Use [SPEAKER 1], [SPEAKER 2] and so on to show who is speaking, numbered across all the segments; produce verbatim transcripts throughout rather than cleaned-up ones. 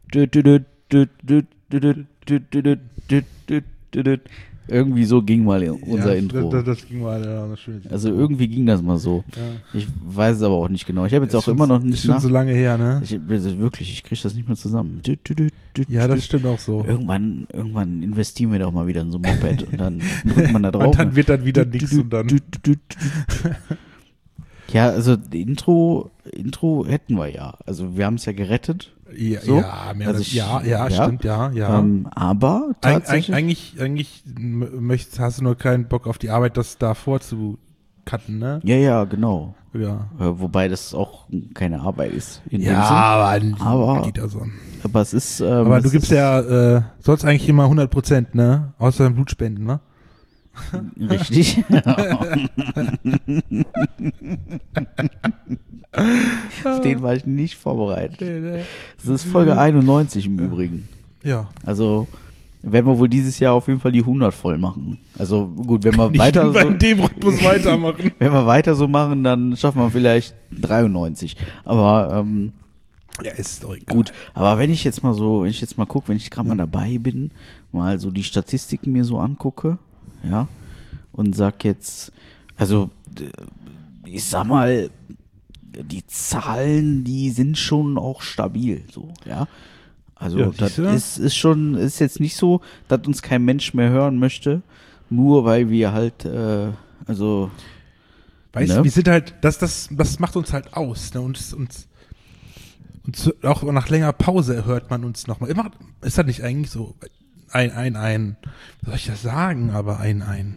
[SPEAKER 1] Irgendwie so ging mal unser
[SPEAKER 2] ja,
[SPEAKER 1] Intro.
[SPEAKER 2] Das, das ging mal, ja, das schön.
[SPEAKER 1] Also irgendwie ging das mal so.
[SPEAKER 2] Ja.
[SPEAKER 1] Ich weiß es aber auch nicht genau. Ich habe jetzt
[SPEAKER 2] Ist
[SPEAKER 1] auch
[SPEAKER 2] schon,
[SPEAKER 1] immer noch nicht
[SPEAKER 2] ist schon
[SPEAKER 1] nach...
[SPEAKER 2] so lange her, ne?
[SPEAKER 1] Ich, wirklich, ich kriege das nicht mehr zusammen.
[SPEAKER 2] Ja, das stimmt auch so.
[SPEAKER 1] Irgendwann, irgendwann investieren wir doch mal wieder in so ein Moped und dann drückt man da drauf.
[SPEAKER 2] Und dann wird dann wieder nichts und dann...
[SPEAKER 1] Ja, also Intro, Intro hätten wir ja. Also wir haben es ja gerettet.
[SPEAKER 2] Ja,
[SPEAKER 1] so.
[SPEAKER 2] ja, mehr
[SPEAKER 1] also
[SPEAKER 2] das,
[SPEAKER 1] ich,
[SPEAKER 2] ja, ja, ja, stimmt, ja, ja.
[SPEAKER 1] Ähm, aber
[SPEAKER 2] Eig
[SPEAKER 1] tatsächlich...
[SPEAKER 2] eigentlich, eigentlich möchtest, hast du nur keinen Bock auf die Arbeit, das da vorzucutten, ne?
[SPEAKER 1] Ja, ja, genau.
[SPEAKER 2] Ja.
[SPEAKER 1] Äh, wobei das auch keine Arbeit ist. In
[SPEAKER 2] Ja,
[SPEAKER 1] dem Sinn.
[SPEAKER 2] aber,
[SPEAKER 1] aber,
[SPEAKER 2] geht also.
[SPEAKER 1] aber es ist... Ähm,
[SPEAKER 2] aber du
[SPEAKER 1] es
[SPEAKER 2] gibst
[SPEAKER 1] ist,
[SPEAKER 2] ja, äh, sollst eigentlich immer hundert Prozent, ne? Außer beim Blutspenden, ne?
[SPEAKER 1] Richtig. Auf den war ich nicht vorbereitet. Das ist Folge einundneunzig im Übrigen.
[SPEAKER 2] Ja.
[SPEAKER 1] Also werden wir wohl dieses Jahr auf jeden Fall die hundert voll machen. Also gut, wenn wir
[SPEAKER 2] Nicht
[SPEAKER 1] weiter so,
[SPEAKER 2] in dem Rhythmus weitermachen.
[SPEAKER 1] wenn wir weiter so machen, dann schaffen wir vielleicht dreiundneunzig. Aber ähm,
[SPEAKER 2] Ja, ist doch egal.
[SPEAKER 1] gut, aber wenn ich jetzt mal so, wenn ich jetzt mal gucke, wenn ich gerade mal dabei bin, mal so die Statistiken mir so angucke, ja, und sag jetzt, also ich sag mal, die Zahlen, die sind schon auch stabil, so, ja. Also
[SPEAKER 2] Ja,
[SPEAKER 1] das
[SPEAKER 2] siehste?
[SPEAKER 1] ist, ist schon, ist jetzt nicht so, dass uns kein Mensch mehr hören möchte, nur weil wir halt, äh, also
[SPEAKER 2] Weißt
[SPEAKER 1] ne?
[SPEAKER 2] du, wir sind halt, das, das, das macht uns halt aus, ne? Und, und, und auch nach längerer Pause hört man uns nochmal. Immer, ist das nicht eigentlich so ein, ein, ein, wie soll ich das sagen, aber ein, ein,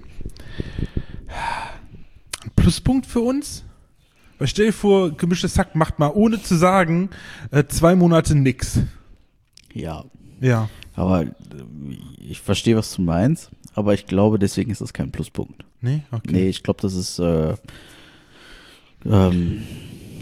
[SPEAKER 2] ein Pluspunkt für uns? Weil stell dir vor, gemischtes Hack macht mal, ohne zu sagen, äh, zwei Monate nix.
[SPEAKER 1] ja.
[SPEAKER 2] Ja.
[SPEAKER 1] Aber äh, ich verstehe, was du meinst, aber ich glaube, deswegen ist das kein Pluspunkt.
[SPEAKER 2] Nee? Okay.
[SPEAKER 1] Nee, ich glaube, das ist äh, ähm,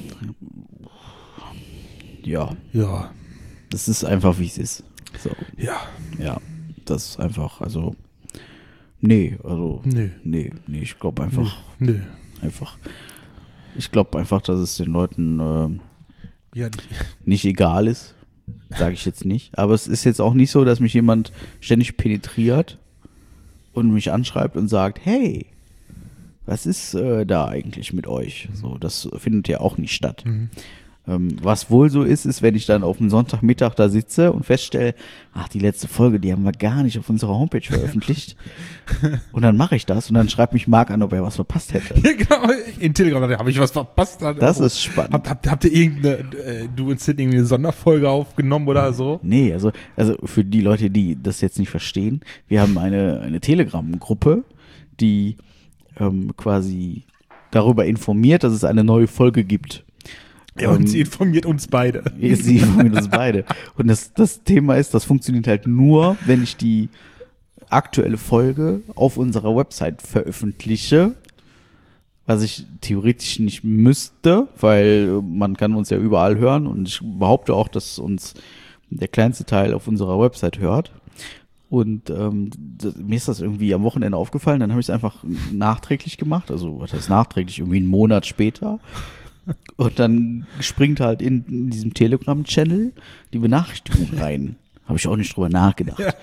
[SPEAKER 1] ja,
[SPEAKER 2] Ja.
[SPEAKER 1] das ist einfach, wie es ist. So,
[SPEAKER 2] Ja.
[SPEAKER 1] ja, das ist einfach, also, nee, also,
[SPEAKER 2] Nö.
[SPEAKER 1] nee, nee, ich glaube einfach,
[SPEAKER 2] Nö.
[SPEAKER 1] einfach, ich glaube einfach, dass es den Leuten äh,
[SPEAKER 2] Ja,
[SPEAKER 1] nicht egal ist, sage ich jetzt nicht. Aber es ist jetzt auch nicht so, dass mich jemand ständig penetriert und mich anschreibt und sagt, hey, was ist äh, da eigentlich mit euch? So, das findet ja auch nicht statt.
[SPEAKER 2] Mhm.
[SPEAKER 1] Ähm, was wohl so ist, ist, wenn ich dann auf dem Sonntagmittag da sitze und feststelle, ach, die letzte Folge, die haben wir gar nicht auf unserer Homepage veröffentlicht. Und dann mache ich das und dann schreibt mich Marc an, ob er was verpasst hätte.
[SPEAKER 2] Ja, genau. In Telegram habe ich was verpasst.
[SPEAKER 1] Das ist spannend.
[SPEAKER 2] Habt, habt, habt ihr irgendeine, äh, du und Sid irgendwie eine Sonderfolge aufgenommen oder so?
[SPEAKER 1] Nee, also, also für die Leute, die das jetzt nicht verstehen, wir haben eine, eine Telegram-Gruppe, die ähm, quasi darüber informiert, dass es eine neue Folge gibt.
[SPEAKER 2] Ja, und sie informiert uns beide.
[SPEAKER 1] Sie informiert uns beide. Und das, das Thema ist, das funktioniert halt nur, wenn ich die aktuelle Folge auf unserer Website veröffentliche, was ich theoretisch nicht müsste, weil man kann uns ja überall hören und ich behaupte auch, dass uns der kleinste Teil auf unserer Website hört. Und ähm, das, mir ist das irgendwie am Wochenende aufgefallen, dann habe ich es einfach nachträglich gemacht, also was heißt nachträglich, irgendwie einen Monat später. Und dann springt halt in, in diesem Telegram-Channel die Benachrichtigung rein. Habe ich auch nicht drüber nachgedacht. Ja,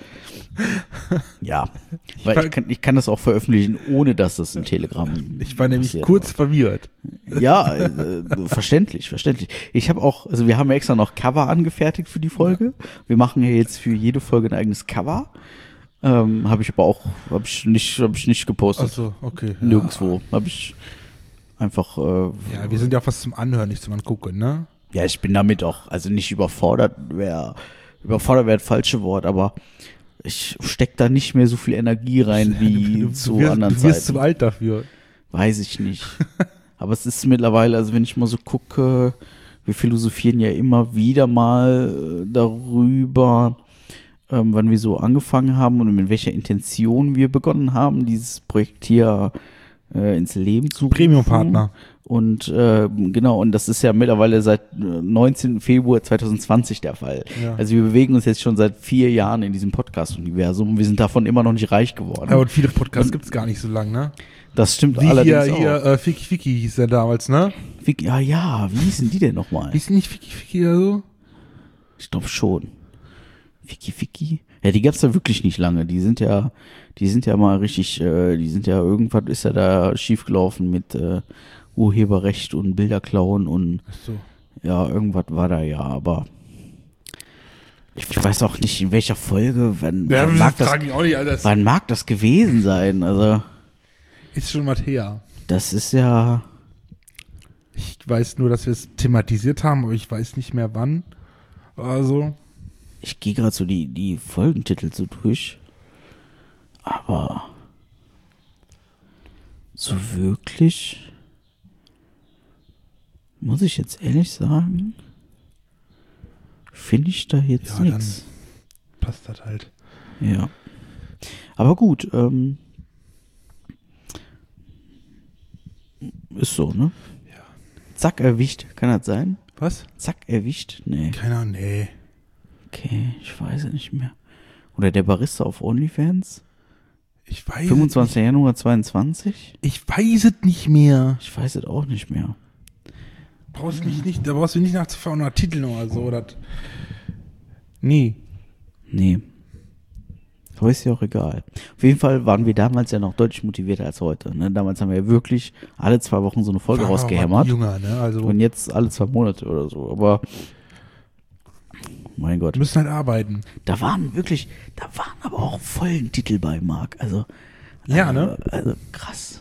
[SPEAKER 1] ja, weil ich kann, ich kann das auch veröffentlichen, ohne dass das in Telegram
[SPEAKER 2] Ich war nämlich
[SPEAKER 1] passiert.
[SPEAKER 2] kurz verwirrt.
[SPEAKER 1] Ja, äh, verständlich, verständlich. Ich habe auch, also wir haben extra noch Cover angefertigt für die Folge. Wir machen ja jetzt für jede Folge ein eigenes Cover. Ähm, habe ich aber auch, habe ich nicht, habe ich nicht gepostet.
[SPEAKER 2] Ach so, okay.
[SPEAKER 1] Nirgendwo. Habe ich einfach. Äh,
[SPEAKER 2] Ja, wir sind ja auch was zum Anhören, nicht zum Angucken, ne?
[SPEAKER 1] Ja, ich bin damit auch, also nicht überfordert, wäre überfordert wäre das falsche Wort, aber ich steck da nicht mehr so viel Energie rein wie
[SPEAKER 2] du,
[SPEAKER 1] zu
[SPEAKER 2] du wirst,
[SPEAKER 1] anderen
[SPEAKER 2] du wirst
[SPEAKER 1] Zeiten.
[SPEAKER 2] zum alt dafür.
[SPEAKER 1] Weiß ich nicht. Aber es ist mittlerweile, also wenn ich mal so gucke, wir philosophieren ja immer wieder mal darüber, ähm, wann wir so angefangen haben und mit welcher Intention wir begonnen haben, dieses Projekt hier äh, ins Leben zu rufen.
[SPEAKER 2] Premium-Partner.
[SPEAKER 1] Und äh, genau, und das ist ja mittlerweile seit neunzehnten Februar zweitausendzwanzig der Fall.
[SPEAKER 2] Ja.
[SPEAKER 1] Also wir bewegen uns jetzt schon seit vier Jahren in diesem Podcast-Universum und wir sind davon immer noch nicht reich geworden.
[SPEAKER 2] Ja, und viele Podcasts gibt es gar nicht so lang, ne?
[SPEAKER 1] Das stimmt
[SPEAKER 2] Wie
[SPEAKER 1] allerdings
[SPEAKER 2] hier,
[SPEAKER 1] auch.
[SPEAKER 2] hier äh, Fiki Fiki hieß der damals, ne?
[SPEAKER 1] Wie, ja, ja, wie hießen die denn nochmal?
[SPEAKER 2] Hieß nicht Fiki Fiki oder so?
[SPEAKER 1] Ich glaube schon. Ficky Ficky. Ja, die gab's da wirklich nicht lange. Die sind ja, die sind ja mal richtig, äh, die sind ja, irgendwas ist ja da schiefgelaufen mit äh, Urheberrecht und Bilderklauen und
[SPEAKER 2] Ach so.
[SPEAKER 1] ja, irgendwas war da ja, aber ich weiß auch nicht, in welcher Folge, wann,
[SPEAKER 2] Ja,
[SPEAKER 1] wann, mag, das,
[SPEAKER 2] frage ich auch nicht, Alter. Das
[SPEAKER 1] wann mag das gewesen sein? Also,
[SPEAKER 2] ist schon was her.
[SPEAKER 1] das ist ja,
[SPEAKER 2] Ich weiß nur, dass wir es thematisiert haben, aber ich weiß nicht mehr wann. Also,
[SPEAKER 1] ich gehe gerade so die, die Folgentitel so durch, aber so wirklich, muss ich jetzt ehrlich sagen, finde ich da jetzt
[SPEAKER 2] ja,
[SPEAKER 1] nichts.
[SPEAKER 2] dann passt das halt.
[SPEAKER 1] Ja. Aber gut, ähm, ist so, ne?
[SPEAKER 2] Ja.
[SPEAKER 1] Zack, erwischt. Kann das sein?
[SPEAKER 2] Was?
[SPEAKER 1] Zack, erwischt? Nee.
[SPEAKER 2] Keiner, nee.
[SPEAKER 1] Okay, ich weiß es nicht mehr. Oder der Barista auf OnlyFans?
[SPEAKER 2] Ich weiß
[SPEAKER 1] fünfundzwanzigster Januar zweiundzwanzig?
[SPEAKER 2] es nicht. Ich weiß es nicht mehr.
[SPEAKER 1] Ich weiß es auch nicht mehr.
[SPEAKER 2] Brauchst mich nicht, da brauchst du nicht nachzufahren oder Titel oder so. Oder nee.
[SPEAKER 1] Nee. Aber ist ja auch egal. Auf jeden Fall waren wir damals ja noch deutlich motivierter als heute. Ne? Damals haben wir ja wirklich alle zwei Wochen so eine Folge
[SPEAKER 2] War aber
[SPEAKER 1] rausgehämmert.
[SPEAKER 2] Jünger, ne? Also
[SPEAKER 1] Und jetzt alle zwei Monate oder so. Aber mein Gott.
[SPEAKER 2] müssen halt arbeiten.
[SPEAKER 1] Da waren wirklich, da waren aber auch vollen Titel bei, Marc. Also,
[SPEAKER 2] Ja,
[SPEAKER 1] also,
[SPEAKER 2] ne?
[SPEAKER 1] Also krass.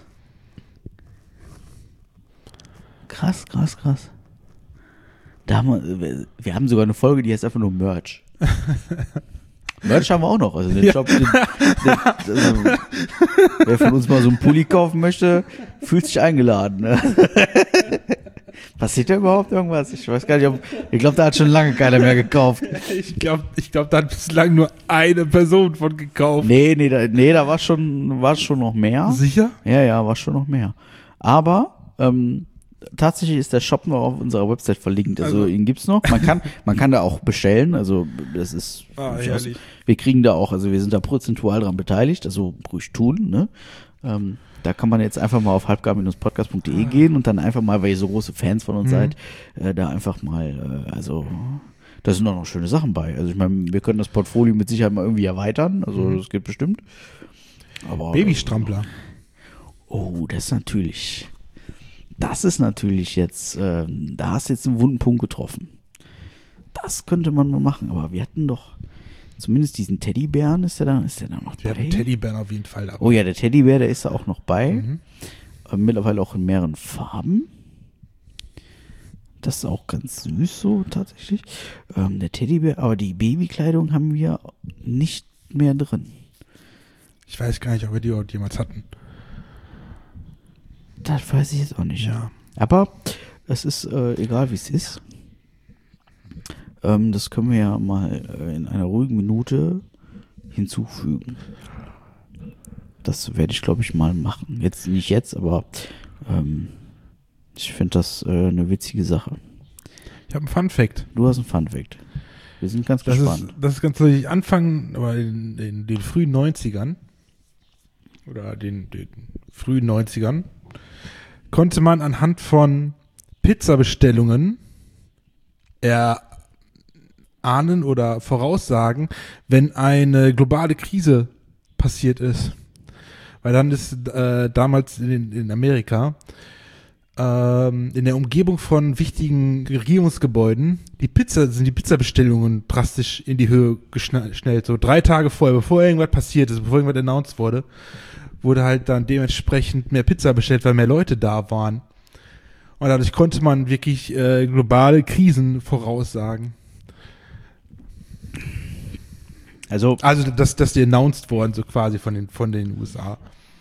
[SPEAKER 1] Krass, krass, krass. Da haben wir, wir haben sogar eine Folge, die heißt einfach nur Merch. Merch haben wir auch noch. Also den
[SPEAKER 2] Ja.
[SPEAKER 1] Shop, den, den, also, wer von uns mal so einen Pulli kaufen möchte, fühlt sich eingeladen. Ne? Passiert da überhaupt irgendwas? Ich weiß gar nicht, ob, ich glaube, da hat schon lange keiner mehr gekauft.
[SPEAKER 2] Ich glaube, ich glaub, da hat bislang nur eine Person von gekauft.
[SPEAKER 1] Nee, nee, da, nee, da war schon, war schon noch mehr.
[SPEAKER 2] Sicher?
[SPEAKER 1] Ja, ja, war schon noch mehr. Aber ähm, tatsächlich ist der Shop noch auf unserer Website verlinkt. Also,
[SPEAKER 2] Also-
[SPEAKER 1] ihn gibt's noch. Man kann, man kann da auch bestellen. Also das ist.
[SPEAKER 2] Ah,
[SPEAKER 1] durchaus-
[SPEAKER 2] herrlich.
[SPEAKER 1] wir kriegen da auch, also wir sind da prozentual dran beteiligt. Also ruhig tun. Ne? Ähm, da kann man jetzt einfach mal auf halbgar Bindestrich podcast punkt de gehen und dann einfach mal, weil ihr so große Fans von uns
[SPEAKER 2] Mhm.
[SPEAKER 1] seid, äh, da einfach mal, äh, also da sind auch noch schöne Sachen bei. Also ich meine, wir können das Portfolio mit Sicherheit mal irgendwie erweitern. Also
[SPEAKER 2] Mhm.
[SPEAKER 1] das geht bestimmt. Aber
[SPEAKER 2] Babystrampler.
[SPEAKER 1] Oh, das ist natürlich, das ist natürlich jetzt, äh, da hast du jetzt einen wunden Punkt getroffen. Das könnte man mal machen, aber wir hatten doch zumindest diesen Teddybären, ist der da, ist der da noch
[SPEAKER 2] Wir
[SPEAKER 1] bei?
[SPEAKER 2] haben Teddybären auf jeden Fall dabei.
[SPEAKER 1] Oh ja, der Teddybär, der ist da auch noch bei.
[SPEAKER 2] Mhm.
[SPEAKER 1] Äh, mittlerweile auch in mehreren Farben. Das ist auch ganz süß so tatsächlich. Ähm, der Teddybär, aber die Babykleidung haben wir nicht mehr drin.
[SPEAKER 2] Ich weiß gar nicht, ob wir die überhaupt jemals hatten.
[SPEAKER 1] Das weiß ich jetzt auch nicht.
[SPEAKER 2] Ja.
[SPEAKER 1] Aber es ist äh, egal, wie es ist. Ähm, das können wir ja mal äh, in einer ruhigen Minute hinzufügen. Das werde ich, glaube ich, mal machen. Jetzt nicht jetzt, aber ähm, ich finde das äh, eine witzige Sache.
[SPEAKER 2] Ich habe einen Fun-Fact.
[SPEAKER 1] Du hast einen Funfact. Wir sind ganz
[SPEAKER 2] Das ist,
[SPEAKER 1] gespannt.
[SPEAKER 2] das ist ganz lustig. Anfang, aber in, in den frühen neunzigern oder den, den frühen neunzigern konnte man anhand von Pizzabestellungen erahnen oder voraussagen, wenn eine globale Krise passiert ist. Weil dann ist äh, damals in, in Amerika ähm, in der Umgebung von wichtigen Regierungsgebäuden die Pizza, sind die Pizzabestellungen drastisch in die Höhe geschnellt. So drei Tage vorher, bevor irgendwas passiert ist, bevor irgendwas announced wurde, wurde halt dann dementsprechend mehr Pizza bestellt, weil mehr Leute da waren. Und dadurch konnte man wirklich äh, globale Krisen voraussagen.
[SPEAKER 1] Also,
[SPEAKER 2] Also, dass, dass die announced wurden, so quasi von den, von den U S A.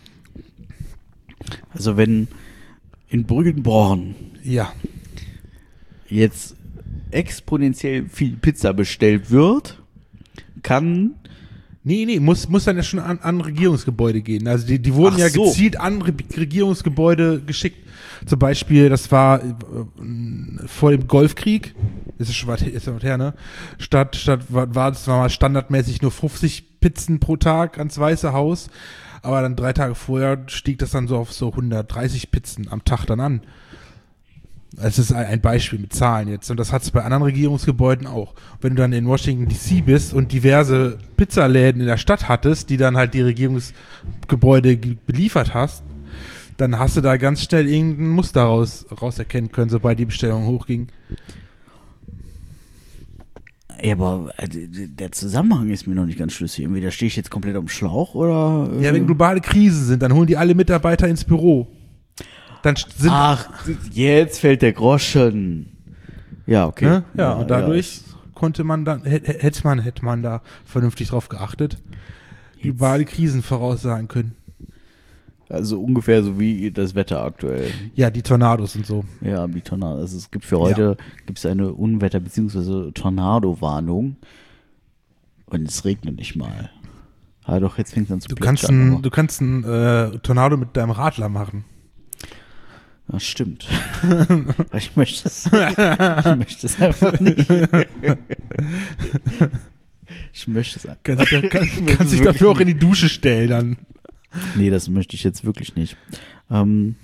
[SPEAKER 1] also wenn in Brüggenborn
[SPEAKER 2] Ja.
[SPEAKER 1] jetzt exponentiell viel Pizza bestellt wird, kann
[SPEAKER 2] Nee, nee, muss, muss dann ja schon an, an Regierungsgebäude gehen. Also die, die wurden
[SPEAKER 1] Ach
[SPEAKER 2] ja
[SPEAKER 1] so.
[SPEAKER 2] gezielt an Re Regierungsgebäude geschickt. Zum Beispiel, das war äh, vor dem Golfkrieg, das ist schon weit, ist schon weit her, ne? Statt, statt war, war das war mal standardmäßig nur fünfzig Pizzen pro Tag ans Weiße Haus. Aber dann drei Tage vorher stieg das dann so auf so hundertdreißig Pizzen am Tag dann an. Es ist ein, ein Beispiel mit Zahlen jetzt. Und das hat es bei anderen Regierungsgebäuden auch. Wenn du dann in Washington D C bist und diverse Pizzaläden in der Stadt hattest, die dann halt die Regierungsgebäude ge- beliefert hast, dann hast du da ganz schnell irgendein Muster raus, raus erkennen können, sobald die Bestellung hochging.
[SPEAKER 1] Ja, aber äh, der Zusammenhang ist mir noch nicht ganz schlüssig. Entweder stehe ich jetzt komplett am Schlauch oder. Äh,
[SPEAKER 2] Ja, wenn globale Krisen sind, dann holen die alle Mitarbeiter ins Büro. Dann sind
[SPEAKER 1] Ach, jetzt fällt der Groschen. Ja, okay.
[SPEAKER 2] Ne? Ja, und dadurch
[SPEAKER 1] ja.
[SPEAKER 2] konnte man dann, hätte hätte man, hätte man da vernünftig drauf geachtet, globale Krisen voraussagen können.
[SPEAKER 1] Also ungefähr so wie das Wetter aktuell.
[SPEAKER 2] Ja, die Tornados und so.
[SPEAKER 1] Ja, die Tornado. Also es gibt für heute gibt es eine Unwetter- bzw. Tornado-Warnung. Und es regnet nicht mal. Ah, doch, jetzt fängt es an zu
[SPEAKER 2] Du kannst
[SPEAKER 1] plätschern,
[SPEAKER 2] ein,
[SPEAKER 1] aber-
[SPEAKER 2] du kannst ein äh, Tornado mit deinem Radler machen.
[SPEAKER 1] Das stimmt. Aber ich möchte es. Ich möchte es einfach nicht. Ich möchte es einfach.
[SPEAKER 2] Kannst, dich- kann,
[SPEAKER 1] Ich möchte
[SPEAKER 2] kannst dich
[SPEAKER 1] es
[SPEAKER 2] dafür auch
[SPEAKER 1] wirklich
[SPEAKER 2] in die Dusche stellen dann.
[SPEAKER 1] Nee, das möchte ich jetzt wirklich nicht. Ähm,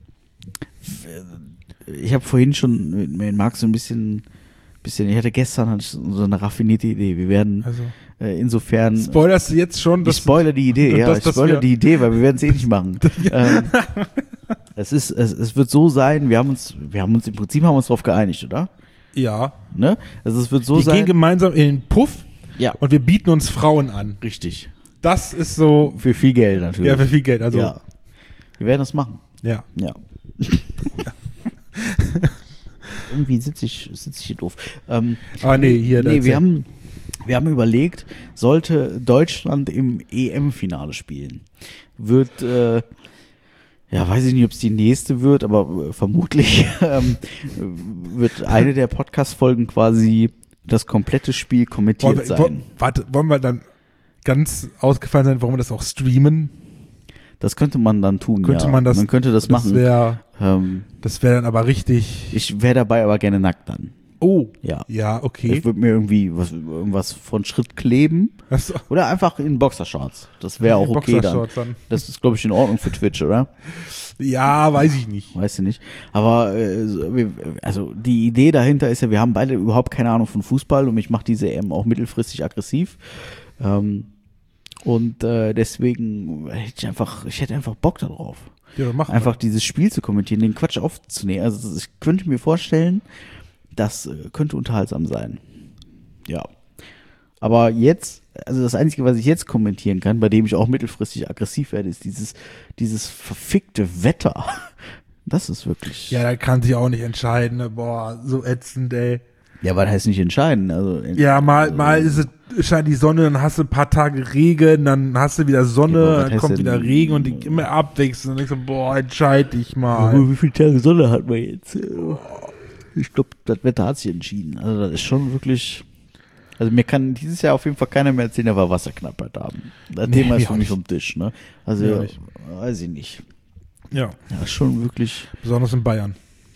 [SPEAKER 1] ich habe vorhin schon mit, mit Max so ein bisschen, bisschen, ich hatte gestern hatte ich so eine raffinierte Idee. Wir werden
[SPEAKER 2] Also,
[SPEAKER 1] äh, insofern,
[SPEAKER 2] spoilerst du jetzt schon,
[SPEAKER 1] ich
[SPEAKER 2] dass
[SPEAKER 1] spoiler die Idee, ja,
[SPEAKER 2] dass-
[SPEAKER 1] ich
[SPEAKER 2] dass
[SPEAKER 1] spoiler
[SPEAKER 2] wir-
[SPEAKER 1] die Idee, weil wir werden es eh nicht machen. ähm, es ist, es, es wird so sein, wir haben uns, wir haben uns im Prinzip haben wir uns darauf geeinigt, oder?
[SPEAKER 2] ja,
[SPEAKER 1] Ne? Also es wird so
[SPEAKER 2] wir
[SPEAKER 1] sein.
[SPEAKER 2] gehen gemeinsam in den Puff
[SPEAKER 1] Ja,
[SPEAKER 2] und wir bieten uns Frauen an.
[SPEAKER 1] richtig.
[SPEAKER 2] Das ist so,
[SPEAKER 1] Für viel Geld natürlich.
[SPEAKER 2] ja, für viel Geld. Also,
[SPEAKER 1] ja. Wir werden das machen.
[SPEAKER 2] ja.
[SPEAKER 1] Ja. Irgendwie sitze ich, sitz ich hier doof. Ähm,
[SPEAKER 2] Aber nee, hier,
[SPEAKER 1] nee,
[SPEAKER 2] das-
[SPEAKER 1] wir haben, wir haben überlegt, sollte Deutschland im E M-Finale spielen, wird, äh, ja, weiß ich nicht, ob es die nächste wird, aber äh, vermutlich ähm, wird eine der Podcast-Folgen quasi das komplette Spiel kommentiert
[SPEAKER 2] wollen wir,
[SPEAKER 1] sein.
[SPEAKER 2] wollen, warte, wollen wir dann ganz ausgefallen sein, warum wir das auch streamen?
[SPEAKER 1] Das könnte man dann tun,
[SPEAKER 2] Könnte
[SPEAKER 1] ja.
[SPEAKER 2] man das,
[SPEAKER 1] man könnte das, machen.
[SPEAKER 2] Wär,
[SPEAKER 1] Ähm,
[SPEAKER 2] das wäre dann aber richtig.
[SPEAKER 1] ich wäre dabei aber gerne nackt dann.
[SPEAKER 2] Oh,
[SPEAKER 1] Ja.
[SPEAKER 2] ja, okay.
[SPEAKER 1] Ich würde mir irgendwie was, irgendwas von Schritt kleben
[SPEAKER 2] Das,
[SPEAKER 1] oder einfach in Boxershorts. Das wäre auch okay dann.
[SPEAKER 2] Boxershorts dann.
[SPEAKER 1] Das ist, glaube ich, in Ordnung für Twitch, oder?
[SPEAKER 2] Ja, weiß ich nicht.
[SPEAKER 1] Weißt du nicht. Aber äh, so, wir- also die Idee dahinter ist ja, wir haben beide überhaupt keine Ahnung von Fußball und mich macht diese E M auch mittelfristig aggressiv. Ähm, und äh, deswegen hätte ich einfach, ich hätte einfach Bock darauf.
[SPEAKER 2] Ja, dann machen
[SPEAKER 1] Einfach dieses Spiel zu kommentieren, den Quatsch aufzunehmen. Also ich könnte mir vorstellen, das äh, könnte unterhaltsam sein. Ja. Aber jetzt, also das Einzige, was ich jetzt kommentieren kann, bei dem ich auch mittelfristig aggressiv werde, ist dieses, dieses verfickte Wetter. Das ist wirklich.
[SPEAKER 2] wir. Ja, da kann sich auch nicht entscheiden. Ne? Boah, so ätzend, ey.
[SPEAKER 1] Ja, aber das heißt nicht entscheiden. Also,
[SPEAKER 2] Ja, mal, mal ist es, scheint die Sonne, dann hast du ein paar Tage Regen, dann hast du wieder Sonne,
[SPEAKER 1] Ja, aber was
[SPEAKER 2] dann
[SPEAKER 1] heißt
[SPEAKER 2] kommt
[SPEAKER 1] denn-
[SPEAKER 2] wieder Regen und die immer abwechselnd. Und denkst du, boah, entscheid dich mal.
[SPEAKER 1] wie viele Tage Sonne hat man jetzt? Ich glaube, das Wetter hat sich entschieden. Also das ist schon wirklich. Also mir kann dieses Jahr auf jeden Fall keiner mehr erzählen, dass wir Wasserknappheit haben. Das
[SPEAKER 2] Nee,
[SPEAKER 1] Thema ist
[SPEAKER 2] mir
[SPEAKER 1] für
[SPEAKER 2] auch
[SPEAKER 1] mich
[SPEAKER 2] nicht.
[SPEAKER 1] vom Tisch, ne? Also
[SPEAKER 2] Mir auch nicht.
[SPEAKER 1] weiß ich nicht.
[SPEAKER 2] Ja,
[SPEAKER 1] Ja, schon wirklich.
[SPEAKER 2] besonders in Bayern.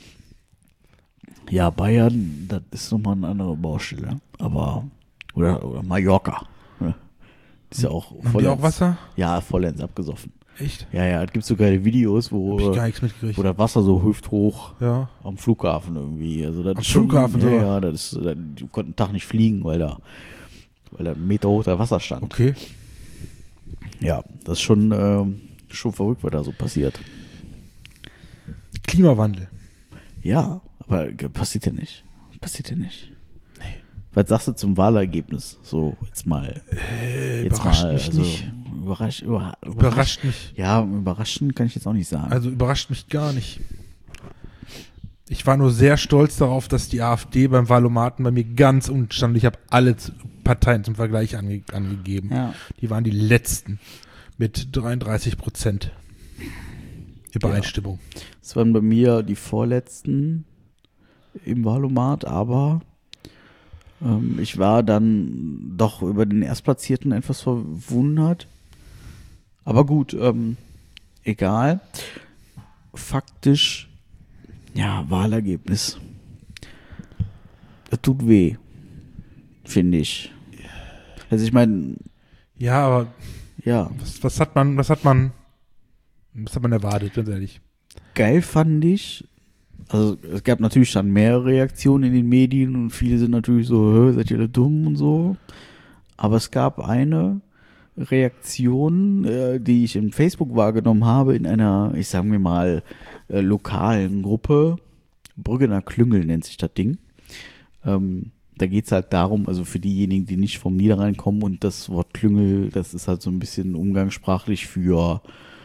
[SPEAKER 1] Ja, Bayern, das ist nochmal eine andere Baustelle. Aber, oder, oder Mallorca. Ne? Ist ja auch
[SPEAKER 2] Haben die auch Wasser?
[SPEAKER 1] Ja, vollends abgesoffen.
[SPEAKER 2] Echt?
[SPEAKER 1] Ja, ja, es gibt so geile Videos, wo,
[SPEAKER 2] Hab ich gar nichts mitgekriegt.
[SPEAKER 1] wo das Wasser so hüfthoch
[SPEAKER 2] Ja.
[SPEAKER 1] am Flughafen irgendwie. Also das
[SPEAKER 2] Am
[SPEAKER 1] ist schon,
[SPEAKER 2] Flughafen
[SPEAKER 1] ja,
[SPEAKER 2] sogar?
[SPEAKER 1] ja, das ist, das, die konnten einen Tag nicht fliegen, weil da, weil da einen Meter hoch der Wasser stand.
[SPEAKER 2] Okay.
[SPEAKER 1] Ja, das ist schon, ähm, schon verrückt, was da so passiert.
[SPEAKER 2] Klimawandel.
[SPEAKER 1] Ja, aber ge- passiert ja nicht. Passiert ja nicht. Was sagst du zum Wahlergebnis? So, jetzt mal.
[SPEAKER 2] Äh,
[SPEAKER 1] Jetzt
[SPEAKER 2] überrascht
[SPEAKER 1] mal,
[SPEAKER 2] mich
[SPEAKER 1] also,
[SPEAKER 2] nicht.
[SPEAKER 1] Überrascht, über,
[SPEAKER 2] Überrascht mich.
[SPEAKER 1] Ja, überraschen kann ich jetzt auch nicht sagen.
[SPEAKER 2] Also überrascht mich gar nicht. Ich war nur sehr stolz darauf, dass die AfD beim Wahlomaten bei mir ganz unten stand. Ich habe alle Z- Parteien zum Vergleich ange angegeben.
[SPEAKER 1] ja.
[SPEAKER 2] Die waren die letzten mit dreiunddreißig Prozent Übereinstimmung.
[SPEAKER 1] Das waren bei mir die vorletzten im Wahlomat, aber ähm, ich war dann doch über den Erstplatzierten etwas verwundert. Aber gut, ähm, egal. Faktisch, ja, Wahlergebnis. Das tut weh, finde ich. Also ich meine,
[SPEAKER 2] Ja, aber
[SPEAKER 1] ja,
[SPEAKER 2] was, was hat man, was hat man, was hat man erwartet, ganz ehrlich?
[SPEAKER 1] geil fand ich, Also es gab natürlich dann mehrere Reaktionen in den Medien und viele sind natürlich so, hä, seid ihr alle dumm und so. Aber es gab eine Reaktion, äh, die ich in Facebook wahrgenommen habe, in einer, ich sage mir mal, äh, lokalen Gruppe. Brüggener Klüngel nennt sich das Ding. Ähm, da geht's halt darum, also für diejenigen, die nicht vom Niederrhein kommen und das Wort Klüngel, das ist halt so ein bisschen umgangssprachlich für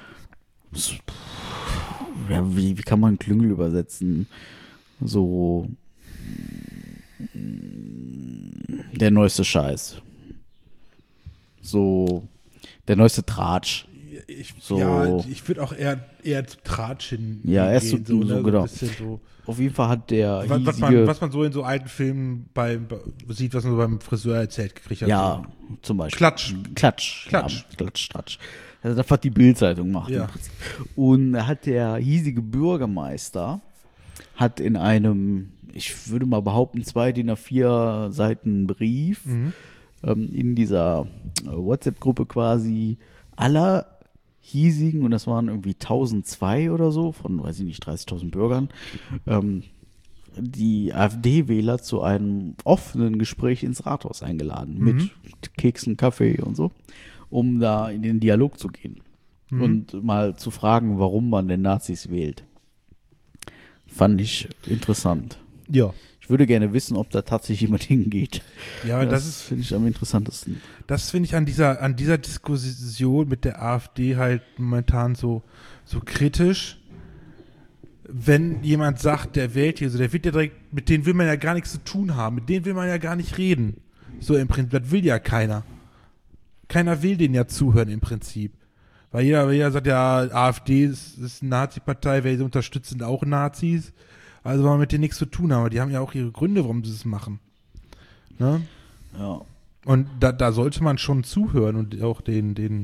[SPEAKER 1] ja, wie, wie kann man Klüngel übersetzen? So der neueste Scheiß. So der neueste Tratsch.
[SPEAKER 2] Ich,
[SPEAKER 1] So.
[SPEAKER 2] Ja, ich würde auch eher, eher zu Tratsch hin.
[SPEAKER 1] Ja, er ist so,
[SPEAKER 2] hingehen,
[SPEAKER 1] so,
[SPEAKER 2] ne?
[SPEAKER 1] genau.
[SPEAKER 2] ein bisschen so.
[SPEAKER 1] Auf jeden Fall hat der
[SPEAKER 2] Was, was,
[SPEAKER 1] hiesige,
[SPEAKER 2] man, was man so in so alten Filmen bei, bei, sieht, was man so beim Friseur erzählt gekriegt hat.
[SPEAKER 1] ja, zum Beispiel.
[SPEAKER 2] Klatsch.
[SPEAKER 1] Klatsch.
[SPEAKER 2] Klatsch.
[SPEAKER 1] Ja, Klatsch, Tratsch. Also das, was die Bild-Zeitung macht.
[SPEAKER 2] Ja.
[SPEAKER 1] Und da hat der hiesige Bürgermeister hat in einem, ich würde mal behaupten, zwei D I N A vier Seiten Brief
[SPEAKER 2] Mhm.
[SPEAKER 1] ähm, in dieser äh, WhatsApp-Gruppe quasi aller hiesigen, und das waren irgendwie tausendzwei oder so, von, weiß ich nicht, dreißigtausend Bürgern, ähm, die AfD-Wähler zu einem offenen Gespräch ins Rathaus eingeladen,
[SPEAKER 2] Mhm.
[SPEAKER 1] mit Keksen, Kaffee und so, um da in den Dialog zu gehen
[SPEAKER 2] Mhm.
[SPEAKER 1] und mal zu fragen, warum man denn Nazis wählt. Fand ich interessant.
[SPEAKER 2] Ja.
[SPEAKER 1] Ich würde gerne wissen, ob da tatsächlich jemand hingeht.
[SPEAKER 2] Ja, aber das,
[SPEAKER 1] das
[SPEAKER 2] ist,
[SPEAKER 1] finde ich am interessantesten.
[SPEAKER 2] das finde ich an dieser, an dieser Diskussion mit der AfD halt momentan so, so kritisch. Wenn jemand sagt, der wählt hier so, der wird ja direkt, mit denen will man ja gar nichts zu tun haben, mit denen will man ja gar nicht reden. So im Prinzip, das will ja keiner. Keiner will denen ja zuhören im Prinzip. Weil jeder, jeder sagt ja, AfD ist, ist eine Nazi-Partei, wer sie unterstützt, sind auch Nazis. Also wollen wir mit denen nichts zu tun haben. Aber die haben ja auch ihre Gründe, warum sie es machen. Ne?
[SPEAKER 1] Ja.
[SPEAKER 2] Und da, da sollte man schon zuhören und auch den, den,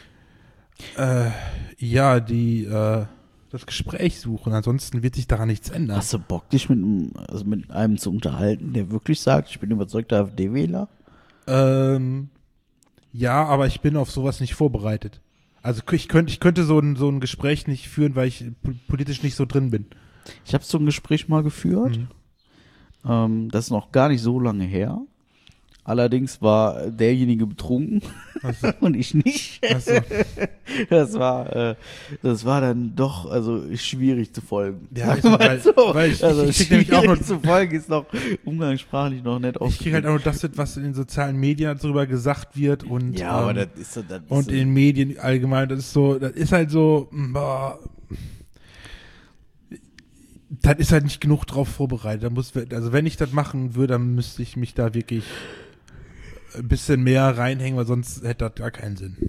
[SPEAKER 2] äh, ja, die, äh, das Gespräch suchen. Ansonsten wird sich daran nichts ändern.
[SPEAKER 1] Hast du Bock, dich mit, einem- also mit einem zu unterhalten, der wirklich sagt, ich bin überzeugter AfD-Wähler?
[SPEAKER 2] Ähm, ja, aber ich bin auf sowas nicht vorbereitet. Also ich könnte, ich könnte so ein, so ein Gespräch nicht führen, weil ich po- politisch nicht so drin bin.
[SPEAKER 1] Ich habe so ein Gespräch mal geführt.
[SPEAKER 2] Mhm.
[SPEAKER 1] Ähm, das ist noch gar nicht so lange her. Allerdings war derjenige betrunken
[SPEAKER 2] Also,
[SPEAKER 1] und ich nicht.
[SPEAKER 2] also,
[SPEAKER 1] Das war, äh, das war dann doch also schwierig zu folgen.
[SPEAKER 2] Ja,
[SPEAKER 1] Sagen wir
[SPEAKER 2] ich-
[SPEAKER 1] mal
[SPEAKER 2] weil-
[SPEAKER 1] so.
[SPEAKER 2] weil ich-
[SPEAKER 1] also
[SPEAKER 2] ich krieg nämlich auch
[SPEAKER 1] schwierig
[SPEAKER 2] nur-
[SPEAKER 1] zu folgen ist noch umgangssprachlich noch nicht
[SPEAKER 2] ich kriege halt auch nur das mit, was in den sozialen Medien darüber gesagt wird und,
[SPEAKER 1] ja, aber
[SPEAKER 2] ähm,
[SPEAKER 1] das ist so, das ist
[SPEAKER 2] und
[SPEAKER 1] so,
[SPEAKER 2] in den Medien allgemein, das ist so, das ist halt so, boah, das ist halt nicht genug drauf vorbereitet. Da muss, also wenn ich das machen würde, dann müsste ich mich da wirklich ein bisschen mehr reinhängen, weil sonst hätte das gar keinen Sinn.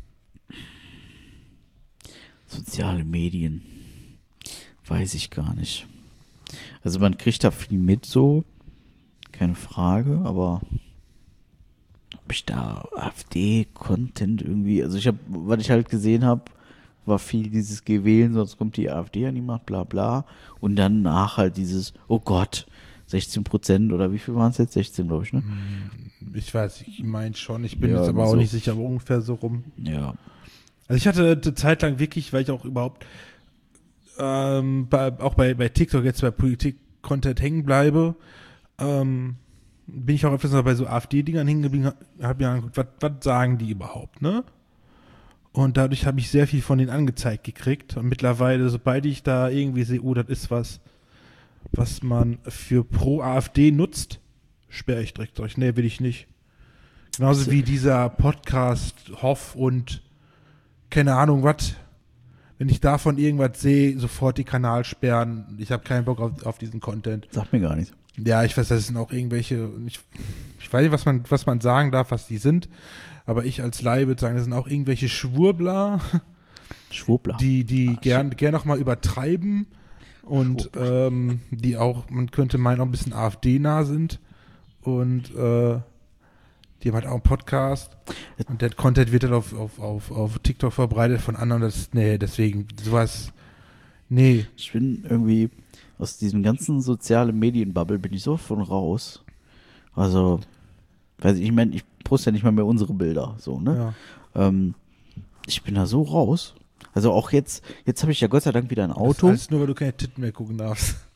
[SPEAKER 1] soziale Medien. Weiß ich gar nicht. Also man kriegt da viel mit so, keine Frage, aber ob ich da AfD-Content irgendwie, also ich habe, was ich halt gesehen habe, war viel dieses Geh wählen, sonst kommt die AfD an die Macht, bla bla. Und danach halt dieses, oh Gott, sechzehn Prozent oder wie viel waren es jetzt? sechzehn, glaube ich, ne?
[SPEAKER 2] Ich weiß, ich meine schon, ich bin
[SPEAKER 1] Ja,
[SPEAKER 2] jetzt aber auch
[SPEAKER 1] so.
[SPEAKER 2] nicht sicher, aber ungefähr so rum.
[SPEAKER 1] Ja.
[SPEAKER 2] Also ich hatte eine Zeit lang wirklich, weil ich auch überhaupt ähm, bei, auch bei, bei TikTok jetzt bei Politik-Content hängen bleibe, ähm, bin ich auch öfters mal bei so AfD-Dingern hängen geblieben, habe mir angeguckt, was, was sagen die überhaupt, ne? Und dadurch habe ich sehr viel von denen angezeigt gekriegt. Und mittlerweile, sobald ich da irgendwie sehe, oh, das ist was, was man für Pro-AfD nutzt, sperre ich direkt durch. Nee, will ich nicht. Genauso wie dieser Podcast Hoff und keine Ahnung was. Wenn ich davon irgendwas sehe, sofort die Kanal sperren. Ich habe keinen Bock auf, auf diesen Content.
[SPEAKER 1] Sagt mir gar nichts.
[SPEAKER 2] Ja, ich weiß, das sind auch irgendwelche, ich, ich weiß nicht, was man, was man sagen darf, was die sind, aber ich als Laie würde sagen, das sind auch irgendwelche Schwurbler,
[SPEAKER 1] Schwurbler.
[SPEAKER 2] die, die
[SPEAKER 1] Ach,
[SPEAKER 2] gern, gern noch mal übertreiben und ähm, die auch, man könnte meinen, auch ein bisschen AfD-nah sind und äh, die haben halt auch einen Podcast und der Content wird dann auf, auf, auf, auf TikTok verbreitet von anderen, das, nee, deswegen, sowas, nee.
[SPEAKER 1] Ich bin irgendwie aus diesem ganzen sozialen Medienbubble bin ich so von raus. Also, weiß ich, ich meine, ich poste ja nicht mal mehr unsere Bilder, so, ne?
[SPEAKER 2] Ja.
[SPEAKER 1] Ähm, ich bin da so raus. Also auch jetzt, jetzt habe ich ja Gott sei Dank wieder ein
[SPEAKER 2] Das
[SPEAKER 1] Auto.
[SPEAKER 2] alles nur, weil du keine Titten mehr gucken darfst.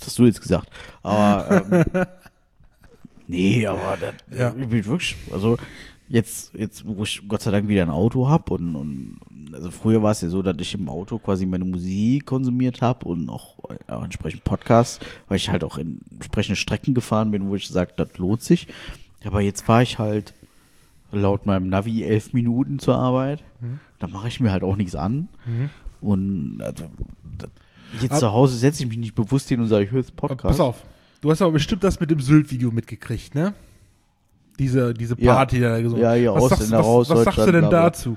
[SPEAKER 1] Das hast du jetzt gesagt. Aber ähm, nee, aber das,
[SPEAKER 2] Ja.
[SPEAKER 1] ich bin wirklich, also jetzt, jetzt, wo ich Gott sei Dank wieder ein Auto habe und, und also früher war es ja so, dass ich im Auto quasi meine Musik konsumiert habe und auch, auch entsprechend Podcasts, weil ich halt auch in entsprechende Strecken gefahren bin, wo ich sage, das lohnt sich. Aber jetzt fahre ich halt laut meinem Navi elf Minuten zur Arbeit.
[SPEAKER 2] Mhm.
[SPEAKER 1] Da mache ich mir halt auch nichts an.
[SPEAKER 2] Mhm.
[SPEAKER 1] Und also, das, jetzt
[SPEAKER 2] Ab-
[SPEAKER 1] zu Hause setze ich mich nicht bewusst hin und sage, ich höre jetzt Podcast.
[SPEAKER 2] Pass auf, du hast aber bestimmt das mit dem Sylt-Video mitgekriegt, ne? Diese, diese
[SPEAKER 1] Ja.
[SPEAKER 2] Party, die da gesungen
[SPEAKER 1] Ja, hier
[SPEAKER 2] was sagst,
[SPEAKER 1] Ausländer
[SPEAKER 2] was,
[SPEAKER 1] raus,
[SPEAKER 2] was sagst du
[SPEAKER 1] Deutschland,
[SPEAKER 2] denn
[SPEAKER 1] bla, bla.
[SPEAKER 2] dazu?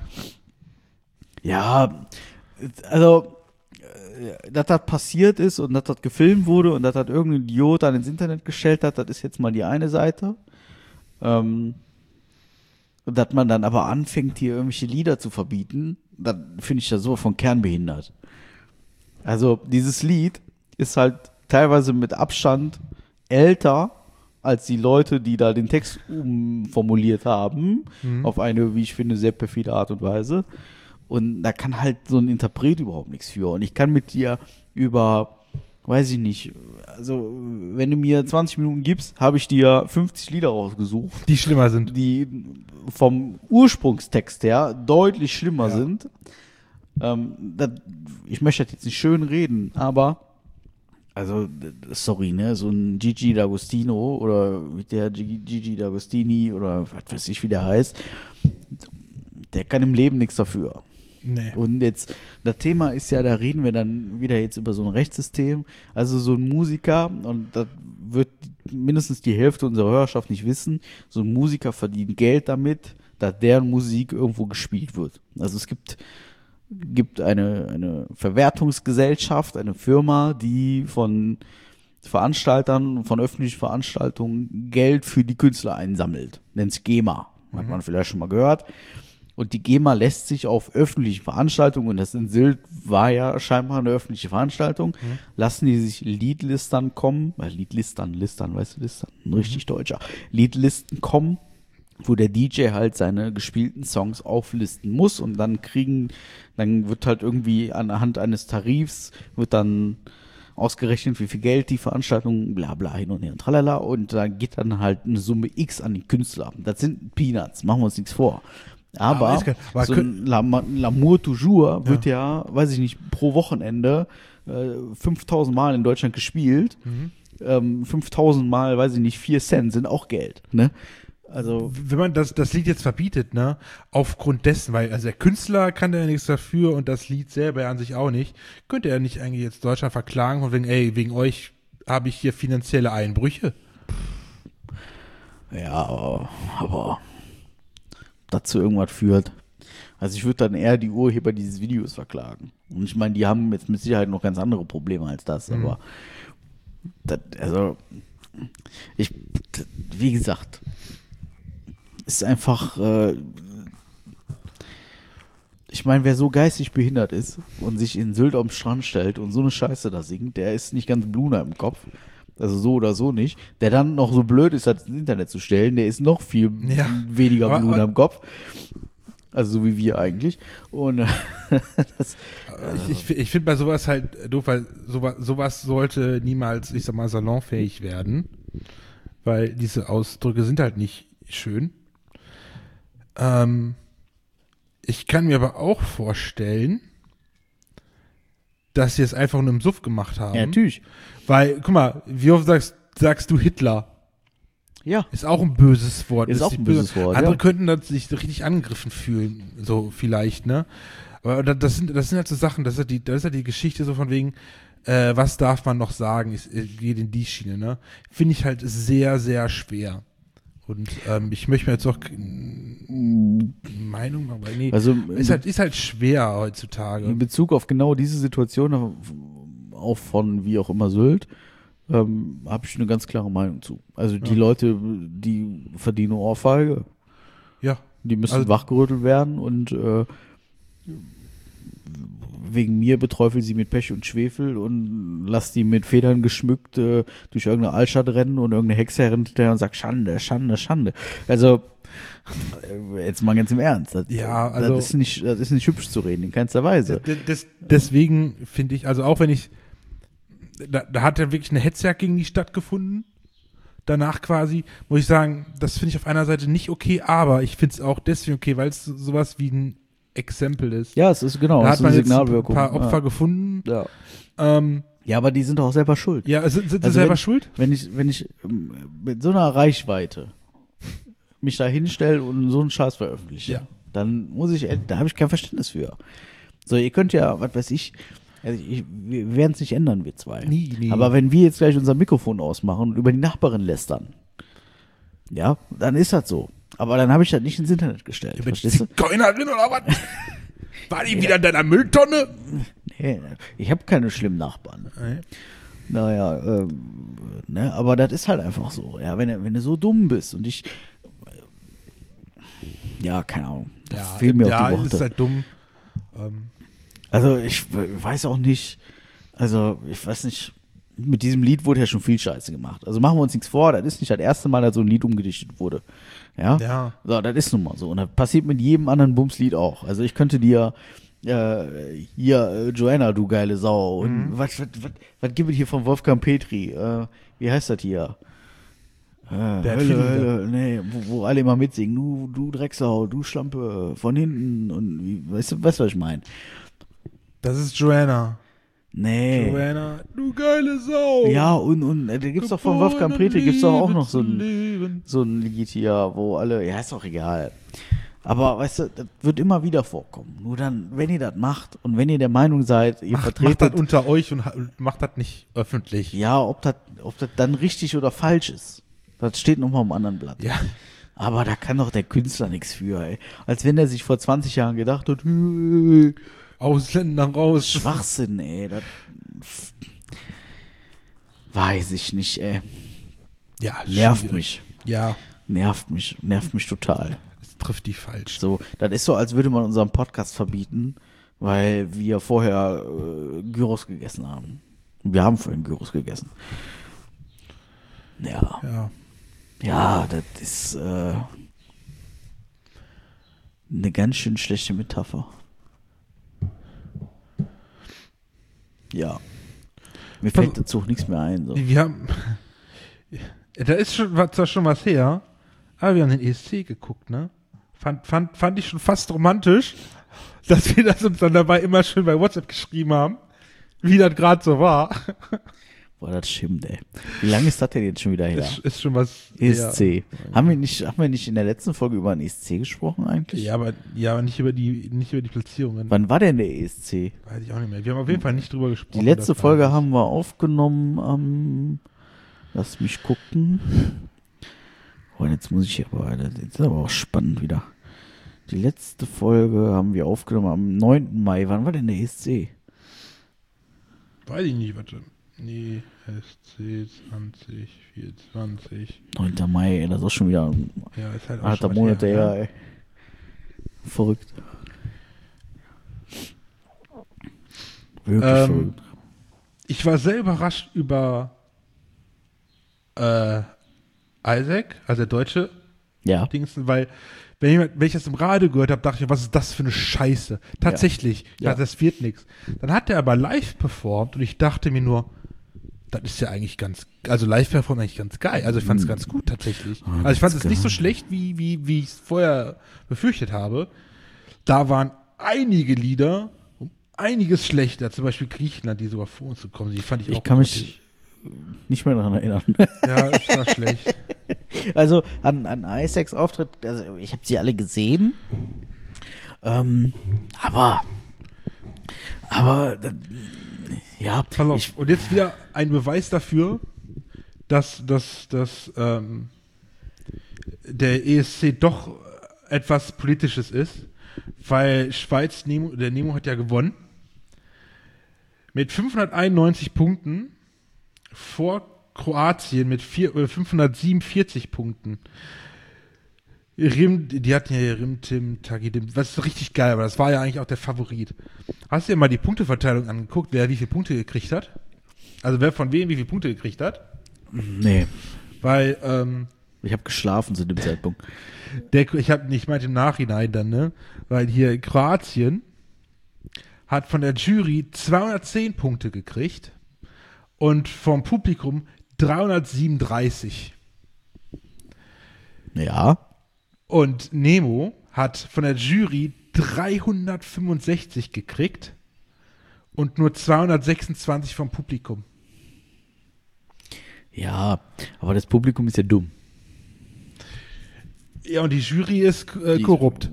[SPEAKER 1] Ja, also, äh, dass das passiert ist und dass das gefilmt wurde und dass das irgendein Idiot dann ins Internet gestellt hat, das ist jetzt mal die eine Seite. Ähm, und dass man dann aber anfängt, hier irgendwelche Lieder zu verbieten, dann finde ich das so von kernbehindert. Also, dieses Lied ist halt teilweise mit Abstand älter als die Leute, die da den Text umformuliert haben,
[SPEAKER 2] Mhm.
[SPEAKER 1] auf eine, wie ich finde, sehr perfide Art und Weise. Und da kann halt so ein Interpret überhaupt nichts für. Und ich kann mit dir über, weiß ich nicht, also wenn du mir zwanzig Minuten gibst, habe ich dir fünfzig Lieder rausgesucht,
[SPEAKER 2] Die schlimmer sind.
[SPEAKER 1] die vom Ursprungstext her deutlich schlimmer
[SPEAKER 2] Ja.
[SPEAKER 1] sind. Ähm, das, ich möchte das jetzt nicht schön reden, aber also, d- sorry, ne, so ein Gigi D'Agostino oder wie der Gigi Gigi D'Agostini oder was weiß ich, wie der heißt, der kann im Leben nichts dafür.
[SPEAKER 2] Nee.
[SPEAKER 1] Und jetzt, das Thema ist ja, da reden wir dann wieder jetzt über so ein Rechtssystem, also so ein Musiker, und das wird mindestens die Hälfte unserer Hörerschaft nicht wissen, so ein Musiker verdient Geld damit, dass deren Musik irgendwo gespielt wird. Also es gibt, gibt eine, eine Verwertungsgesellschaft, eine Firma, die von Veranstaltern, von öffentlichen Veranstaltungen Geld für die Künstler einsammelt. Nennt sich GEMA, hat
[SPEAKER 2] Mhm.
[SPEAKER 1] man vielleicht schon mal gehört. Und die GEMA lässt sich auf öffentlichen Veranstaltungen, und das in Sylt war ja scheinbar eine öffentliche Veranstaltung,
[SPEAKER 2] Mhm.
[SPEAKER 1] lassen die sich Liedlistern kommen, äh, Liedlistern, Listern, weißt du, Listern, ein richtig deutscher, Liedlisten kommen, wo der D J halt seine gespielten Songs auflisten muss, und dann kriegen, dann wird halt irgendwie anhand eines Tarifs, wird dann ausgerechnet, wie viel Geld die Veranstaltung, bla bla, hin und her und tralala, und da geht dann halt eine Summe X an den Künstler. Das sind Peanuts, machen wir uns nichts vor. Aber,
[SPEAKER 2] Aber ist geil. Aber
[SPEAKER 1] so
[SPEAKER 2] kö-
[SPEAKER 1] ein L'Am- L'amour toujours wird ja, weiß ich nicht, pro Wochenende äh, fünftausend Mal in Deutschland gespielt.
[SPEAKER 2] Mhm.
[SPEAKER 1] Ähm, fünftausend Mal, weiß ich nicht, vier Cent sind auch Geld. Ne? Also,
[SPEAKER 2] Wenn man das, das Lied jetzt verbietet, ne, aufgrund dessen, weil also der Künstler kann da ja nichts dafür und das Lied selber ja an sich auch nicht, könnte er nicht eigentlich jetzt Deutschland verklagen von wegen, ey, wegen euch habe ich hier finanzielle Einbrüche?
[SPEAKER 1] ja, aber, aber dazu irgendwas führt. Also ich würde dann eher die Urheber dieses Videos verklagen. Und ich meine, die haben jetzt mit Sicherheit noch ganz andere Probleme als das,
[SPEAKER 2] Mhm.
[SPEAKER 1] aber das, also ich, das, wie gesagt, ist einfach, äh, ich meine, wer so geistig behindert ist und sich in Sylt am Strand stellt und so eine Scheiße da singt, der ist nicht ganz Bluna im Kopf. Also so oder so nicht. Der dann noch so blöd ist, das ins Internet zu stellen, der ist noch viel
[SPEAKER 2] Ja.
[SPEAKER 1] weniger
[SPEAKER 2] Aber-
[SPEAKER 1] Bluna
[SPEAKER 2] aber-
[SPEAKER 1] im Kopf. Also so wie wir eigentlich. Und äh, das,
[SPEAKER 2] Ich, ich, ich finde bei sowas halt doof, weil sowas, sowas sollte niemals, ich sag mal, salonfähig werden, weil diese Ausdrücke sind halt nicht schön. Ähm, ich kann mir aber auch vorstellen, dass sie es einfach nur im Suff gemacht haben.
[SPEAKER 1] ja, natürlich.
[SPEAKER 2] Weil, guck mal, wie oft sagst, sagst du Hitler?
[SPEAKER 1] Ja.
[SPEAKER 2] Ist auch ein böses Wort.
[SPEAKER 1] Ist auch
[SPEAKER 2] nicht
[SPEAKER 1] ein böses Wort,
[SPEAKER 2] Andere
[SPEAKER 1] ja.
[SPEAKER 2] könnten das sich richtig angegriffen fühlen, so vielleicht, ne? Aber da- das sind, das sind halt so Sachen, das ist ja die, das ist ja die Geschichte so von wegen, äh, was darf man noch sagen, ist, äh, geht in die Schiene, ne? Finde ich halt sehr, sehr schwer. Und ähm, ich möchte mir jetzt auch eine Meinung machen, weil nee,
[SPEAKER 1] Also
[SPEAKER 2] ist halt, ist halt schwer heutzutage.
[SPEAKER 1] in Bezug auf genau diese Situation, auch von wie auch immer Sylt, ähm, habe ich eine ganz klare Meinung zu. Also die
[SPEAKER 2] Ja.
[SPEAKER 1] Leute, die verdienen eine Ohrfeige,
[SPEAKER 2] Ja,
[SPEAKER 1] die müssen
[SPEAKER 2] Also-
[SPEAKER 1] wachgerüttelt werden, und äh, wegen mir beträufel sie mit Pech und Schwefel und lass die mit Federn geschmückt äh, durch irgendeine Altstadt rennen, und irgendeine Hexe rennt hinterher und sagt Schande, Schande, Schande. Also äh, jetzt mal ganz im Ernst. Das,
[SPEAKER 2] Ja, also-
[SPEAKER 1] das ist nicht, das ist nicht hübsch zu reden, in keinster Weise.
[SPEAKER 2] D- des, deswegen finde ich, also auch wenn ich, da, da hat ja wirklich eine Hetzjagd gegen die stattgefunden. Danach quasi, muss ich sagen, das finde ich auf einer Seite nicht okay, aber ich finde es auch deswegen okay, weil es sowas wie ein Exempel ist.
[SPEAKER 1] Ja, es ist genau,
[SPEAKER 2] Da
[SPEAKER 1] es
[SPEAKER 2] hat
[SPEAKER 1] ist
[SPEAKER 2] man
[SPEAKER 1] eine
[SPEAKER 2] jetzt ein
[SPEAKER 1] Signalwirkung.
[SPEAKER 2] paar Opfer
[SPEAKER 1] ja.
[SPEAKER 2] gefunden.
[SPEAKER 1] Ja.
[SPEAKER 2] Ähm,
[SPEAKER 1] ja, aber die sind doch auch selber schuld.
[SPEAKER 2] ja, sind, sind sie
[SPEAKER 1] Also
[SPEAKER 2] selber
[SPEAKER 1] wenn,
[SPEAKER 2] schuld?
[SPEAKER 1] Wenn ich, wenn ich ähm, mit so einer Reichweite mich da hinstelle und so einen Scheiß veröffentliche,
[SPEAKER 2] Ja.
[SPEAKER 1] dann muss ich, da habe ich kein Verständnis für. So, ihr könnt ja, was weiß ich, also ich wir werden es nicht ändern, wir zwei.
[SPEAKER 2] Nie, nie.
[SPEAKER 1] Aber wenn wir jetzt gleich unser Mikrofon ausmachen und über die Nachbarin lästern, ja, dann ist das so. Aber dann habe ich das nicht ins Internet gestellt.
[SPEAKER 2] Mit
[SPEAKER 1] Verstehst du?
[SPEAKER 2] Zigeunerin oder was? War die wieder in deiner Mülltonne?
[SPEAKER 1] Nee, ich habe keine schlimmen Nachbarn.
[SPEAKER 2] Nee.
[SPEAKER 1] Naja, ähm, ne, aber das ist halt einfach so. Ja, wenn, du- wenn du so dumm bist und ich, ja, keine Ahnung, da fehlen mir
[SPEAKER 2] ja,
[SPEAKER 1] auch die
[SPEAKER 2] ist
[SPEAKER 1] Worte.
[SPEAKER 2] halt dumm. Ähm,
[SPEAKER 1] Also ich w- weiß auch nicht, also ich weiß nicht, mit diesem Lied wurde ja schon viel Scheiße gemacht. Also machen wir uns nichts vor, das ist nicht das erste Mal, dass so ein Lied umgedichtet wurde. Ja,
[SPEAKER 2] ja.
[SPEAKER 1] so, das ist nun mal so. Und das passiert mit jedem anderen Bumslied auch. Also ich könnte dir äh, hier, äh, Joanna, du geile Sau. Und
[SPEAKER 2] Mhm.
[SPEAKER 1] was, was, was, was gibt es hier von Wolfgang Petri? Äh, wie heißt das hier? Äh,
[SPEAKER 2] hat
[SPEAKER 1] Hölle,
[SPEAKER 2] viele
[SPEAKER 1] Hölle, nee, wo, wo alle immer mitsingen. Du, du Drecksau, du Schlampe, von hinten. Und wie, weißt du, weißt du, was ich meine?
[SPEAKER 2] Das ist Joanna.
[SPEAKER 1] Nee.
[SPEAKER 2] Joanna, du geile Sau.
[SPEAKER 1] Ja, und, und äh, da gibt's doch von Wolfgang
[SPEAKER 2] Geboren,
[SPEAKER 1] Petri, gibt's doch auch
[SPEAKER 2] Liebe
[SPEAKER 1] noch so
[SPEAKER 2] zu
[SPEAKER 1] ein,
[SPEAKER 2] leben.
[SPEAKER 1] so ein Lied hier, wo alle, ja, ist doch egal. Aber weißt du, das wird immer wieder vorkommen. Nur dann, wenn ihr das macht und wenn ihr der Meinung seid, ihr
[SPEAKER 2] Macht, macht
[SPEAKER 1] vertretet,
[SPEAKER 2] das unter euch und ha- macht das nicht öffentlich.
[SPEAKER 1] ja, ob das ob das dann richtig oder falsch ist, das steht nochmal am anderen Blatt.
[SPEAKER 2] Ja.
[SPEAKER 1] Aber da kann doch der Künstler nichts für, ey. Als wenn er sich vor zwanzig Jahren gedacht hat, äh,
[SPEAKER 2] Ausländer raus.
[SPEAKER 1] Schwachsinn, ey. Das, weiß ich nicht, ey.
[SPEAKER 2] Ja,
[SPEAKER 1] Nervt
[SPEAKER 2] schwierig.
[SPEAKER 1] mich.
[SPEAKER 2] Ja,
[SPEAKER 1] Nervt mich. Nervt mich total.
[SPEAKER 2] es trifft die falsch.
[SPEAKER 1] So, das ist so, als würde man unseren Podcast verbieten, weil wir vorher äh, Gyros gegessen haben. Wir haben vorhin Gyros gegessen. Ja,
[SPEAKER 2] Ja.
[SPEAKER 1] ja, das ist äh, eine ganz schön schlechte Metapher. Ja. Mir
[SPEAKER 2] Pass-
[SPEAKER 1] fällt dazu auch nichts mehr ein. So.
[SPEAKER 2] Wir haben. Da ist schon, war zwar schon was her, aber wir haben den E S C geguckt, ne? Fand, fand, fand ich schon fast romantisch, dass wir das uns dann dabei immer schön bei WhatsApp geschrieben haben, wie das gerade so war.
[SPEAKER 1] Boah, das stimmt, ey. Wie lange ist das denn jetzt schon wieder her?
[SPEAKER 2] Ist, ist schon was.
[SPEAKER 1] E S C.
[SPEAKER 2] Ja.
[SPEAKER 1] Haben wir nicht, haben wir nicht in der letzten Folge über einen E S C gesprochen eigentlich?
[SPEAKER 2] Ja, aber, ja, aber nicht über die, nicht über die Platzierungen.
[SPEAKER 1] Wann war denn der E S C?
[SPEAKER 2] Weiß ich auch nicht mehr. Wir haben auf jeden Fall nicht drüber gesprochen.
[SPEAKER 1] Die letzte
[SPEAKER 2] das
[SPEAKER 1] Folge
[SPEAKER 2] war-
[SPEAKER 1] haben wir aufgenommen am, lass mich gucken. Oh, jetzt muss ich aber, das ist aber auch spannend wieder. Die letzte Folge haben wir aufgenommen am neunten Mai. Wann war denn der E S C?
[SPEAKER 2] Weiß ich nicht, warte. Nee, S C zwanzig vierundzwanzig.
[SPEAKER 1] neunter Mai, ey, das ist auch schon wieder ein
[SPEAKER 2] Ja, ist halt auch
[SPEAKER 1] alter
[SPEAKER 2] schon was
[SPEAKER 1] Monat
[SPEAKER 2] her,
[SPEAKER 1] her,
[SPEAKER 2] ja.
[SPEAKER 1] ey. Verrückt. Wirklich
[SPEAKER 2] Ähm,
[SPEAKER 1] verrückt.
[SPEAKER 2] Ich war sehr überrascht über äh, Isaac, also der deutsche
[SPEAKER 1] Ja.
[SPEAKER 2] Dings, weil wenn, jemand, wenn ich das im Radio gehört habe, dachte ich mir, was ist das für eine Scheiße? Tatsächlich, ich
[SPEAKER 1] Ja.
[SPEAKER 2] dachte, das wird nichts. Dann hat er aber live performt und ich dachte mir nur, das ist ja eigentlich ganz, also live performt eigentlich ganz geil. Also ich fand es
[SPEAKER 1] Mhm.
[SPEAKER 2] ganz gut tatsächlich.
[SPEAKER 1] Ah,
[SPEAKER 2] Also ich fand
[SPEAKER 1] ganz
[SPEAKER 2] es nicht so
[SPEAKER 1] geil.
[SPEAKER 2] schlecht, wie, wie, wie ich es vorher befürchtet habe. Da waren einige Lieder um einiges schlechter, zum Beispiel Griechenland, die sogar vor uns gekommen sind. Die fand ich,
[SPEAKER 1] Ich
[SPEAKER 2] auch
[SPEAKER 1] kann mich
[SPEAKER 2] grottig.
[SPEAKER 1] nicht mehr daran erinnern.
[SPEAKER 2] Ja, es war schlecht.
[SPEAKER 1] Also an, an Isaacs Auftritt, also ich habe sie alle gesehen. Ähm, aber, aber, äh, ja,
[SPEAKER 2] Pass auf.
[SPEAKER 1] ich,
[SPEAKER 2] Und jetzt wieder ein Beweis dafür, dass, dass, dass ähm, der E S C doch etwas Politisches ist, weil Schweiz, Nemo, der Nemo hat ja gewonnen. Mit fünfhunderteinundneunzig Punkten vor Kroatien mit vier, äh, fünfhundertsiebenundvierzig Punkten. Rim, die hatten ja Rim, Tim, Tagidim, was ist richtig geil, aber das war ja eigentlich auch der Favorit. Hast du dir mal die Punkteverteilung angeguckt, wer wie viele Punkte gekriegt hat? Also wer von wem wie viele Punkte gekriegt hat?
[SPEAKER 1] nee,
[SPEAKER 2] Weil, ähm,
[SPEAKER 1] ich habe geschlafen zu dem Zeitpunkt.
[SPEAKER 2] der, ich habe nicht, ich meinte im Nachhinein dann, ne? Weil hier Kroatien hat von der Jury zweihundertzehn Punkte gekriegt und vom Publikum dreihundertsiebenunddreißig.
[SPEAKER 1] Ja.
[SPEAKER 2] Und Nemo hat von der Jury dreihundertfünfundsechzig gekriegt und nur zweihundertsechsundzwanzig vom Publikum.
[SPEAKER 1] Ja, aber das Publikum ist ja dumm.
[SPEAKER 2] Ja, und die Jury ist äh,
[SPEAKER 1] Die-
[SPEAKER 2] korrupt.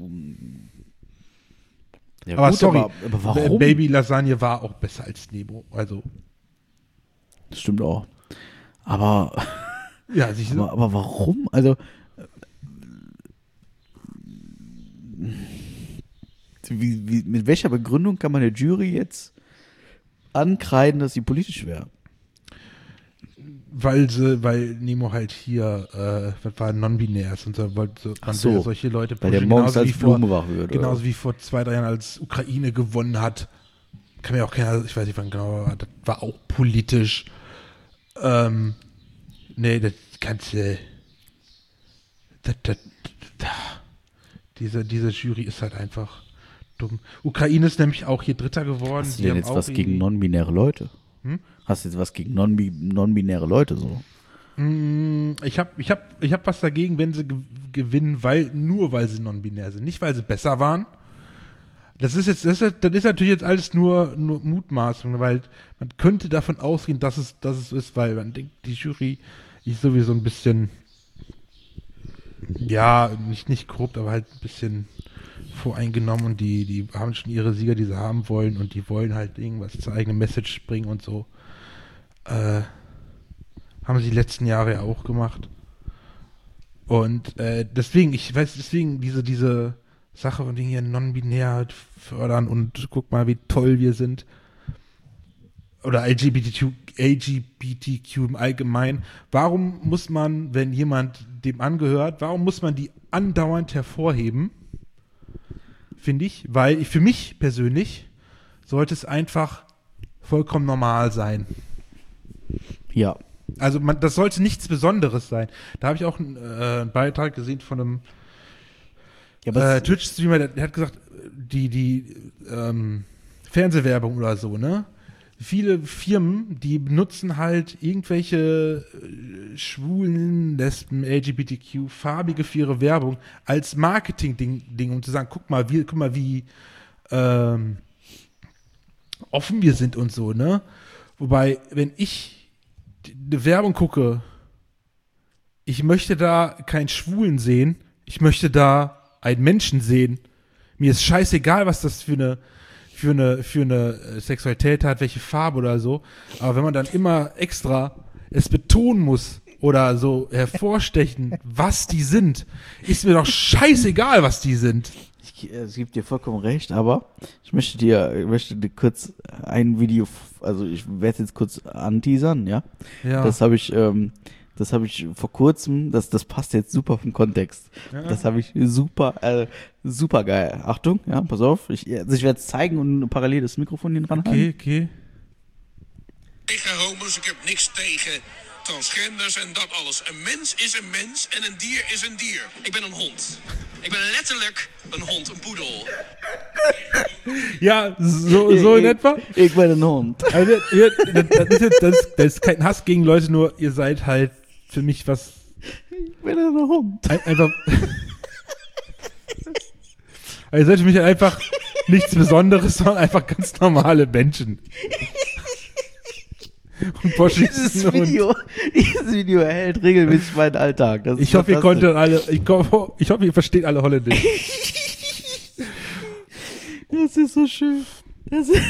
[SPEAKER 1] Ja,
[SPEAKER 2] aber
[SPEAKER 1] gut,
[SPEAKER 2] sorry,
[SPEAKER 1] aber, aber warum?
[SPEAKER 2] Baby Lasagne war auch besser als Nemo. Also,
[SPEAKER 1] Das stimmt auch. Aber,
[SPEAKER 2] ja, siehst du?
[SPEAKER 1] aber, aber warum? Also, wie, wie, mit welcher Begründung kann man der Jury jetzt ankreiden, dass sie politisch wäre?
[SPEAKER 2] Weil sie, weil Nemo halt hier, äh, was war non-binär ist und so, wollte, man
[SPEAKER 1] Ach so,
[SPEAKER 2] will ja solche Leute
[SPEAKER 1] Weil der
[SPEAKER 2] pushen,
[SPEAKER 1] morgens
[SPEAKER 2] genauso
[SPEAKER 1] als
[SPEAKER 2] wie vor-
[SPEAKER 1] Blume wach wird.
[SPEAKER 2] Genauso
[SPEAKER 1] oder?
[SPEAKER 2] wie vor zwei, drei Jahren, als Ukraine gewonnen hat. Kann mir auch keiner, ich weiß nicht wann genau, aber das war auch politisch. Ähm, nee, das ganze, das, das, das, diese, diese Jury ist halt einfach dumm. Ukraine ist nämlich auch hier Dritter geworden.
[SPEAKER 1] Hast du
[SPEAKER 2] Die
[SPEAKER 1] denn
[SPEAKER 2] haben
[SPEAKER 1] jetzt
[SPEAKER 2] auch
[SPEAKER 1] was gegen
[SPEAKER 2] irgendwie-
[SPEAKER 1] non-binäre Leute?
[SPEAKER 2] Hm?
[SPEAKER 1] Hast du jetzt was gegen non-bi- non-binäre Leute so?
[SPEAKER 2] Mm, Ich habe ich hab, ich hab was dagegen, wenn sie ge gewinnen, weil nur weil sie non-binär sind, nicht weil sie besser waren. Das ist jetzt, das ist, das ist natürlich jetzt alles nur, nur Mutmaßung, weil man könnte davon ausgehen, dass es, dass es so ist, weil man denkt, die Jury ist sowieso ein bisschen, ja, nicht, nicht korrupt, aber halt ein bisschen voreingenommen und die, die haben schon ihre Sieger, die sie haben wollen und die wollen halt irgendwas zur eigenen Message bringen und so. Äh, haben sie die letzten Jahre ja auch gemacht. Und äh, deswegen, ich weiß, deswegen diese, diese Sache von denen hier non-binär fördern und guck mal, wie toll wir sind. Oder L G B T Q, L G B T Q im Allgemeinen. Warum muss man, wenn jemand dem angehört, warum muss man die andauernd hervorheben? Finde ich. Weil ich, für mich persönlich sollte es einfach vollkommen normal sein.
[SPEAKER 1] Ja.
[SPEAKER 2] Also man, das sollte nichts Besonderes sein. Da habe ich auch einen, äh, einen Beitrag gesehen von einem
[SPEAKER 1] Ja, aber
[SPEAKER 2] äh,
[SPEAKER 1] es-
[SPEAKER 2] Twitch-Streamer, der, der hat gesagt, die, die ähm, Fernsehwerbung oder so, ne? Viele Firmen, die benutzen halt irgendwelche äh, schwulen, Lesben, L G B T Q, farbige für ihre Werbung als Marketing-Ding, Ding, um zu sagen, guck mal, wie, guck mal, wie ähm, offen wir sind und so, ne? Wobei, wenn ich die- eine Werbung gucke, ich möchte da keinen Schwulen sehen, ich möchte da einen Menschen sehen. Mir ist scheißegal, was das für eine für eine für eine äh, Sexualität hat, welche Farbe oder so. Aber wenn man dann immer extra es betonen muss oder so hervorstechen, was die sind, ist mir doch scheißegal, was die sind.
[SPEAKER 1] Ich, äh, es gibt dir vollkommen recht, aber ich möchte dir, ich möchte dir kurz ein Video, f- also ich werde jetzt kurz anteasern, ja.
[SPEAKER 2] Ja.
[SPEAKER 1] Das habe ich, ähm, das habe ich vor kurzem, das, das passt jetzt super vom Kontext.
[SPEAKER 2] Ja.
[SPEAKER 1] Das habe ich super, äh, super geil. Achtung, ja, pass auf. Ich, also ich werde es zeigen und parallel das Mikrofon hier dran
[SPEAKER 2] Okay, okay.
[SPEAKER 3] Tegen homo's, ik heb niks tegen transgenders en dat alles. Een mens is een mens en een dier is een dier. Ik ben een hond. Ik ben letterlijk een hond, een poedel.
[SPEAKER 2] Ja, so, so in etwa.
[SPEAKER 1] Ich bin ein Hund.
[SPEAKER 2] Also, ihr- das, das, ist jetzt, das, das ist kein Hass gegen Leute, nur ihr seid halt für mich was
[SPEAKER 1] Ich bin ein Hund.
[SPEAKER 2] ein, einfach. Also ihr seid für mich einfach nichts Besonderes, sondern einfach ganz normale Menschen. Und Boschisten
[SPEAKER 1] Dieses
[SPEAKER 2] und
[SPEAKER 1] Video, dieses Video erhält regelmäßig meinen Alltag. Das ist
[SPEAKER 2] ich hoffe, ihr
[SPEAKER 1] fantastisch.
[SPEAKER 2] konntet alle, ich hoffe, ich hoffe, ihr versteht alle Holländisch.
[SPEAKER 1] Das ist so schön. Das ist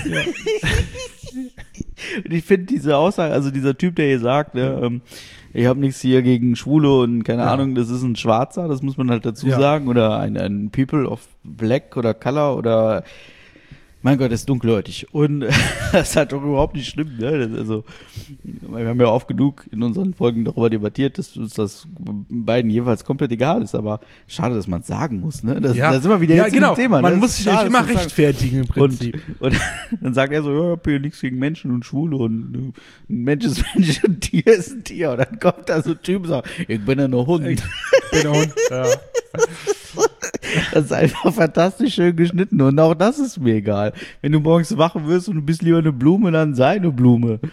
[SPEAKER 1] und ich finde diese Aussage, also dieser Typ, der hier sagt, ne, ähm, ich habe nichts hier gegen Schwule und keine
[SPEAKER 2] Ja.
[SPEAKER 1] Ahnung, das ist ein Schwarzer, das muss man halt dazu
[SPEAKER 2] Ja.
[SPEAKER 1] sagen, oder ein, ein People of Black oder Color oder mein Gott, das ist dunkelhäutig. Und das ist halt doch überhaupt nicht schlimm, ne? Das, also, wir haben ja oft genug in unseren Folgen darüber debattiert, dass uns das beiden jeweils komplett egal ist, aber schade, dass man es sagen muss, ne? Das,
[SPEAKER 2] Ja,
[SPEAKER 1] das ist immer wieder
[SPEAKER 2] ja
[SPEAKER 1] jetzt
[SPEAKER 2] genau.
[SPEAKER 1] ein Thema.
[SPEAKER 2] Man
[SPEAKER 1] ne?
[SPEAKER 2] muss
[SPEAKER 1] Das
[SPEAKER 2] sich
[SPEAKER 1] ist
[SPEAKER 2] nicht
[SPEAKER 1] schade,
[SPEAKER 2] immer
[SPEAKER 1] dass man's sagen-
[SPEAKER 2] rechtfertigen im Prinzip.
[SPEAKER 1] und, und dann sagt er so, ja, ich hab hier nichts gegen Menschen und Schwule und äh, ein Mensch ist Mensch und ein Tier ist ein Tier. Und dann kommt da so ein Typ und sagt, ich bin ja nur Hund.
[SPEAKER 2] Ich bin ein Hund. Ja.
[SPEAKER 1] Das ist einfach fantastisch schön geschnitten und auch das ist mir egal. Wenn du morgens wach wirst und du bist lieber eine Blume, dann sei eine Blume.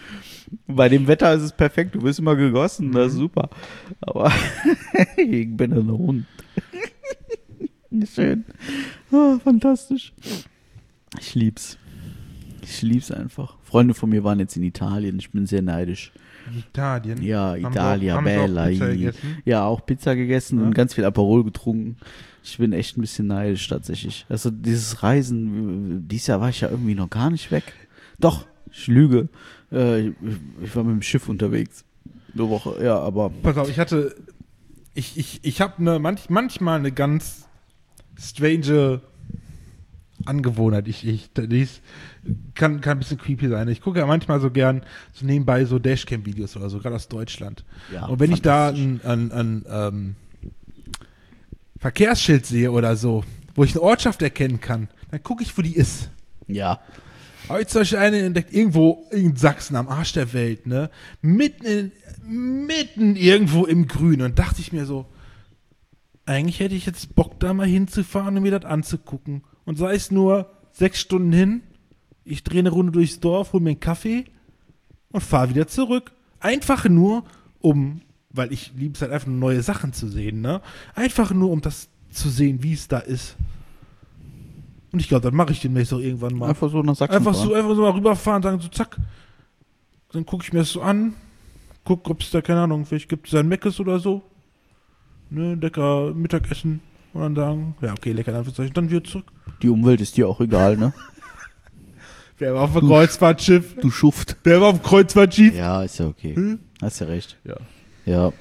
[SPEAKER 1] Bei dem Wetter ist es perfekt, du wirst immer gegossen, das ist super. Aber ich bin ein Hund. Schön. Oh, fantastisch. Ich lieb's. Ich lieb's einfach. Freunde von mir waren jetzt in Italien, ich bin sehr neidisch.
[SPEAKER 2] Italien?
[SPEAKER 1] Ja,
[SPEAKER 2] Haben
[SPEAKER 1] Italia,
[SPEAKER 2] sie auch- haben sie auch
[SPEAKER 1] Bella.
[SPEAKER 2] Pizza
[SPEAKER 1] i-
[SPEAKER 2] gegessen?
[SPEAKER 1] Ja, auch Pizza gegessen
[SPEAKER 2] Ja.
[SPEAKER 1] und ganz viel Aperol getrunken. Ich bin echt ein bisschen neidisch tatsächlich. Also dieses Reisen, dieses Jahr war ich ja irgendwie noch gar nicht weg. Doch, ich lüge. Äh, ich, ich war mit dem Schiff unterwegs. Eine Woche, ja, aber
[SPEAKER 2] Pass auf, ich hatte, ich, ich, ich habe eine, manch, manchmal eine ganz strange Angewohnheit. Ich, ich, die ist, kann, kann ein bisschen creepy sein. Ich gucke ja manchmal so gern so nebenbei so Dashcam-Videos oder so, gerade aus Deutschland.
[SPEAKER 1] ja.
[SPEAKER 2] Und wenn ich da
[SPEAKER 1] fantastisch.
[SPEAKER 2] ein, ein, ein ähm, Verkehrsschild sehe oder so, wo ich eine Ortschaft erkennen kann, dann gucke ich, wo die ist.
[SPEAKER 1] Ja,
[SPEAKER 2] Habe ich zum Beispiel eine entdeckt, irgendwo in Sachsen, am Arsch der Welt, ne? Mitten, in, mitten irgendwo im Grün. Und dachte ich mir so, eigentlich hätte ich jetzt Bock, da mal hinzufahren und mir das anzugucken. Und sei es nur sechs Stunden hin, ich drehe eine Runde durchs Dorf, hol mir einen Kaffee und fahre wieder zurück. Einfach nur, um, weil ich liebe es halt einfach, neue Sachen zu sehen, ne? Einfach nur, um das zu sehen, wie es da ist. Und ich glaube, dann mache ich demnächst auch irgendwann mal.
[SPEAKER 1] einfach so nach Sachsen
[SPEAKER 2] Einfach
[SPEAKER 1] fahren.
[SPEAKER 2] so, einfach so mal rüberfahren, sagen so, zack. Dann gucke ich mir das so an, guck, ob es da, keine Ahnung, vielleicht gibt es ein Meckes oder so. Ne, lecker Mittagessen. Und dann sagen, ja, okay, lecker, dann dann wieder zurück.
[SPEAKER 1] Die Umwelt ist dir auch egal, ne?
[SPEAKER 2] Wer war auf dem Kreuzfahrtschiff?
[SPEAKER 1] Du Schuft.
[SPEAKER 2] Wer war auf dem Kreuzfahrtschiff?
[SPEAKER 1] Ja, ist ja okay.
[SPEAKER 2] Hm?
[SPEAKER 1] Hast ja recht.
[SPEAKER 2] Ja.
[SPEAKER 1] Ja.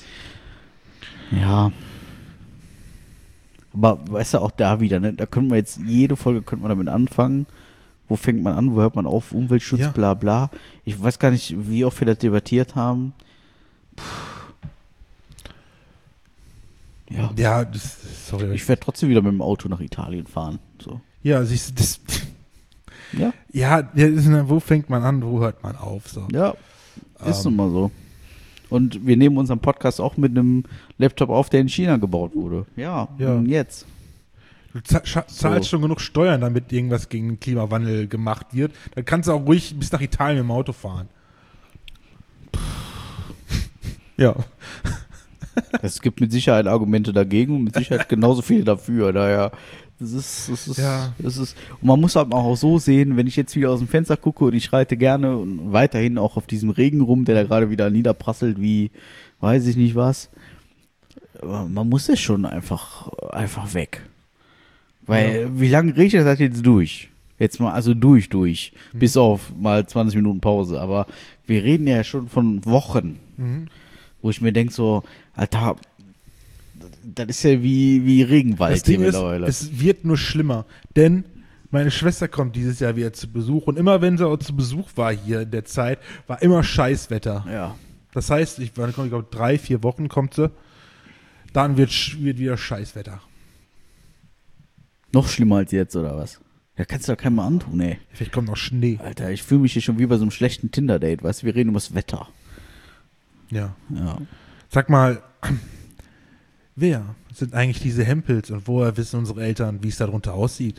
[SPEAKER 1] Ja. Aber weißt du, auch da wieder, ne? Da können wir jetzt, jede Folge könnte man damit anfangen. Wo fängt man an, wo hört man auf? Umweltschutz,
[SPEAKER 2] Ja.
[SPEAKER 1] bla bla. Ich weiß gar nicht, wie oft wir das debattiert haben. Puh. Ja.
[SPEAKER 2] Ja, das, sorry.
[SPEAKER 1] Ich werde trotzdem wieder mit dem Auto nach Italien fahren. So.
[SPEAKER 2] ja, siehst du, das,
[SPEAKER 1] Ja,
[SPEAKER 2] ja, das ist, eine- wo fängt man an, wo hört man auf? So.
[SPEAKER 1] ja. Ist
[SPEAKER 2] Ähm.
[SPEAKER 1] nun mal so. Und wir nehmen unseren Podcast auch mit einem Laptop auf, der in China gebaut wurde. Ja,
[SPEAKER 2] Ja.
[SPEAKER 1] und jetzt.
[SPEAKER 2] Du zahl- scha- zahlst
[SPEAKER 1] So.
[SPEAKER 2] schon genug Steuern, damit irgendwas gegen den Klimawandel gemacht wird. Dann kannst du auch ruhig bis nach Italien mit dem Auto fahren. Ja.
[SPEAKER 1] Es gibt mit Sicherheit Argumente dagegen und mit Sicherheit genauso viele dafür. Daher, das ist, das ist,
[SPEAKER 2] Ja.
[SPEAKER 1] das ist, und man muss aber auch so sehen, wenn ich jetzt wieder aus dem Fenster gucke und ich reite gerne und weiterhin auch auf diesem Regen rum, der da gerade wieder niederprasselt, wie, weiß ich nicht was. Aber man muss es schon einfach, einfach weg. Weil, wie lange regnet das jetzt durch? Jetzt mal, also durch, durch.
[SPEAKER 2] Mhm.
[SPEAKER 1] Bis auf mal zwanzig Minuten Pause. Aber wir reden ja schon von Wochen.
[SPEAKER 2] Mhm.
[SPEAKER 1] Wo ich mir denke so, Alter, das ist ja wie, wie Regenwald
[SPEAKER 2] Das Ding
[SPEAKER 1] hier
[SPEAKER 2] ist,
[SPEAKER 1] mittlerweile.
[SPEAKER 2] es wird nur schlimmer. Denn meine Schwester kommt dieses Jahr wieder zu Besuch. Und immer wenn sie auch zu Besuch war hier in der Zeit, war immer Scheißwetter.
[SPEAKER 1] Ja.
[SPEAKER 2] Das heißt, ich, ich glaube, drei, vier Wochen kommt sie. Dann wird, sch- wird wieder Scheißwetter.
[SPEAKER 1] Noch schlimmer als jetzt, oder was? Ja, kannst du doch keinem mal antun, ey.
[SPEAKER 2] Vielleicht kommt noch Schnee.
[SPEAKER 1] Alter, ich fühle mich hier schon wie bei so einem schlechten Tinder-Date, weißt du, wir reden über das Wetter.
[SPEAKER 2] Ja.
[SPEAKER 1] Ja.
[SPEAKER 2] Sag mal, wer sind eigentlich diese Hempels und woher wissen unsere Eltern, wie es darunter aussieht?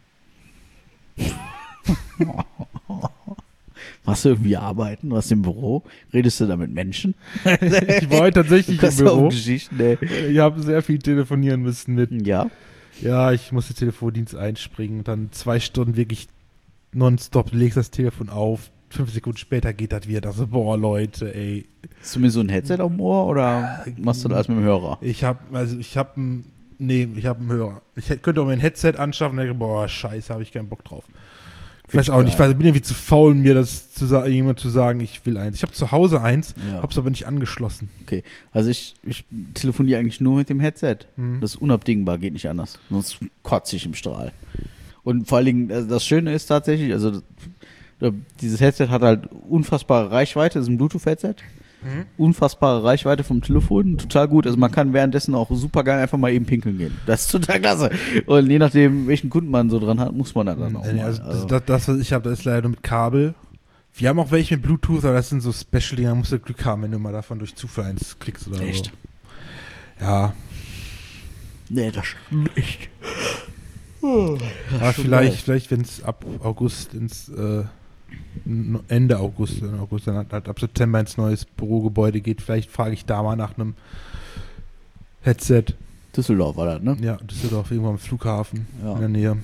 [SPEAKER 1] Machst du irgendwie arbeiten, was im Büro? Redest du da mit Menschen?
[SPEAKER 2] Ich war heute tatsächlich im
[SPEAKER 1] Kannst du auch
[SPEAKER 2] Büro.
[SPEAKER 1] Geschichten, ey.
[SPEAKER 2] Ich habe sehr viel telefonieren müssen mit.
[SPEAKER 1] Ja.
[SPEAKER 2] Ja, ich musste Telefondienst einspringen. Dann zwei Stunden wirklich nonstop, du legst das Telefon auf. Fünf Sekunden später geht das wieder. Das so, boah, Leute, ey.
[SPEAKER 1] Hast du mir so ein Headset auf dem Ohr oder machst du das alles mit dem Hörer?
[SPEAKER 2] Ich habe, also ich habe ein, nee, ich habe einen Hörer. Ich hätte- könnte auch mir ein Headset anschaffen und denke, boah, scheiße, habe ich keinen Bock drauf. Ich weiß auch nicht, ich weiß, ich bin irgendwie zu faul, mir das zu sagen, jemand zu sagen, ich will eins. Ich habe zu Hause eins,
[SPEAKER 1] Ja.
[SPEAKER 2] hab's aber nicht angeschlossen.
[SPEAKER 1] Okay, also ich, ich telefoniere eigentlich nur mit dem Headset.
[SPEAKER 2] Mhm.
[SPEAKER 1] Das ist unabdingbar, geht nicht anders. Sonst kotze ich im Strahl. Und vor allen Dingen, also das Schöne ist tatsächlich, also das- dieses Headset hat halt unfassbare Reichweite, das ist ein Bluetooth-Headset.
[SPEAKER 2] Mhm.
[SPEAKER 1] Unfassbare Reichweite vom Telefon, total gut. Also man kann währenddessen auch super geil einfach mal eben pinkeln gehen. Das ist total klasse. Und je nachdem, welchen Kunden man so dran hat, muss man da dann auch
[SPEAKER 2] Nee,
[SPEAKER 1] mal.
[SPEAKER 2] also,
[SPEAKER 1] Also,
[SPEAKER 2] das, das, was ich habe, das ist leider nur mit Kabel. Wir haben auch welche mit Bluetooth, aber das sind so Special-Dinger, da musst du Glück haben, wenn du mal davon durch Zufall eins klickst oder
[SPEAKER 1] echt?
[SPEAKER 2] so. Ja,
[SPEAKER 1] Nee, das stimmt nicht.
[SPEAKER 2] aber
[SPEAKER 1] schon
[SPEAKER 2] vielleicht,
[SPEAKER 1] geil.
[SPEAKER 2] vielleicht wenn es ab August ins, äh, Ende August, August dann halt ab September ins neues Bürogebäude geht. Vielleicht frage ich da mal nach einem Headset.
[SPEAKER 1] Düsseldorf war das, ne?
[SPEAKER 2] Ja, Düsseldorf, irgendwo am Flughafen
[SPEAKER 1] Ja.
[SPEAKER 2] in der Nähe.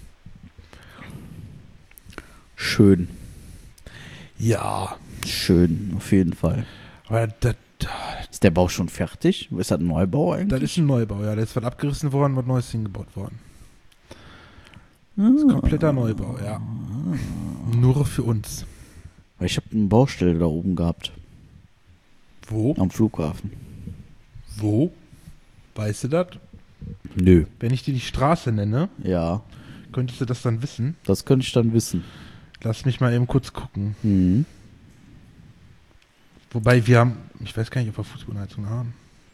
[SPEAKER 1] Schön.
[SPEAKER 2] Ja,
[SPEAKER 1] Schön, auf jeden Fall.
[SPEAKER 2] aber das,
[SPEAKER 1] Ist der Bau schon fertig? Ist das ein Neubau
[SPEAKER 2] das
[SPEAKER 1] eigentlich?
[SPEAKER 2] ist ein Neubau, ja. Da ist was abgerissen worden, was Neues hingebaut worden. Das ist ein kompletter Neubau, ja. Nur für uns.
[SPEAKER 1] Ich habe eine Baustelle da oben gehabt,
[SPEAKER 2] Wo?
[SPEAKER 1] am Flughafen.
[SPEAKER 2] Wo? Weißt du das?
[SPEAKER 1] Nö.
[SPEAKER 2] Wenn ich dir die Straße nenne,
[SPEAKER 1] Ja,
[SPEAKER 2] könntest du das dann wissen?
[SPEAKER 1] das könnte ich dann wissen.
[SPEAKER 2] Lass mich mal eben kurz gucken.
[SPEAKER 1] Mhm.
[SPEAKER 2] Wobei wir haben, ich weiß gar nicht, ob wir Fußbodenheizung haben.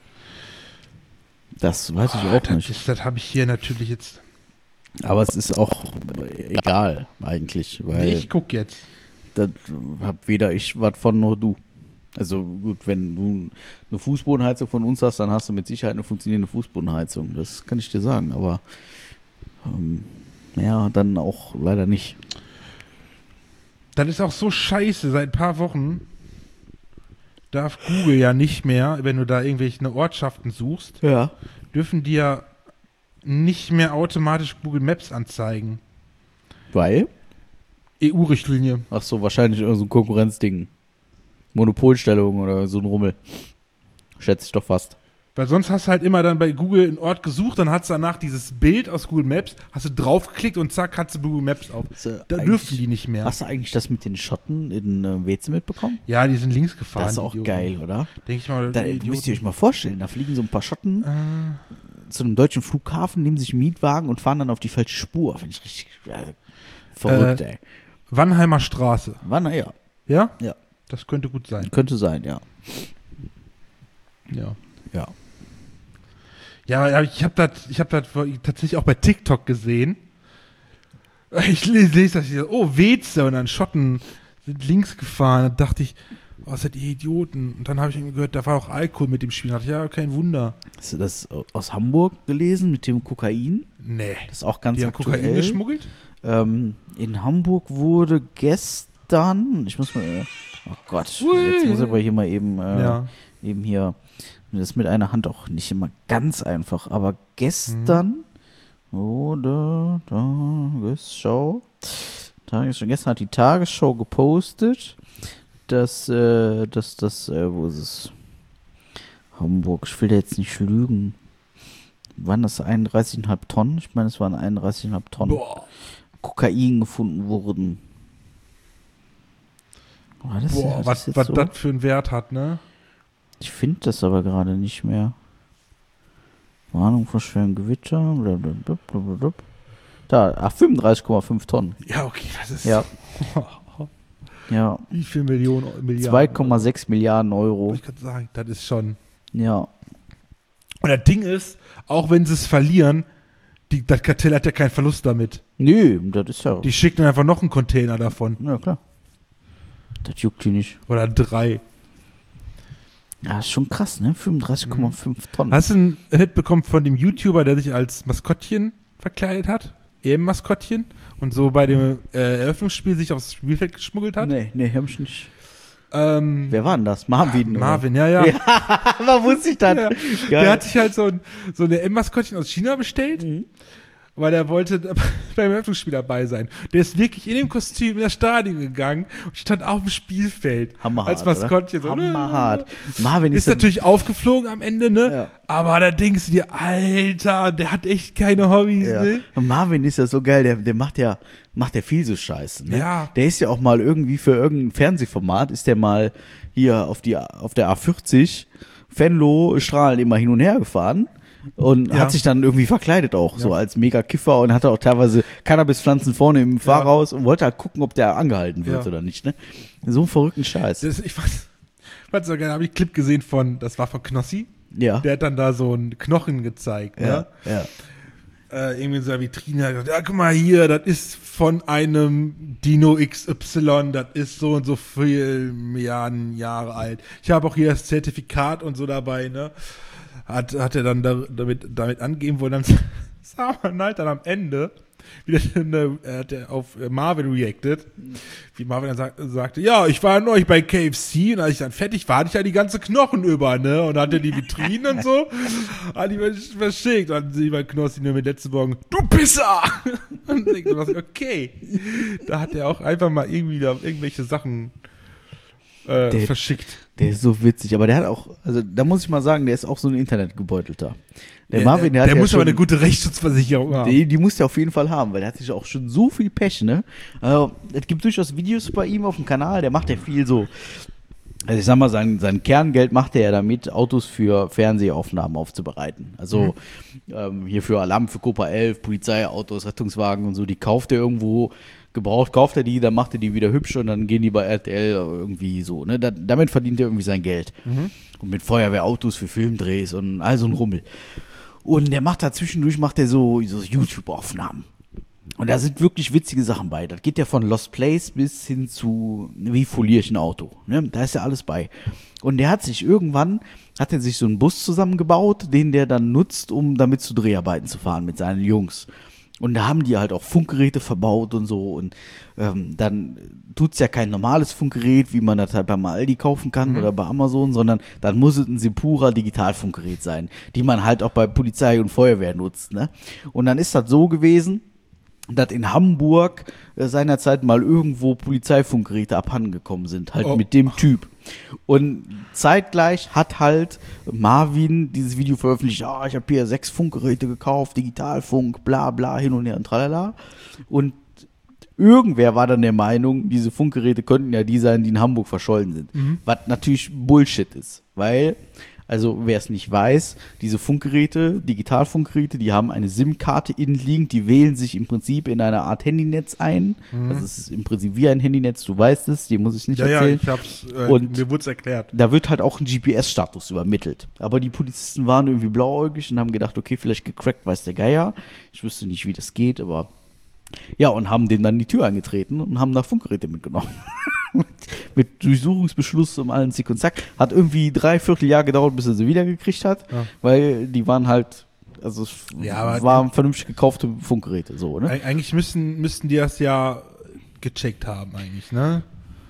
[SPEAKER 1] Das weiß ich
[SPEAKER 2] Ah,
[SPEAKER 1] auch
[SPEAKER 2] das
[SPEAKER 1] nicht.
[SPEAKER 2] ist- Das habe ich hier natürlich jetzt.
[SPEAKER 1] Aber es ist auch egal eigentlich, weil
[SPEAKER 2] Nee, ich guck jetzt.
[SPEAKER 1] das hab weder ich was von noch du. Also gut, wenn du eine Fußbodenheizung von uns hast, dann hast du mit Sicherheit eine funktionierende Fußbodenheizung. Das kann ich dir sagen, aber ähm, ja, dann auch leider nicht.
[SPEAKER 2] Das ist auch so scheiße. Seit ein paar Wochen darf Google ja nicht mehr, wenn du da irgendwelche Ortschaften suchst,
[SPEAKER 1] Ja.
[SPEAKER 2] dürfen die ja nicht mehr automatisch Google Maps anzeigen.
[SPEAKER 1] Weil?
[SPEAKER 2] E U-Richtlinie.
[SPEAKER 1] Ach so, wahrscheinlich irgend so ein Konkurrenzding. Monopolstellung oder so ein Rummel. Schätze ich doch fast.
[SPEAKER 2] Weil sonst hast du halt immer dann bei Google einen Ort gesucht, dann hast du danach dieses Bild aus Google Maps, hast du draufgeklickt und zack, hast du Google Maps auf. Da dürfen die nicht mehr.
[SPEAKER 1] Hast du eigentlich das mit den Schotten in äh, Weze mitbekommen?
[SPEAKER 2] Ja, die sind links gefahren.
[SPEAKER 1] Das ist auch
[SPEAKER 2] die Idioten.
[SPEAKER 1] geil, oder?
[SPEAKER 2] Denke ich mal.
[SPEAKER 1] Da
[SPEAKER 2] die
[SPEAKER 1] müsst ihr
[SPEAKER 2] Idioten.
[SPEAKER 1] euch mal vorstellen, da fliegen so ein paar Schotten
[SPEAKER 2] Äh,
[SPEAKER 1] zu einem deutschen Flughafen, nehmen sich einen Mietwagen und fahren dann auf die falsche Spur. Finde ich richtig äh, verrückt,
[SPEAKER 2] Äh,
[SPEAKER 1] ey.
[SPEAKER 2] Wannheimer Straße.
[SPEAKER 1] Wann, ja,
[SPEAKER 2] Ja?
[SPEAKER 1] Ja.
[SPEAKER 2] Das könnte gut sein.
[SPEAKER 1] könnte sein, ja.
[SPEAKER 2] Ja.
[SPEAKER 1] Ja.
[SPEAKER 2] Ja, ja, ich habe das ich hab das tatsächlich auch bei TikTok gesehen. Ich lese, lese das hier, oh, Weze, und dann Schotten sind links gefahren. Da dachte ich, oh, seid ihr Idioten. Und dann habe ich irgendwie gehört, da war auch Alkohol mit dem Spiel. Da dachte ich, ja, kein Wunder.
[SPEAKER 1] Hast du das aus Hamburg gelesen mit dem Kokain?
[SPEAKER 2] Nee.
[SPEAKER 1] Das ist auch ganz
[SPEAKER 2] Die haben
[SPEAKER 1] aktuell.
[SPEAKER 2] Kokain geschmuggelt?
[SPEAKER 1] Ähm, in Hamburg wurde gestern, ich muss mal, äh, oh Gott,
[SPEAKER 2] Ui.
[SPEAKER 1] jetzt muss ich aber hier mal eben, äh,
[SPEAKER 2] Ja.
[SPEAKER 1] eben hier, das ist mit einer Hand auch nicht immer ganz einfach, aber gestern wurde Tagesschau, Tagesschau, gestern hat die Tagesschau gepostet, dass, äh, dass das, äh, wo ist es? Hamburg, ich will da jetzt nicht lügen. Waren das einunddreißig Komma fünf Tonnen? Ich meine, es waren einunddreißig Komma fünf Tonnen.
[SPEAKER 2] Boah.
[SPEAKER 1] Kokain gefunden wurden. War das,
[SPEAKER 2] Boah,
[SPEAKER 1] hat
[SPEAKER 2] was
[SPEAKER 1] das jetzt
[SPEAKER 2] was
[SPEAKER 1] so?
[SPEAKER 2] das für einen Wert hat, ne?
[SPEAKER 1] Ich finde das aber gerade nicht mehr. Warnung vor schweren Gewitter. Blablabla, blablabla. Da, ach, fünfunddreißig Komma fünf Tonnen.
[SPEAKER 2] Ja, okay, das ist.
[SPEAKER 1] Ja. Ja.
[SPEAKER 2] Wie viel Millionen Milliarden?
[SPEAKER 1] zwei Komma sechs Milliarden Euro.
[SPEAKER 2] Wollte ich gerade sagen, das ist schon.
[SPEAKER 1] Ja.
[SPEAKER 2] Und das Ding ist, auch wenn sie es verlieren, die, das Kartell hat ja keinen Verlust damit.
[SPEAKER 1] Nö, das ist ja.
[SPEAKER 2] Die schicken einfach noch einen Container davon.
[SPEAKER 1] Ja, klar. Das juckt die nicht.
[SPEAKER 2] Oder drei.
[SPEAKER 1] Ja, ist schon krass, ne? fünfunddreißig Komma fünf Tonnen.
[SPEAKER 2] Hast du einen Hit bekommen von dem YouTuber, der sich als Maskottchen verkleidet hat? E M-Maskottchen? Und so bei dem äh, Eröffnungsspiel sich aufs Spielfeld geschmuggelt hat?
[SPEAKER 1] Nee, nee, hab ich nicht.
[SPEAKER 2] Ähm,
[SPEAKER 1] Wer war denn das? Marvin. oder?
[SPEAKER 2] Marvin, ja, ja.
[SPEAKER 1] Aber wusste ich das?
[SPEAKER 2] Ja.
[SPEAKER 1] Geil.
[SPEAKER 2] Der hat sich halt so ein, so eine M-Maskottchen aus China bestellt,
[SPEAKER 1] Mhm.
[SPEAKER 2] weil er wollte beim Eröffnungsspiel dabei sein. Der ist wirklich in dem Kostüm in das Stadion gegangen und stand auf dem Spielfeld.
[SPEAKER 1] Hammerhart,
[SPEAKER 2] als Maskottchen.
[SPEAKER 1] oder?
[SPEAKER 2] So, ne?
[SPEAKER 1] Hammerhart. Marvin
[SPEAKER 2] Ist
[SPEAKER 1] ist,
[SPEAKER 2] natürlich aufgeflogen am Ende, ne?
[SPEAKER 1] Ja.
[SPEAKER 2] Aber da denkst du dir, Alter, der hat echt keine Hobbys,
[SPEAKER 1] ja.
[SPEAKER 2] ne?
[SPEAKER 1] Und Marvin ist ja so geil, der, der macht ja, macht ja viel so Scheiße, ne?
[SPEAKER 2] Ja.
[SPEAKER 1] Der ist ja auch mal irgendwie für irgendein Fernsehformat, ist der mal hier auf die, auf der A vierzig, Venlo, Strahlen immer hin und her gefahren. Und
[SPEAKER 2] Ja.
[SPEAKER 1] hat sich dann irgendwie verkleidet auch, so als Mega-Kiffer und hatte auch teilweise Cannabispflanzen vorne im Fahrhaus und wollte halt gucken, ob der angehalten wird
[SPEAKER 2] Ja.
[SPEAKER 1] oder nicht, ne? So einen verrückten Scheiß.
[SPEAKER 2] Das, ich fand, fand so gerne, habe ich einen Clip gesehen von, das war von Knossi.
[SPEAKER 1] Ja.
[SPEAKER 2] Der hat dann da so einen Knochen gezeigt,
[SPEAKER 1] ja,
[SPEAKER 2] ne?
[SPEAKER 1] ja.
[SPEAKER 2] Äh, irgendwie in so einer Vitrine hat gesagt, ja, guck mal hier, das ist von einem Dino X Y, das ist so und so viel Milliarden Jahre alt. Ich habe auch hier das Zertifikat und so dabei, ne? Hat, hat er dann da, damit, damit angeben wollen, dann sah man halt dann am Ende, wieder eine, er hat er auf Marvin reacted, wie Marvin dann sag, sagte, ja, ich war neulich bei K F C und als ich dann fertig war, hatte ich ja die ganze Knochen über, ne, und hatte die Vitrinen und so, hat die verschickt, und dann sieht man Knossi nur mit letzten Morgen, du Pisser! Und ich dachte, okay, da hat er auch einfach mal irgendwie da irgendwelche Sachen äh,
[SPEAKER 1] Der-
[SPEAKER 2] verschickt.
[SPEAKER 1] Der ist so witzig, aber der hat auch, also da muss ich mal sagen, der ist auch so ein Internetgebeutelter. Der
[SPEAKER 2] Der,
[SPEAKER 1] Marvin, der,
[SPEAKER 2] der,
[SPEAKER 1] hat
[SPEAKER 2] der
[SPEAKER 1] ja
[SPEAKER 2] muss
[SPEAKER 1] schon,
[SPEAKER 2] aber eine gute Rechtsschutzversicherung haben.
[SPEAKER 1] Die, die muss der auf jeden Fall haben, weil der hat sich auch schon so viel Pech, ne? Also, es gibt durchaus Videos bei ihm auf dem Kanal, der macht ja viel so. Also ich sag mal, sein, sein Kerngeld macht er ja damit, Autos für Fernsehaufnahmen aufzubereiten. Also mhm. ähm, hier für Alarm, für Copa elf, Polizeiautos, Rettungswagen und so, die kauft er irgendwo gebraucht, kauft er die, dann macht er die wieder hübsch und dann gehen die bei R T L irgendwie so. Ne? Da, damit verdient er irgendwie sein Geld. Mhm. Und mit Feuerwehrautos für Filmdrehs und all so ein Rummel. Und der macht da zwischendurch, macht er so, so YouTube-Aufnahmen. Und da sind wirklich witzige Sachen bei. Das geht ja von Lost Place bis hin zu, wie foliere ich ein Auto. Ne? Da ist ja alles bei. Und der hat sich irgendwann, hat er sich so einen Bus zusammengebaut, den der dann nutzt, um damit zu Dreharbeiten zu fahren mit seinen Jungs. Und da haben die halt auch Funkgeräte verbaut und so. Und ähm, dann tut's ja kein normales Funkgerät, wie man das halt beim Aldi kaufen kann mhm. oder bei Amazon, sondern dann muss es ein Sepura Digitalfunkgerät sein, die man halt auch bei Polizei und Feuerwehr nutzt. Ne? Und dann ist das so gewesen, dass in Hamburg äh, seinerzeit mal irgendwo Polizeifunkgeräte abhandengekommen sind, halt
[SPEAKER 2] oh.
[SPEAKER 1] mit dem Typ. Und zeitgleich hat halt Marvin dieses Video veröffentlicht, ah, ich habe hier sechs Funkgeräte gekauft, Digitalfunk, bla bla, hin und her und tralala. Und irgendwer war dann der Meinung, diese Funkgeräte könnten ja die sein, die in Hamburg verschollen sind. Mhm. Was natürlich Bullshit ist, weil... Also wer es nicht weiß, diese Funkgeräte, Digitalfunkgeräte, die haben eine SIM-Karte innen liegend, die wählen sich im Prinzip in eine Art Handynetz ein. Mhm. Also es ist im Prinzip wie ein Handynetz, du weißt es, die muss ich nicht
[SPEAKER 2] ja,
[SPEAKER 1] erzählen.
[SPEAKER 2] Ja, ich hab's, äh,
[SPEAKER 1] und
[SPEAKER 2] mir wurde es erklärt.
[SPEAKER 1] Da wird halt auch ein G P S-Status übermittelt. Aber die Polizisten waren irgendwie blauäugig und haben gedacht, okay, vielleicht gecrackt, weiß der Geier. Ich wüsste nicht, wie das geht, aber ja, und haben denen dann die Tür eingetreten und haben da Funkgeräte mitgenommen. mit, mit Durchsuchungsbeschluss um allen Zick und Zack. Hat irgendwie drei Vierteljahr gedauert, bis er sie wiedergekriegt hat, ja. weil die waren halt, also es
[SPEAKER 2] ja,
[SPEAKER 1] waren vernünftig gekaufte Funkgeräte, so, ne?
[SPEAKER 2] Eigentlich müssen, müssten die das ja gecheckt haben, eigentlich, ne?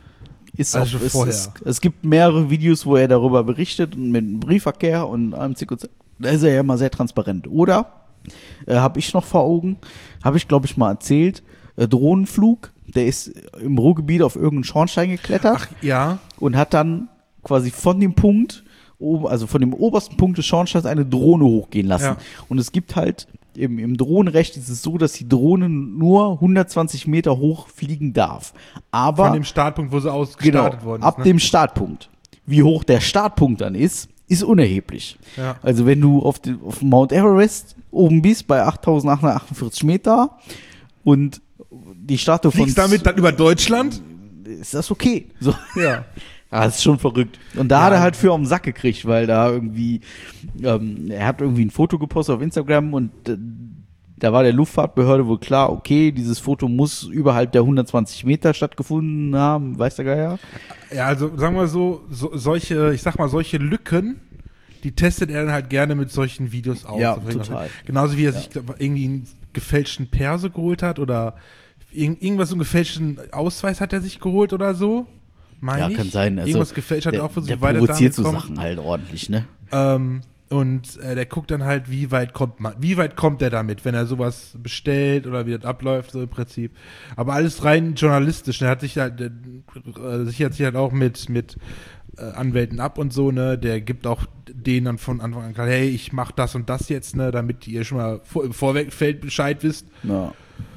[SPEAKER 1] Ist
[SPEAKER 2] also
[SPEAKER 1] auch, ist,
[SPEAKER 2] vorher.
[SPEAKER 1] Es, es gibt mehrere Videos, wo er darüber berichtet und mit dem Briefverkehr und allem Zick und Zack. Da ist er ja immer sehr transparent. Oder, äh, habe ich noch vor Augen, habe ich glaube ich mal erzählt, äh, Drohnenflug, der ist im Ruhrgebiet auf irgendeinen Schornstein geklettert.
[SPEAKER 2] Ach, ja.
[SPEAKER 1] Und hat dann quasi von dem Punkt, also von dem obersten Punkt des Schornsteins eine Drohne hochgehen lassen. Ja. Und es gibt halt, im, im Drohnenrecht ist es so, dass die Drohne nur hundertzwanzig Meter hoch fliegen darf. Aber
[SPEAKER 2] von dem Startpunkt, wo sie ausgestartet
[SPEAKER 1] genau,
[SPEAKER 2] worden ist.
[SPEAKER 1] Ab
[SPEAKER 2] ne?
[SPEAKER 1] dem Startpunkt. Wie hoch der Startpunkt dann ist, ist unerheblich.
[SPEAKER 2] Ja.
[SPEAKER 1] Also wenn du auf, den, auf Mount Everest oben bist, bei achttausendachthundertachtundvierzig Meter und die Statue von...
[SPEAKER 2] Fliegst damit dann über Deutschland?
[SPEAKER 1] Ist das okay? So.
[SPEAKER 2] Ja.
[SPEAKER 1] Ah, das ist schon verrückt. Und da
[SPEAKER 2] ja.
[SPEAKER 1] hat er halt für auf den Sack gekriegt, weil da irgendwie, ähm, er hat irgendwie ein Foto gepostet auf Instagram und äh, da war der Luftfahrtbehörde wohl klar, okay, dieses Foto muss überhalb der hundertzwanzig Meter stattgefunden haben, weiß der Geier?
[SPEAKER 2] Ja, also sagen wir so, so, solche, ich sag mal, solche Lücken, die testet er dann halt gerne mit solchen Videos aus.
[SPEAKER 1] Ja, total.
[SPEAKER 2] Genauso wie er
[SPEAKER 1] ja.
[SPEAKER 2] sich glaub, irgendwie einen gefälschten Perso geholt hat oder irg- irgendwas, so einen gefälschten Ausweis hat er sich geholt oder so. Meine
[SPEAKER 1] ja,
[SPEAKER 2] ich.
[SPEAKER 1] kann sein. Also,
[SPEAKER 2] irgendwas gefälscht hat
[SPEAKER 1] der,
[SPEAKER 2] auch für so
[SPEAKER 1] der
[SPEAKER 2] weiter
[SPEAKER 1] provoziert so
[SPEAKER 2] kommt.
[SPEAKER 1] Sachen halt ordentlich, ne?
[SPEAKER 2] Ähm, und äh, der guckt dann halt, wie weit kommt man, wie weit kommt er damit, wenn er sowas bestellt oder wie das abläuft, so im Prinzip. Aber alles rein journalistisch. Er hat sich halt, der, äh, sichert sich halt auch mit, mit äh, Anwälten ab und so, ne? Der gibt auch denen dann von Anfang an klar, hey, ich mach das und das jetzt, ne? Damit ihr schon mal vor, im Vorfeld Bescheid wisst.
[SPEAKER 1] Ja.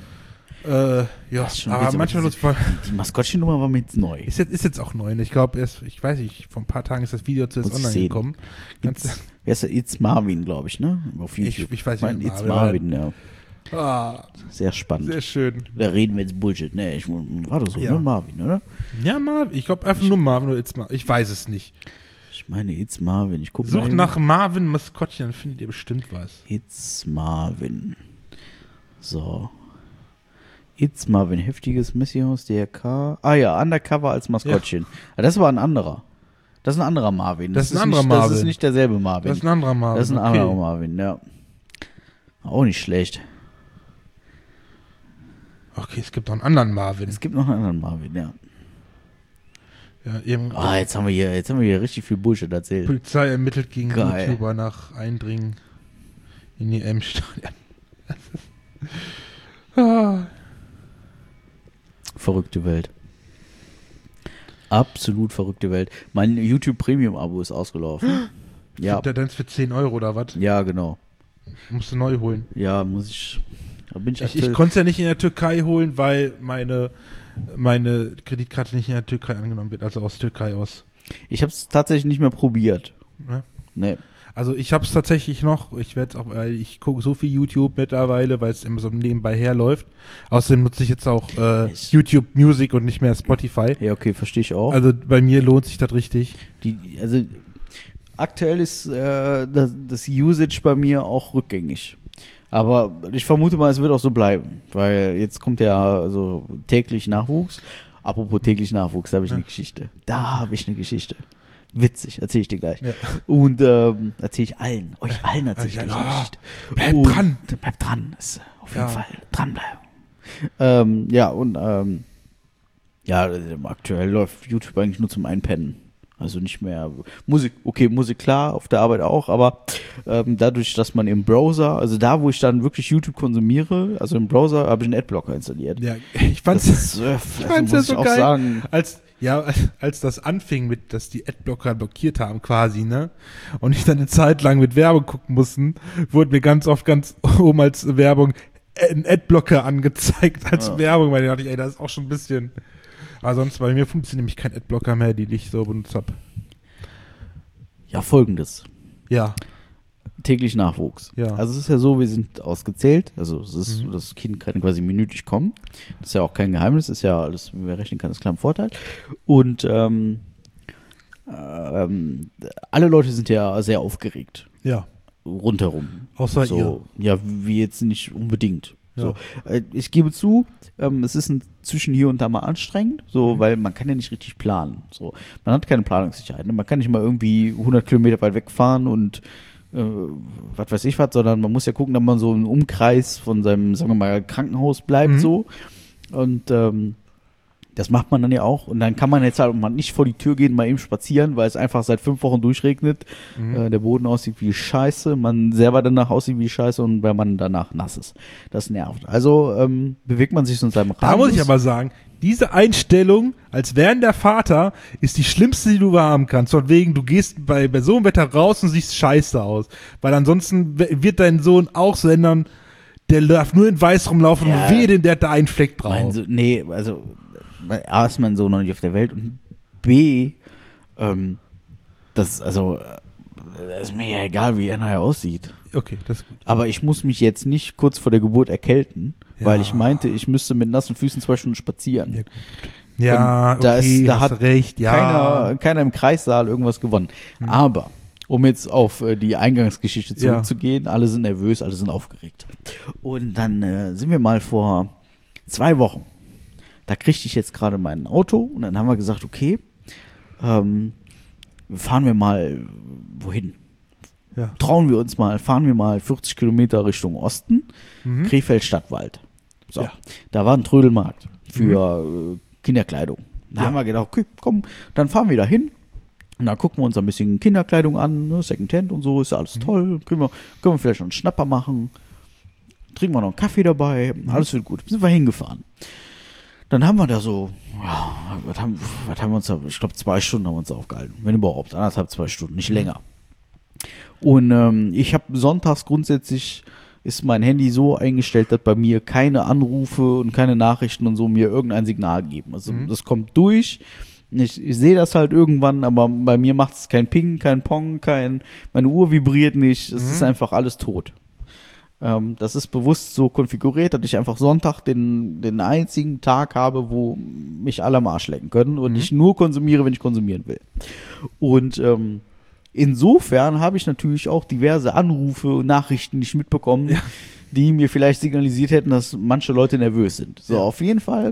[SPEAKER 2] Äh, ja, aber
[SPEAKER 1] witzig,
[SPEAKER 2] manchmal
[SPEAKER 1] diese, die, die Maskottchen-Nummer war mir jetzt neu.
[SPEAKER 2] Ist jetzt, ist jetzt auch neu. Ne? Ich glaube, erst, ich weiß nicht, vor ein paar Tagen ist das Video zuerst online
[SPEAKER 1] sehen.
[SPEAKER 2] gekommen.
[SPEAKER 1] It's, wer ist der? It's Marvin, glaube ich, ne? Auf YouTube.
[SPEAKER 2] Ich, ich weiß
[SPEAKER 1] mein,
[SPEAKER 2] nicht.
[SPEAKER 1] It's Marvin, ja.
[SPEAKER 2] Ah,
[SPEAKER 1] sehr spannend.
[SPEAKER 2] Sehr schön.
[SPEAKER 1] Da reden wir jetzt Bullshit. Ne, ich war doch so,
[SPEAKER 2] ja.
[SPEAKER 1] ne? Marvin, oder?
[SPEAKER 2] Ja, Marvin. Ich glaube einfach nur Marvin oder It's Marvin. Ich weiß es nicht.
[SPEAKER 1] Ich meine, It's Marvin. Ich guck
[SPEAKER 2] Sucht
[SPEAKER 1] mal
[SPEAKER 2] nach Marvin Maskottchen, dann findet ihr bestimmt was.
[SPEAKER 1] It's Marvin. So. It's Marvin, heftiges Missions, D R K. Ah ja, Undercover als Maskottchen. Ja. Das war ein anderer. Das ist ein anderer Marvin.
[SPEAKER 2] Das, das ist ein
[SPEAKER 1] nicht,
[SPEAKER 2] anderer Marvin.
[SPEAKER 1] Das ist nicht derselbe Marvin.
[SPEAKER 2] Das ist ein anderer Marvin.
[SPEAKER 1] Das ist ein
[SPEAKER 2] okay.
[SPEAKER 1] anderer Marvin, ja. Auch nicht schlecht.
[SPEAKER 2] Okay, es gibt noch einen anderen Marvin.
[SPEAKER 1] Es gibt noch einen anderen Marvin, ja.
[SPEAKER 2] Ja, eben
[SPEAKER 1] Ah, jetzt haben wir hier, jetzt haben wir hier richtig viel Bullshit erzählt.
[SPEAKER 2] Polizei ermittelt gegen
[SPEAKER 1] Geil.
[SPEAKER 2] YouTuber nach Eindringen in die M-Stadion. ah.
[SPEAKER 1] Verrückte Welt. Absolut verrückte Welt. Mein YouTube Premium-Abo ist ausgelaufen. Ja.
[SPEAKER 2] Der dann für zehn Euro oder was?
[SPEAKER 1] Ja, genau.
[SPEAKER 2] Musst du neu holen.
[SPEAKER 1] Ja, muss ich. Da bin ich
[SPEAKER 2] Ich, ich konnte es ja nicht in der Türkei holen, weil meine, meine Kreditkarte nicht in der Türkei angenommen wird, also aus Türkei aus.
[SPEAKER 1] Ich habe es tatsächlich nicht mehr probiert.
[SPEAKER 2] Ja.
[SPEAKER 1] Nee.
[SPEAKER 2] Also ich habe es tatsächlich noch, ich werde auch, weil ich gucke so viel YouTube mittlerweile, weil es immer so nebenbei herläuft. Außerdem nutze ich jetzt auch äh,
[SPEAKER 1] Ich-
[SPEAKER 2] YouTube Music und nicht mehr Spotify.
[SPEAKER 1] Ja, okay, verstehe ich auch.
[SPEAKER 2] Also bei mir lohnt sich das richtig.
[SPEAKER 1] Die, also aktuell ist äh, das, das Usage bei mir auch rückgängig. Aber ich vermute mal, es wird auch so bleiben, weil jetzt kommt ja also täglich Nachwuchs. Apropos täglich Nachwuchs, da habe ich eine Geschichte. Da habe ich eine Geschichte. Witzig, erzähle ich dir gleich.
[SPEAKER 2] Ja.
[SPEAKER 1] Und ähm, erzähle ich allen, euch allen erzähle ich
[SPEAKER 2] Ja,
[SPEAKER 1] gleich
[SPEAKER 2] ja.
[SPEAKER 1] eine Geschichte.
[SPEAKER 2] Bleib
[SPEAKER 1] Und-
[SPEAKER 2] dran.
[SPEAKER 1] Bleib dran, ist auf jeden
[SPEAKER 2] Ja.
[SPEAKER 1] Fall dranbleiben. Ähm, ja, und ähm, ja, aktuell läuft YouTube eigentlich nur zum Einpennen. Also nicht mehr Musik, okay, Musik klar, auf der Arbeit auch, aber ähm, dadurch, dass man im Browser, also da, wo ich dann wirklich YouTube konsumiere, also im Browser, habe ich einen Adblocker installiert.
[SPEAKER 2] Ja, ich fand's,
[SPEAKER 1] Das ist, äh,
[SPEAKER 2] ich
[SPEAKER 1] also
[SPEAKER 2] fand's
[SPEAKER 1] muss
[SPEAKER 2] ja
[SPEAKER 1] ich
[SPEAKER 2] so
[SPEAKER 1] auch
[SPEAKER 2] geil.
[SPEAKER 1] sagen,
[SPEAKER 2] Als, ja, als, als das anfing mit, dass die Adblocker blockiert haben quasi, ne? Und ich dann eine Zeit lang mit Werbung gucken mussten, wurde mir ganz oft ganz oben als Werbung ein Adblocker angezeigt als
[SPEAKER 1] Ja.
[SPEAKER 2] Werbung, weil da dachte ich, ey, das ist auch schon ein bisschen. Aber sonst bei mir funktioniert nämlich kein Adblocker mehr, die ich so benutzt habe.
[SPEAKER 1] ja, folgendes.
[SPEAKER 2] Ja.
[SPEAKER 1] Täglich Nachwuchs.
[SPEAKER 2] Ja.
[SPEAKER 1] Also es ist ja so, wir sind ausgezählt, also es ist,
[SPEAKER 2] Mhm.
[SPEAKER 1] das Kind kann quasi minütlich kommen. Das ist ja auch kein Geheimnis, ist ja alles, wer rechnen kann, ist klar ein Vorteil. Und ähm, ähm, alle Leute sind ja sehr aufgeregt.
[SPEAKER 2] Ja.
[SPEAKER 1] Rundherum.
[SPEAKER 2] Außer
[SPEAKER 1] so, ja, wie jetzt nicht unbedingt.
[SPEAKER 2] Ja.
[SPEAKER 1] So, äh, ich gebe zu, ähm, es ist ein, zwischen hier und da mal anstrengend, so,
[SPEAKER 2] Mhm.
[SPEAKER 1] weil man kann ja nicht richtig planen. So, man hat keine Planungssicherheit. Ne? Man kann nicht mal irgendwie hundert Kilometer weit wegfahren und äh, was weiß ich was, sondern man muss ja gucken, dass man so im Umkreis von seinem, sagen wir mal, Krankenhaus bleibt,
[SPEAKER 2] Mhm.
[SPEAKER 1] so. Und ähm, das macht man dann ja auch. Und dann kann man jetzt halt mal nicht vor die Tür gehen, mal eben spazieren, weil es einfach seit fünf Wochen durchregnet.
[SPEAKER 2] Mhm.
[SPEAKER 1] Äh, der Boden aussieht wie Scheiße, man selber danach aussieht wie Scheiße und weil man danach nass ist. Das nervt. Also ähm, bewegt man sich so in seinem Radius.
[SPEAKER 2] Da muss ich aber sagen, diese Einstellung, als werdender Vater, ist die schlimmste, die du haben kannst. Von wegen, du gehst bei, bei so einem Wetter raus und siehst scheiße aus. Weil ansonsten w- wird dein Sohn auch so ändern, der darf nur in weiß rumlaufen
[SPEAKER 1] Ja.
[SPEAKER 2] und wehe, denn der hat da einen Fleck drauf.
[SPEAKER 1] Mein so, nee, also A ist mein Sohn noch nicht auf der Welt und B, ähm, das, also, äh, ist mir ja egal, wie er nachher aussieht.
[SPEAKER 2] Okay, das ist gut.
[SPEAKER 1] Aber ich muss mich jetzt nicht kurz vor der Geburt erkälten,
[SPEAKER 2] Ja.
[SPEAKER 1] weil ich meinte, ich müsste mit nassen Füßen zwei Stunden spazieren.
[SPEAKER 2] Ja, gut. Ja,
[SPEAKER 1] Und da
[SPEAKER 2] okay,
[SPEAKER 1] ist- da
[SPEAKER 2] hast
[SPEAKER 1] hat
[SPEAKER 2] recht, ja.
[SPEAKER 1] Keiner, keiner im Kreissaal irgendwas gewonnen. Aber, um jetzt auf äh, die Eingangsgeschichte
[SPEAKER 2] Ja.
[SPEAKER 1] zurückzugehen, alle sind nervös, alle sind aufgeregt. Und dann äh, sind wir mal vor zwei Wochen, da kriegte ich jetzt gerade mein Auto und dann haben wir gesagt, okay, ähm, fahren wir mal wohin?
[SPEAKER 2] Ja.
[SPEAKER 1] Trauen wir uns mal, fahren wir mal vierzig Kilometer Richtung Osten,
[SPEAKER 2] Mhm.
[SPEAKER 1] Krefeld Stadtwald. So,
[SPEAKER 2] Ja.
[SPEAKER 1] da war ein Trödelmarkt für äh, Kinderkleidung. Da
[SPEAKER 2] Ja.
[SPEAKER 1] haben wir gedacht, okay, komm, dann fahren wir da hin. Und dann gucken wir uns ein bisschen Kinderkleidung an, ne, Secondhand und so, ist ja alles toll. Können wir, können wir vielleicht noch einen Schnapper machen. Trinken wir noch einen Kaffee dabei, alles wird gut. Sind wir hingefahren. Dann haben wir da so, ja, was haben, was haben wir uns da, ich glaube zwei Stunden haben wir uns da aufgehalten. Wenn überhaupt, anderthalb, zwei Stunden, nicht länger. Und ähm, ich habe sonntags grundsätzlich, ist mein Handy so eingestellt, dass bei mir keine Anrufe und keine Nachrichten und so mir irgendein Signal geben. Also
[SPEAKER 2] Mhm.
[SPEAKER 1] das kommt durch. Ich, ich sehe das halt irgendwann, aber bei mir macht es kein Ping, kein Pong, kein, meine Uhr vibriert nicht. Es
[SPEAKER 2] Mhm.
[SPEAKER 1] ist einfach alles tot. Ähm, das ist bewusst so konfiguriert, dass ich einfach Sonntag den, den einzigen Tag habe, wo mich alle am Arsch lecken können und
[SPEAKER 2] Mhm.
[SPEAKER 1] ich nur konsumiere, wenn ich konsumieren will. Und ähm, insofern habe ich natürlich auch diverse Anrufe und Nachrichten nicht mitbekommen,
[SPEAKER 2] Ja.
[SPEAKER 1] die mir vielleicht signalisiert hätten, dass manche Leute nervös sind. So,
[SPEAKER 2] Ja.
[SPEAKER 1] auf jeden Fall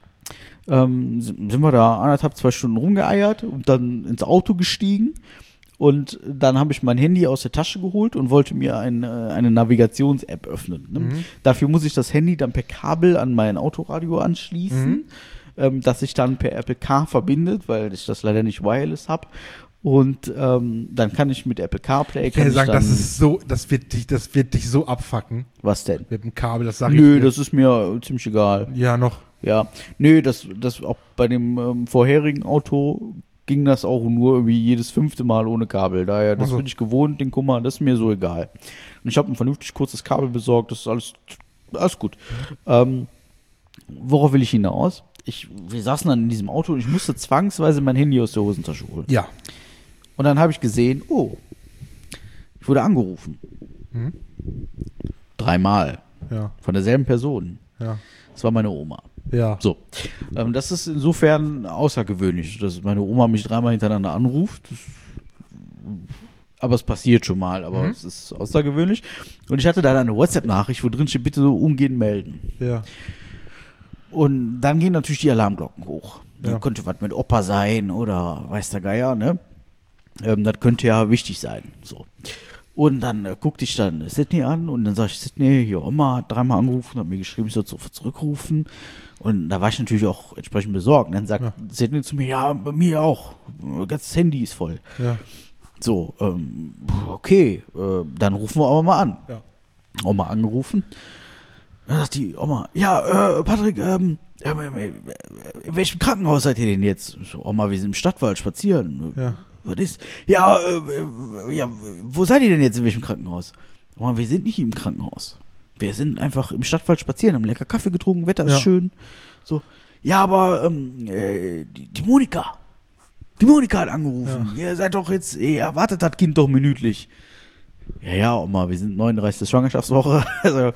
[SPEAKER 1] ähm, sind wir da anderthalb, zwei Stunden rumgeeiert und dann ins Auto gestiegen Und dann habe ich mein Handy aus der Tasche geholt und wollte mir ein, äh, eine Navigations-App öffnen. Ne?
[SPEAKER 2] Mhm.
[SPEAKER 1] Dafür muss ich das Handy dann per Kabel an mein Autoradio anschließen,
[SPEAKER 2] Mhm.
[SPEAKER 1] ähm, das sich dann per Apple Car verbindet, weil ich das leider nicht wireless habe. Und ähm, dann kann ich mit Apple CarPlay
[SPEAKER 2] Ich kann
[SPEAKER 1] kann
[SPEAKER 2] dir
[SPEAKER 1] ich
[SPEAKER 2] sagen,
[SPEAKER 1] dann,
[SPEAKER 2] das ist so, das wird dich, das wird dich so abfacken
[SPEAKER 1] was denn?
[SPEAKER 2] mit dem Kabel, das sage ich
[SPEAKER 1] Nö,
[SPEAKER 2] dir.
[SPEAKER 1] das ist mir ziemlich egal.
[SPEAKER 2] Ja, noch.
[SPEAKER 1] Ja, nö, das, das auch bei dem ähm, vorherigen Auto ging das auch nur irgendwie jedes fünfte Mal ohne Kabel. Daher, das
[SPEAKER 2] Ach so.
[SPEAKER 1] bin ich gewohnt, den Kummer, das ist mir so egal. Und ich habe ein vernünftig kurzes Kabel besorgt, das ist alles, alles gut. Ähm, worauf will ich hinaus? Ich, wir saßen dann in diesem Auto und ich musste zwangsweise mein Handy aus der Hosentasche holen.
[SPEAKER 2] Ja.
[SPEAKER 1] Und dann habe ich gesehen, oh, ich wurde angerufen.
[SPEAKER 2] Mhm.
[SPEAKER 1] Dreimal.
[SPEAKER 2] Ja.
[SPEAKER 1] Von derselben Person.
[SPEAKER 2] Ja.
[SPEAKER 1] Das war meine Oma.
[SPEAKER 2] Ja.
[SPEAKER 1] So, ähm, das ist insofern außergewöhnlich, dass meine Oma mich dreimal hintereinander anruft. Das, aber es passiert schon mal, aber
[SPEAKER 2] Mhm.
[SPEAKER 1] es ist außergewöhnlich. Und ich hatte da eine WhatsApp-Nachricht, wo drin steht, bitte so umgehend melden.
[SPEAKER 2] Ja.
[SPEAKER 1] Und dann gehen natürlich die Alarmglocken hoch.
[SPEAKER 2] Ja.
[SPEAKER 1] Da könnte was mit Opa sein oder weiß der Geier, ne? Ähm, das könnte ja wichtig sein. So. Und dann äh, guckte ich dann Sydney an und dann sag ich, Sydney, hier Oma hat dreimal angerufen, hat mir geschrieben, ich soll sofort zurückrufen. Und da war ich natürlich auch entsprechend besorgt. Und dann sagt
[SPEAKER 2] Ja.
[SPEAKER 1] Sydney zu mir, ja, bei mir auch. Mein ganzes Handy ist voll.
[SPEAKER 2] Ja.
[SPEAKER 1] So, ähm, okay, äh, dann rufen wir aber mal an.
[SPEAKER 2] Ja.
[SPEAKER 1] Oma angerufen. Dann sagt die Oma, ja, äh, Patrick, ähm, äh, äh, in welchem Krankenhaus seid ihr denn jetzt? Ich so, Oma, wir sind im Stadtwald spazieren.
[SPEAKER 2] Ja.
[SPEAKER 1] Was ist? Ja, äh, ja, wo seid ihr denn jetzt in welchem Krankenhaus? Oma, wir sind nicht im Krankenhaus. Wir sind einfach im Stadtwald spazieren, haben lecker Kaffee getrunken, Wetter ist
[SPEAKER 2] Ja.
[SPEAKER 1] schön. So, ja, aber ähm, äh, die, die Monika, die Monika hat angerufen. Ihr seid doch jetzt, ihr erwartet das Kind doch minütlich. Ja, ja, Oma, wir sind neununddreißigste Schwangerschaftswoche. Also,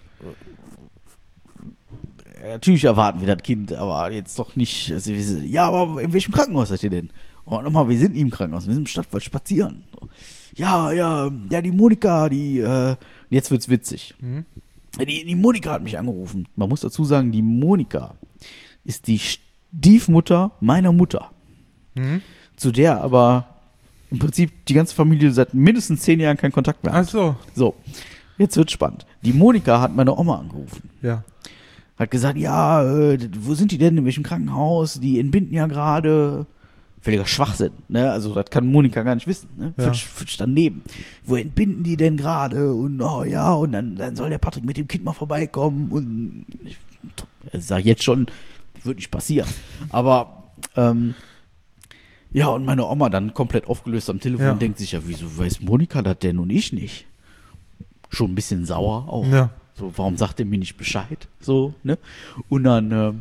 [SPEAKER 1] äh, natürlich erwarten wir das Kind, aber jetzt doch nicht. Also, wir sind, ja, aber in welchem Krankenhaus seid ihr denn? Oh, nochmal, wir sind nie im Krankenhaus, wir sind im Stadtwald spazieren. Ja, ja, ja, die Monika, die, äh, jetzt wird's witzig.
[SPEAKER 2] Mhm.
[SPEAKER 1] Die, die Monika hat mich angerufen. Man muss dazu sagen, die Monika ist die Stiefmutter meiner Mutter.
[SPEAKER 2] Mhm.
[SPEAKER 1] Zu der aber im Prinzip die ganze Familie seit mindestens zehn Jahren keinen Kontakt mehr
[SPEAKER 2] Ach
[SPEAKER 1] hat.
[SPEAKER 2] so.
[SPEAKER 1] So, jetzt wird's spannend. Die Monika hat meine Oma angerufen.
[SPEAKER 2] Ja.
[SPEAKER 1] Hat gesagt, ja, äh, wo sind die denn, in welchem Krankenhaus? Die entbinden ja gerade. Völliger Schwachsinn, ne? Also das kann Monika gar nicht wissen, ne?
[SPEAKER 2] Ja.
[SPEAKER 1] Völlig, völlig daneben. Wo entbinden die denn gerade? Und oh ja, und dann, dann soll der Patrick mit dem Kind mal vorbeikommen. Und ich, ich sag jetzt schon, wird nicht passieren. Aber ähm, ja, und meine Oma dann komplett aufgelöst am Telefon
[SPEAKER 2] Ja.
[SPEAKER 1] und denkt sich, ja, wieso weiß Monika das denn und ich nicht? Schon ein bisschen sauer auch.
[SPEAKER 2] Ja.
[SPEAKER 1] So, warum sagt er mir nicht Bescheid? So, ne? Und dann, ähm,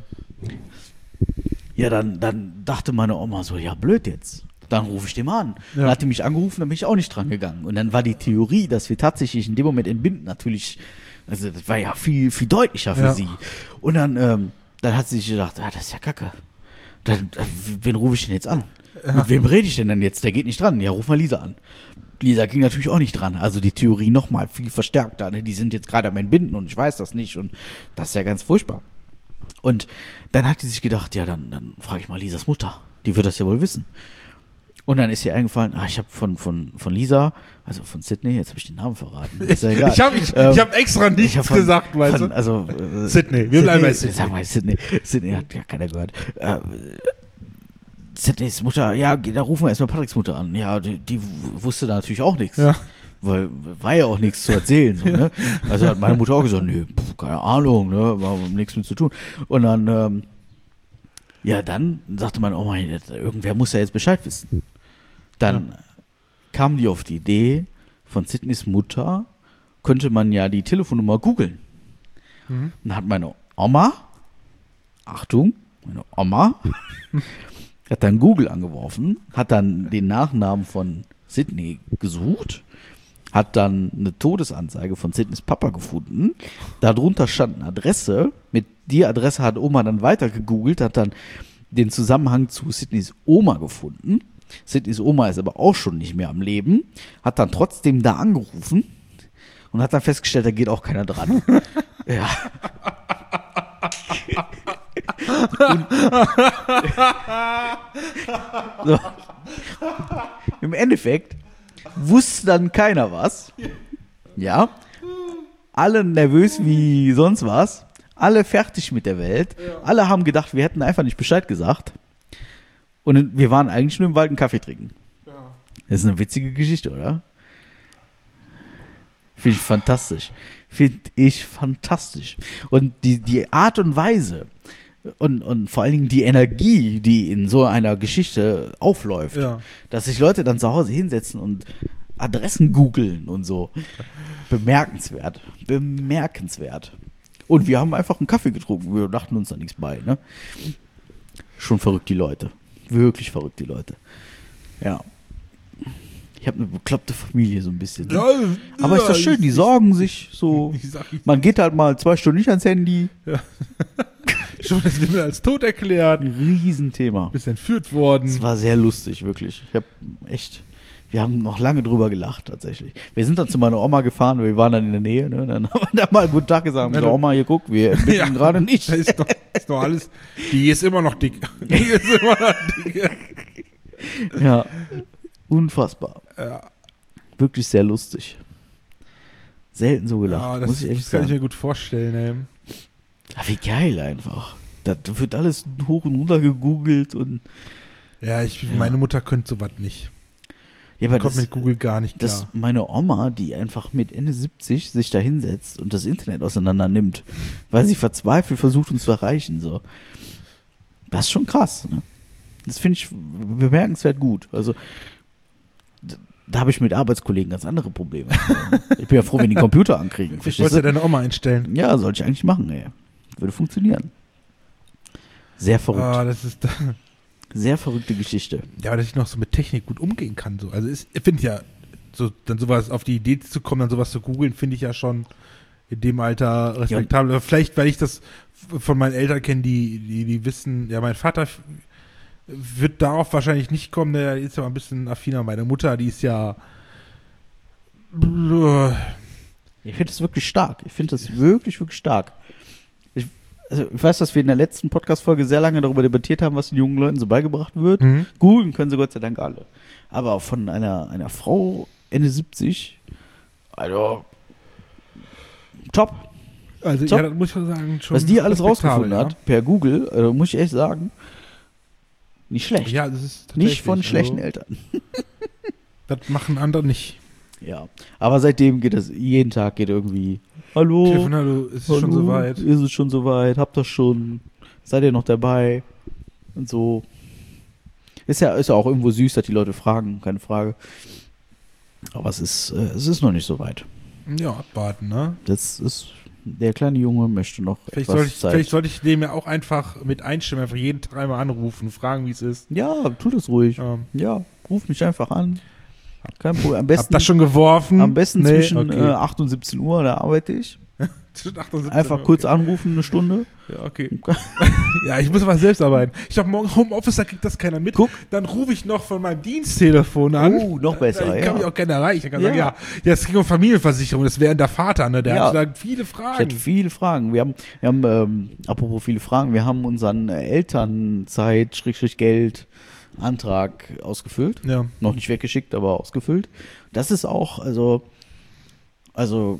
[SPEAKER 1] ja, dann, dann dachte meine Oma so, ja, blöd jetzt. Dann rufe ich den mal an.
[SPEAKER 2] Ja.
[SPEAKER 1] Dann hat die mich angerufen, dann bin ich auch nicht dran gegangen. Und dann war die Theorie, dass wir tatsächlich in dem Moment entbinden, natürlich, also das war ja viel, viel deutlicher für
[SPEAKER 2] Ja.
[SPEAKER 1] sie. Und dann, ähm, dann hat sie sich gedacht, ah, das ist ja kacke. Dann, dann, wen rufe ich denn jetzt an? Mit wem rede ich denn dann jetzt? Der geht nicht dran. Ja, ruf mal Lisa an. Lisa ging natürlich auch nicht dran. Also die Theorie nochmal viel verstärkter. Ne? Die sind jetzt gerade am Entbinden und ich weiß das nicht. Und das ist ja ganz furchtbar. Und dann hat sie sich gedacht, ja, dann, dann frage ich mal Lisas Mutter. Die wird das ja wohl wissen. Und dann ist ihr eingefallen, ah, ich habe von, von, von Lisa, also von Sydney, jetzt habe ich den Namen verraten. Ist ja egal.
[SPEAKER 2] Ich habe ich,
[SPEAKER 1] Ähm,
[SPEAKER 2] ich hab extra
[SPEAKER 1] ich
[SPEAKER 2] nichts
[SPEAKER 1] hab von-
[SPEAKER 2] gesagt, weißt
[SPEAKER 1] von,
[SPEAKER 2] du?
[SPEAKER 1] Also, äh,
[SPEAKER 2] Sydney, wir bleiben bei Sydney.
[SPEAKER 1] Sag mal, Sydney. Sydney hat ja keiner gehört. Äh, Sydneys Mutter, ja, da rufen wir erstmal Patricks Mutter an. Ja, die, die wusste da natürlich auch nichts.
[SPEAKER 2] Ja.
[SPEAKER 1] Weil war ja auch nichts zu erzählen. So, ne? Also hat meine Mutter auch gesagt, nee, pf, keine Ahnung, ne, war nichts mit zu tun. Und dann, ähm, ja, dann sagte meine Oma, irgendwer muss ja jetzt Bescheid wissen. Dann
[SPEAKER 2] Ja.
[SPEAKER 1] kam die auf die Idee, von Sydneys Mutter könnte man ja die Telefonnummer googeln.
[SPEAKER 2] Mhm.
[SPEAKER 1] Dann hat meine Oma, Achtung, meine Oma, hat dann Google angeworfen, hat dann den Nachnamen von Sydney gesucht, hat dann eine Todesanzeige von Sydneys Papa gefunden. Darunter stand eine Adresse. Mit die Adresse hat Oma dann weiter gegoogelt, hat dann den Zusammenhang zu Sydneys Oma gefunden. Sydneys Oma ist aber auch schon nicht mehr am Leben, hat dann trotzdem da angerufen und hat dann festgestellt, da geht auch keiner dran. Ja. Und, so. im Endeffekt wusste dann keiner was. Ja. Alle nervös wie sonst was. Alle fertig mit der Welt. Alle haben gedacht, wir hätten einfach nicht Bescheid gesagt. Und wir waren eigentlich nur im Wald einen Kaffee trinken. Das ist eine witzige Geschichte, oder? Finde ich fantastisch. Finde ich fantastisch. Und die, die Art und Weise und, und vor allen Dingen die Energie, die in so einer Geschichte aufläuft,
[SPEAKER 2] Ja.
[SPEAKER 1] dass sich Leute dann zu Hause hinsetzen und Adressen googeln und so. Bemerkenswert. Bemerkenswert. Und wir haben einfach einen Kaffee getrunken. Wir dachten uns da nichts bei. Ne? Schon verrückt, die Leute. Wirklich verrückt, die Leute. Ja. Ich habe eine bekloppte Familie so ein bisschen. Ne?
[SPEAKER 2] Ja,
[SPEAKER 1] Aber ist
[SPEAKER 2] ja,
[SPEAKER 1] das schön, die
[SPEAKER 2] ich-
[SPEAKER 1] sorgen sich so.
[SPEAKER 2] Ich sag, ich,
[SPEAKER 1] Man geht halt mal zwei Stunden nicht ans Handy.
[SPEAKER 2] schon das wird mir als tot erklärt.
[SPEAKER 1] Ein Riesenthema.
[SPEAKER 2] Bist entführt worden.
[SPEAKER 1] Es war sehr lustig, wirklich. Ich habe echt, wir haben noch lange drüber gelacht, tatsächlich. Wir sind dann zu meiner Oma gefahren, wir waren dann in der Nähe, ne? Dann haben wir da mal guten Tag gesagt,
[SPEAKER 2] Ja,
[SPEAKER 1] so,
[SPEAKER 2] du-
[SPEAKER 1] Oma, hier guck, wir bitten
[SPEAKER 2] Ja.
[SPEAKER 1] gerade nicht.
[SPEAKER 2] Da ist doch, ist doch alles. Die ist immer noch dick. Die ist immer noch dick.
[SPEAKER 1] Ja, unfassbar.
[SPEAKER 2] Ja,
[SPEAKER 1] Wirklich sehr lustig. Selten so gelacht,
[SPEAKER 2] ja, das,
[SPEAKER 1] muss ich echt
[SPEAKER 2] das kann ich
[SPEAKER 1] sagen.
[SPEAKER 2] mir gut vorstellen, ey.
[SPEAKER 1] Ja, wie geil einfach. Da wird alles hoch und runter gegoogelt und
[SPEAKER 2] Ja, ich, meine Mutter könnte sowas nicht.
[SPEAKER 1] ja, aber
[SPEAKER 2] Kommt
[SPEAKER 1] das,
[SPEAKER 2] mit Google gar nicht klar.
[SPEAKER 1] dass meine Oma, die einfach mit Ende siebzig sich da hinsetzt und das Internet auseinander nimmt, weil sie verzweifelt versucht, uns zu erreichen. So. Das ist schon krass. Ne? Das finde ich bemerkenswert gut. Also d- da habe ich mit Arbeitskollegen ganz andere Probleme. Ich bin ja froh, wenn die Computer ankriegen.
[SPEAKER 2] Ich
[SPEAKER 1] Verstehst
[SPEAKER 2] wollte
[SPEAKER 1] du?
[SPEAKER 2] deine Oma einstellen.
[SPEAKER 1] Ja, sollte ich eigentlich machen. Ey. Würde funktionieren. Sehr verrückt.
[SPEAKER 2] Ah, das ist
[SPEAKER 1] Sehr verrückte Geschichte.
[SPEAKER 2] ja, aber dass ich noch so mit Technik gut umgehen kann. So. Also ist- ich finde ja, so, dann sowas auf die Idee zu kommen, dann sowas zu googeln, finde ich ja schon in dem Alter respektabel. Aber vielleicht, weil ich das von meinen Eltern kenne, die, die, die wissen, ja, mein Vater f- wird darauf wahrscheinlich nicht kommen, der ist ja mal ein bisschen affiner. Meine Mutter, die ist ja
[SPEAKER 1] Ich finde das wirklich stark. Ich finde das wirklich, wirklich stark. Ich, also ich weiß, dass wir in der letzten Podcast-Folge sehr lange darüber debattiert haben, was den jungen Leuten so beigebracht wird.
[SPEAKER 2] Mhm.
[SPEAKER 1] Googeln können sie Gott sei Dank alle. Aber von einer, einer Frau Ende siebzig, also top.
[SPEAKER 2] Also,
[SPEAKER 1] So.
[SPEAKER 2] ja, das muss ich schon sagen, schon
[SPEAKER 1] Was die alles
[SPEAKER 2] respektabel,
[SPEAKER 1] rausgefunden hat per Google, also muss ich echt sagen, nicht schlecht.
[SPEAKER 2] Ja, das ist tatsächlich,
[SPEAKER 1] nicht von schlechten
[SPEAKER 2] also,
[SPEAKER 1] Eltern.
[SPEAKER 2] Das machen andere nicht.
[SPEAKER 1] Ja. Aber seitdem geht es, jeden Tag geht irgendwie, hallo.
[SPEAKER 2] Telefon, hallo, ist es schon
[SPEAKER 1] Hallo,
[SPEAKER 2] soweit?
[SPEAKER 1] Ist es schon soweit? Habt ihr schon? Seid ihr noch dabei? Und so. Ist ja, ist ja auch irgendwo süß, dass die Leute fragen, keine Frage. Aber es ist, äh, es ist noch nicht so weit.
[SPEAKER 2] Ja, abwarten, ne?
[SPEAKER 1] Das ist, der kleine Junge möchte noch
[SPEAKER 2] Vielleicht
[SPEAKER 1] etwas
[SPEAKER 2] sollte, ich,
[SPEAKER 1] Zeit.
[SPEAKER 2] vielleicht sollte ich dem ja auch einfach mit einstimmen, einfach jeden Tag einmal anrufen, fragen, wie es ist.
[SPEAKER 1] Ja, tu das ruhig.
[SPEAKER 2] Ähm,
[SPEAKER 1] Ja, ruf mich einfach an. Kein Problem. Am
[SPEAKER 2] hab
[SPEAKER 1] besten,
[SPEAKER 2] das schon geworfen?
[SPEAKER 1] am besten
[SPEAKER 2] Nee,
[SPEAKER 1] zwischen
[SPEAKER 2] okay.
[SPEAKER 1] äh, acht und siebzehn Uhr, da arbeite ich.
[SPEAKER 2] Zwischen acht und siebzehn
[SPEAKER 1] Einfach
[SPEAKER 2] Uhr,
[SPEAKER 1] kurz
[SPEAKER 2] okay.
[SPEAKER 1] anrufen, eine Stunde.
[SPEAKER 2] Ja, okay. Ja, ich muss aber selbst arbeiten. Ich habe morgen Homeoffice, da kriegt das keiner mit.
[SPEAKER 1] Guck.
[SPEAKER 2] Dann rufe ich noch von meinem Diensttelefon an.
[SPEAKER 1] Oh, noch besser,
[SPEAKER 2] Da kann
[SPEAKER 1] ja.
[SPEAKER 2] mich auch keiner erreichen. Ich kann
[SPEAKER 1] Ja.
[SPEAKER 2] sagen, ja, ja, es ging um Familienversicherung, das wäre der Vater, ne? Der
[SPEAKER 1] Ja.
[SPEAKER 2] hat da viele
[SPEAKER 1] Ich
[SPEAKER 2] Fragen.
[SPEAKER 1] hatte viele Fragen. Wir haben, wir haben ähm, apropos viele Fragen, wir haben unseren äh, Elternzeit, Schrägstrich Geld, Antrag ausgefüllt.
[SPEAKER 2] Ja.
[SPEAKER 1] Noch nicht weggeschickt, aber ausgefüllt. Das ist auch, also, also,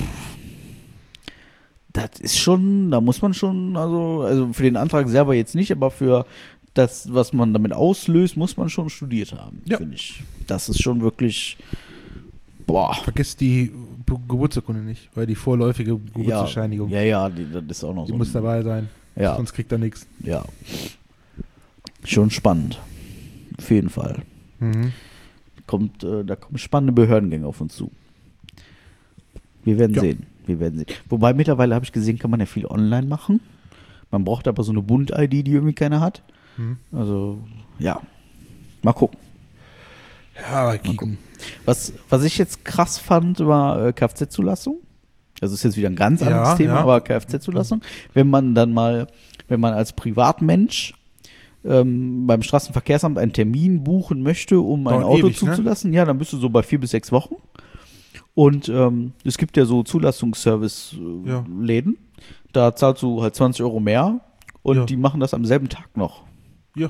[SPEAKER 1] das ist schon, da muss man schon, also, also für den Antrag selber jetzt nicht, aber für das, was man damit auslöst, muss man schon studiert haben,
[SPEAKER 2] Ja.
[SPEAKER 1] finde ich. Das ist schon wirklich, boah.
[SPEAKER 2] Vergiss die Be- Geburtsurkunde nicht, weil die vorläufige Geburtsbescheinigung,
[SPEAKER 1] Ja, ja, die, das ist auch noch
[SPEAKER 2] die
[SPEAKER 1] so.
[SPEAKER 2] muss
[SPEAKER 1] ein-
[SPEAKER 2] dabei sein.
[SPEAKER 1] Ja.
[SPEAKER 2] Sonst kriegt er nichts.
[SPEAKER 1] Ja. Schon spannend. Auf jeden Fall.
[SPEAKER 2] Mhm.
[SPEAKER 1] Kommt, äh, da kommen spannende Behördengänge auf uns zu. Wir werden
[SPEAKER 2] Ja.
[SPEAKER 1] sehen. Wir werden sehen. Wobei mittlerweile habe ich gesehen, kann man ja viel online machen. Man braucht aber so eine Bund-I D, die irgendwie keiner hat.
[SPEAKER 2] Mhm.
[SPEAKER 1] Also, ja. Mal gucken.
[SPEAKER 2] Ja, aber kicken.
[SPEAKER 1] Was, was ich jetzt krass fand, war äh, Kfz-Zulassung. Das ist jetzt wieder ein ganz
[SPEAKER 2] Ja,
[SPEAKER 1] anderes Thema,
[SPEAKER 2] ja.
[SPEAKER 1] aber Kfz-Zulassung. Wenn man dann mal, wenn man als Privatmensch ähm, beim Straßenverkehrsamt einen Termin buchen möchte, um ein
[SPEAKER 2] Dauert
[SPEAKER 1] Auto
[SPEAKER 2] ewig, ne?
[SPEAKER 1] zuzulassen, ja, dann bist du so bei vier bis sechs Wochen. Und ähm, es gibt ja so Zulassungsservice-Läden.
[SPEAKER 2] Ja.
[SPEAKER 1] Da zahlst du halt zwanzig Euro mehr und
[SPEAKER 2] Ja.
[SPEAKER 1] die machen das am selben Tag noch.
[SPEAKER 2] Ja.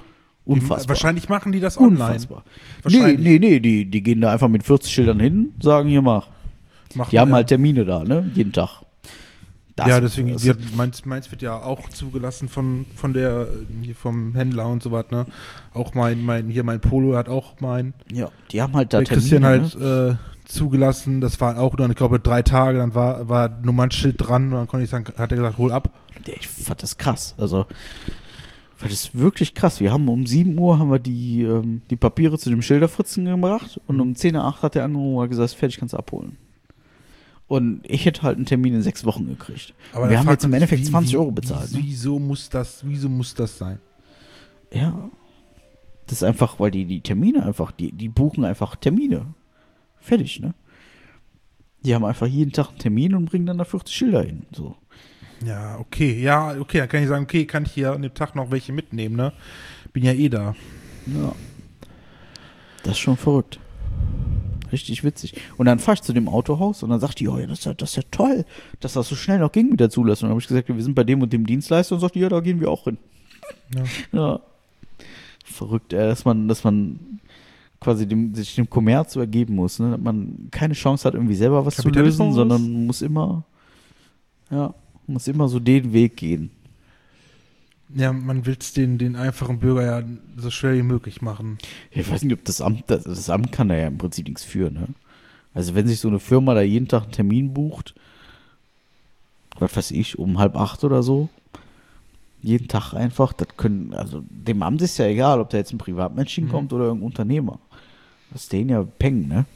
[SPEAKER 1] Unfassbar.
[SPEAKER 2] Wahrscheinlich machen die das online.
[SPEAKER 1] Unfassbar. Nee,
[SPEAKER 2] Wahrscheinlich.
[SPEAKER 1] nee, nee, die, die gehen da einfach mit vierzig Schildern hin, sagen hier mach.
[SPEAKER 2] Machen
[SPEAKER 1] Die haben
[SPEAKER 2] wir-
[SPEAKER 1] halt Termine da, ne? Jeden Tag. Das-
[SPEAKER 2] ja, deswegen,
[SPEAKER 1] das-
[SPEAKER 2] die hat, meins, meins wird ja auch zugelassen von, von der, hier vom Händler und so was, ne? Auch mein, mein, hier mein Polo hat auch mein,
[SPEAKER 1] ja, die haben halt da
[SPEAKER 2] der
[SPEAKER 1] Termine.
[SPEAKER 2] Christian halt
[SPEAKER 1] ne?
[SPEAKER 2] äh, zugelassen. Das war auch dann, ich glaube, drei Tage, dann war, war Nummernschild dran und dann konnte ich sagen, hat er gesagt, hol ab.
[SPEAKER 1] Ja, ich fand das krass. Also, fand das wirklich krass. Wir haben um sieben Uhr haben wir die, ähm, die Papiere zu dem Schilderfritzen gebracht und um zehn Uhr acht hat der angerufen und hat gesagt, fertig, kannst du abholen. Und ich hätte halt einen Termin in sechs Wochen gekriegt.
[SPEAKER 2] Aber
[SPEAKER 1] Und wir
[SPEAKER 2] da
[SPEAKER 1] haben
[SPEAKER 2] fragt
[SPEAKER 1] jetzt im
[SPEAKER 2] man sich,
[SPEAKER 1] Endeffekt
[SPEAKER 2] wie-
[SPEAKER 1] zwanzig
[SPEAKER 2] wie-
[SPEAKER 1] Euro bezahlt.
[SPEAKER 2] Wie,
[SPEAKER 1] Ne?
[SPEAKER 2] wieso muss das, wieso muss das sein?
[SPEAKER 1] Ja. Das ist einfach, weil die, die Termine einfach, die, die buchen einfach Termine. Fertig, ne? Die haben einfach jeden Tag einen Termin und bringen dann da vierzig Schilder hin. So.
[SPEAKER 2] Ja, okay, ja, okay, dann kann ich sagen, okay, kann ich hier an dem Tag noch welche mitnehmen, ne? Bin ja eh da.
[SPEAKER 1] Ja. Das ist schon verrückt. Richtig witzig. Und dann fahre ich zu dem Autohaus und dann sagt die, oh ja, das ist ja, das ist ja toll, dass das so schnell noch ging mit der Zulassung. Und dann habe ich gesagt, wir sind bei dem und dem Dienstleister und sagt die, ja, da gehen wir auch hin.
[SPEAKER 2] Ja.
[SPEAKER 1] Ja. Verrückt, ey, dass man, dass man quasi dem, sich dem Kommerz so ergeben muss, ne? Dass man keine Chance hat, irgendwie selber was zu lösen,
[SPEAKER 2] Kapitalismus?
[SPEAKER 1] sondern muss immer, ja, muss immer so den Weg gehen.
[SPEAKER 2] Ja, man will es den, den einfachen Bürger ja so schnell wie möglich machen.
[SPEAKER 1] Ich weiß nicht, ob das Amt, das, das Amt kann da ja im Prinzip nichts für, ne? Also wenn sich so eine Firma da jeden Tag einen Termin bucht, was weiß ich, um halb acht oder so, jeden Tag einfach, das können, also dem Amt ist ja egal, ob da jetzt ein Privatmensch hinkommt oder irgendein Unternehmer. Das ist denen ja Peng, ne?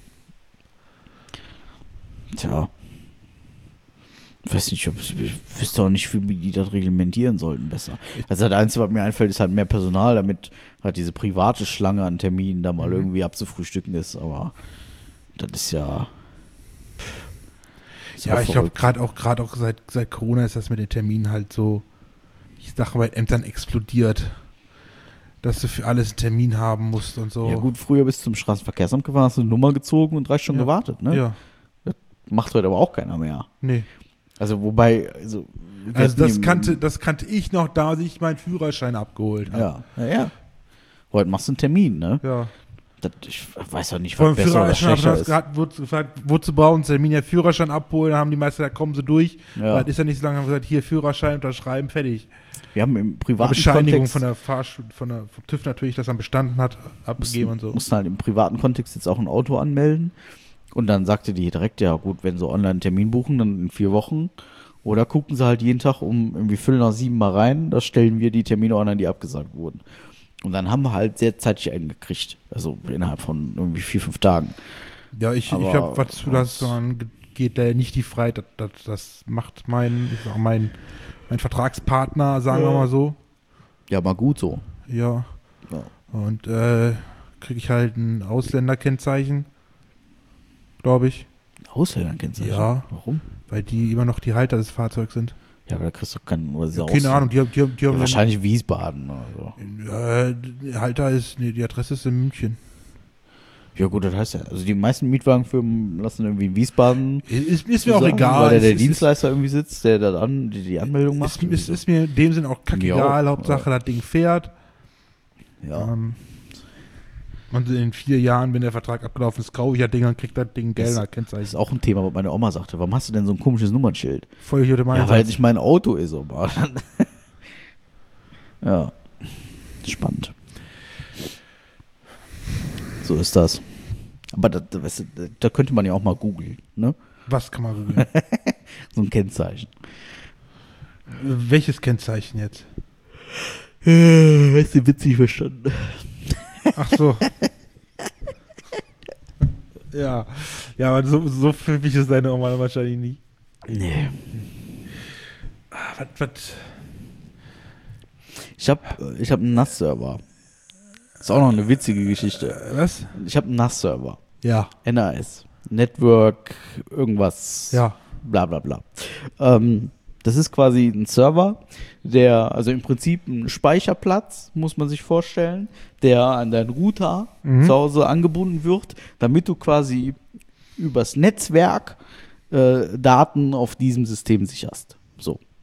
[SPEAKER 1] Tja. Ich weiß nicht, ob ich wüsste auch nicht, wie die das reglementieren sollten besser. Also das Einzige, was mir einfällt, ist halt mehr Personal, damit halt diese private Schlange an Terminen da mal
[SPEAKER 2] Mhm.
[SPEAKER 1] irgendwie abzufrühstücken ist, aber das ist ja. ist
[SPEAKER 2] Ja,
[SPEAKER 1] auch
[SPEAKER 2] ich glaube,
[SPEAKER 1] verrückt.
[SPEAKER 2] gerade auch, gerade auch seit, seit Corona ist das mit den Terminen halt so, ich sage bei Ämtern explodiert, dass du für alles einen Termin haben musst und so.
[SPEAKER 1] Ja gut, früher bis zum Straßenverkehrsamt gefahren, hast du eine Nummer gezogen und drei Stunden
[SPEAKER 2] Ja.
[SPEAKER 1] gewartet, ne?
[SPEAKER 2] Ja,
[SPEAKER 1] Macht heute aber auch keiner mehr.
[SPEAKER 2] nee.
[SPEAKER 1] Also wobei, also. wir
[SPEAKER 2] Also
[SPEAKER 1] hatten
[SPEAKER 2] das
[SPEAKER 1] im-
[SPEAKER 2] kannte, das kannte ich noch, da als ich meinen Führerschein abgeholt habe.
[SPEAKER 1] Ja, ja, ja. Heute machst du einen Termin, ne?
[SPEAKER 2] Ja.
[SPEAKER 1] Das, ich weiß auch nicht,
[SPEAKER 2] Vor
[SPEAKER 1] was
[SPEAKER 2] dem
[SPEAKER 1] besser oder
[SPEAKER 2] Führerschein
[SPEAKER 1] schlechter
[SPEAKER 2] hat
[SPEAKER 1] ist.
[SPEAKER 2] gerade, wurde gefragt, wozu brauchen Sie Termin? Ja, Führerschein abholen, dann haben die meisten gesagt, kommen Sie durch.
[SPEAKER 1] Ja.
[SPEAKER 2] Weil das ist ja nicht so lange, haben gesagt, hier Führerschein unterschreiben, fertig.
[SPEAKER 1] Wir haben im privaten
[SPEAKER 2] Bescheinigung
[SPEAKER 1] Kontext,
[SPEAKER 2] von der Fahrschule, von der vom TÜV natürlich, dass er bestanden hat, abgegeben und so.
[SPEAKER 1] mussten halt im privaten Kontext jetzt auch ein Auto anmelden. Und dann sagte die direkt, ja gut, wenn sie online einen Termin buchen, dann in vier Wochen. Oder gucken sie halt jeden Tag um irgendwie Viertel nach sieben mal rein, da stellen wir die Termine online, die abgesagt wurden. Und dann haben wir halt sehr zeitig einen gekriegt. Also innerhalb von irgendwie vier, fünf Tagen.
[SPEAKER 2] Ja, ich,
[SPEAKER 1] Aber
[SPEAKER 2] ich habe was zu
[SPEAKER 1] was-
[SPEAKER 2] das geht da nicht die Freiheit, das, das, das macht mein, ich sag, mein, mein Vertragspartner, sagen wir mal so.
[SPEAKER 1] Ja, mal gut so.
[SPEAKER 2] Ja.
[SPEAKER 1] Ja.
[SPEAKER 2] Und äh, kriege ich halt ein Ausländerkennzeichen, glaube ich,
[SPEAKER 1] Ausländer kennst du
[SPEAKER 2] Ja.
[SPEAKER 1] Warum?
[SPEAKER 2] weil die immer noch die Halter des Fahrzeugs sind.
[SPEAKER 1] Ja, aber da kriegst du keinen. Oder diese
[SPEAKER 2] Keine
[SPEAKER 1] Aus-
[SPEAKER 2] Ahnung, die, haben- die, haben- die haben
[SPEAKER 1] Ja, wahrscheinlich Wiesbaden oder so.
[SPEAKER 2] Äh, der Halter ist, nee, die Adresse ist in München.
[SPEAKER 1] Ja gut, das heißt ja, also die meisten Mietwagenfirmen lassen irgendwie in Wiesbaden
[SPEAKER 2] Ist, ist mir auch
[SPEAKER 1] zusammen,
[SPEAKER 2] egal.
[SPEAKER 1] weil da der
[SPEAKER 2] Es ist-
[SPEAKER 1] Dienstleister irgendwie sitzt, der da an, die, die Anmeldung macht.
[SPEAKER 2] Ist, ist, ist mir in dem Sinn auch kackegal,
[SPEAKER 1] Mir auch,
[SPEAKER 2] Hauptsache das Ding fährt.
[SPEAKER 1] ja.
[SPEAKER 2] Ähm, und in vier Jahren, wenn der Vertrag abgelaufen ist, kaufe ich das Ding, dann kriegt das Ding Geld,
[SPEAKER 1] Das-
[SPEAKER 2] das Kennzeichen.
[SPEAKER 1] Das ist auch ein Thema, was meine Oma sagte. Warum hast du denn so ein komisches Nummernschild?
[SPEAKER 2] Voll hier meine
[SPEAKER 1] Ja, weil es nicht mein Auto ist. Aber ja, spannend. So ist das. Aber da, da, weißt du, da könnte man ja auch mal googeln, ne?
[SPEAKER 2] Was kann man googeln?
[SPEAKER 1] So ein Kennzeichen.
[SPEAKER 2] Welches Kennzeichen jetzt?
[SPEAKER 1] Hast du witzig verstanden?
[SPEAKER 2] Ach so. ja. Ja, aber so, so pfiffig ist deine Oma wahrscheinlich nicht.
[SPEAKER 1] Nee.
[SPEAKER 2] Ah, was, was?
[SPEAKER 1] Ich hab, ich hab einen N A S-Server. Ist auch noch eine witzige Geschichte.
[SPEAKER 2] Äh, Was?
[SPEAKER 1] Ich habe einen N A S-Server.
[SPEAKER 2] Ja.
[SPEAKER 1] N A S. Network, irgendwas.
[SPEAKER 2] Ja.
[SPEAKER 1] Bla bla bla. Ähm, das ist quasi ein Server, der, also im Prinzip ein Speicherplatz, muss man sich vorstellen, der an deinen Router
[SPEAKER 2] Mhm.
[SPEAKER 1] zu Hause angebunden wird, damit du quasi übers Netzwerk äh, Daten auf diesem System sicherst. So.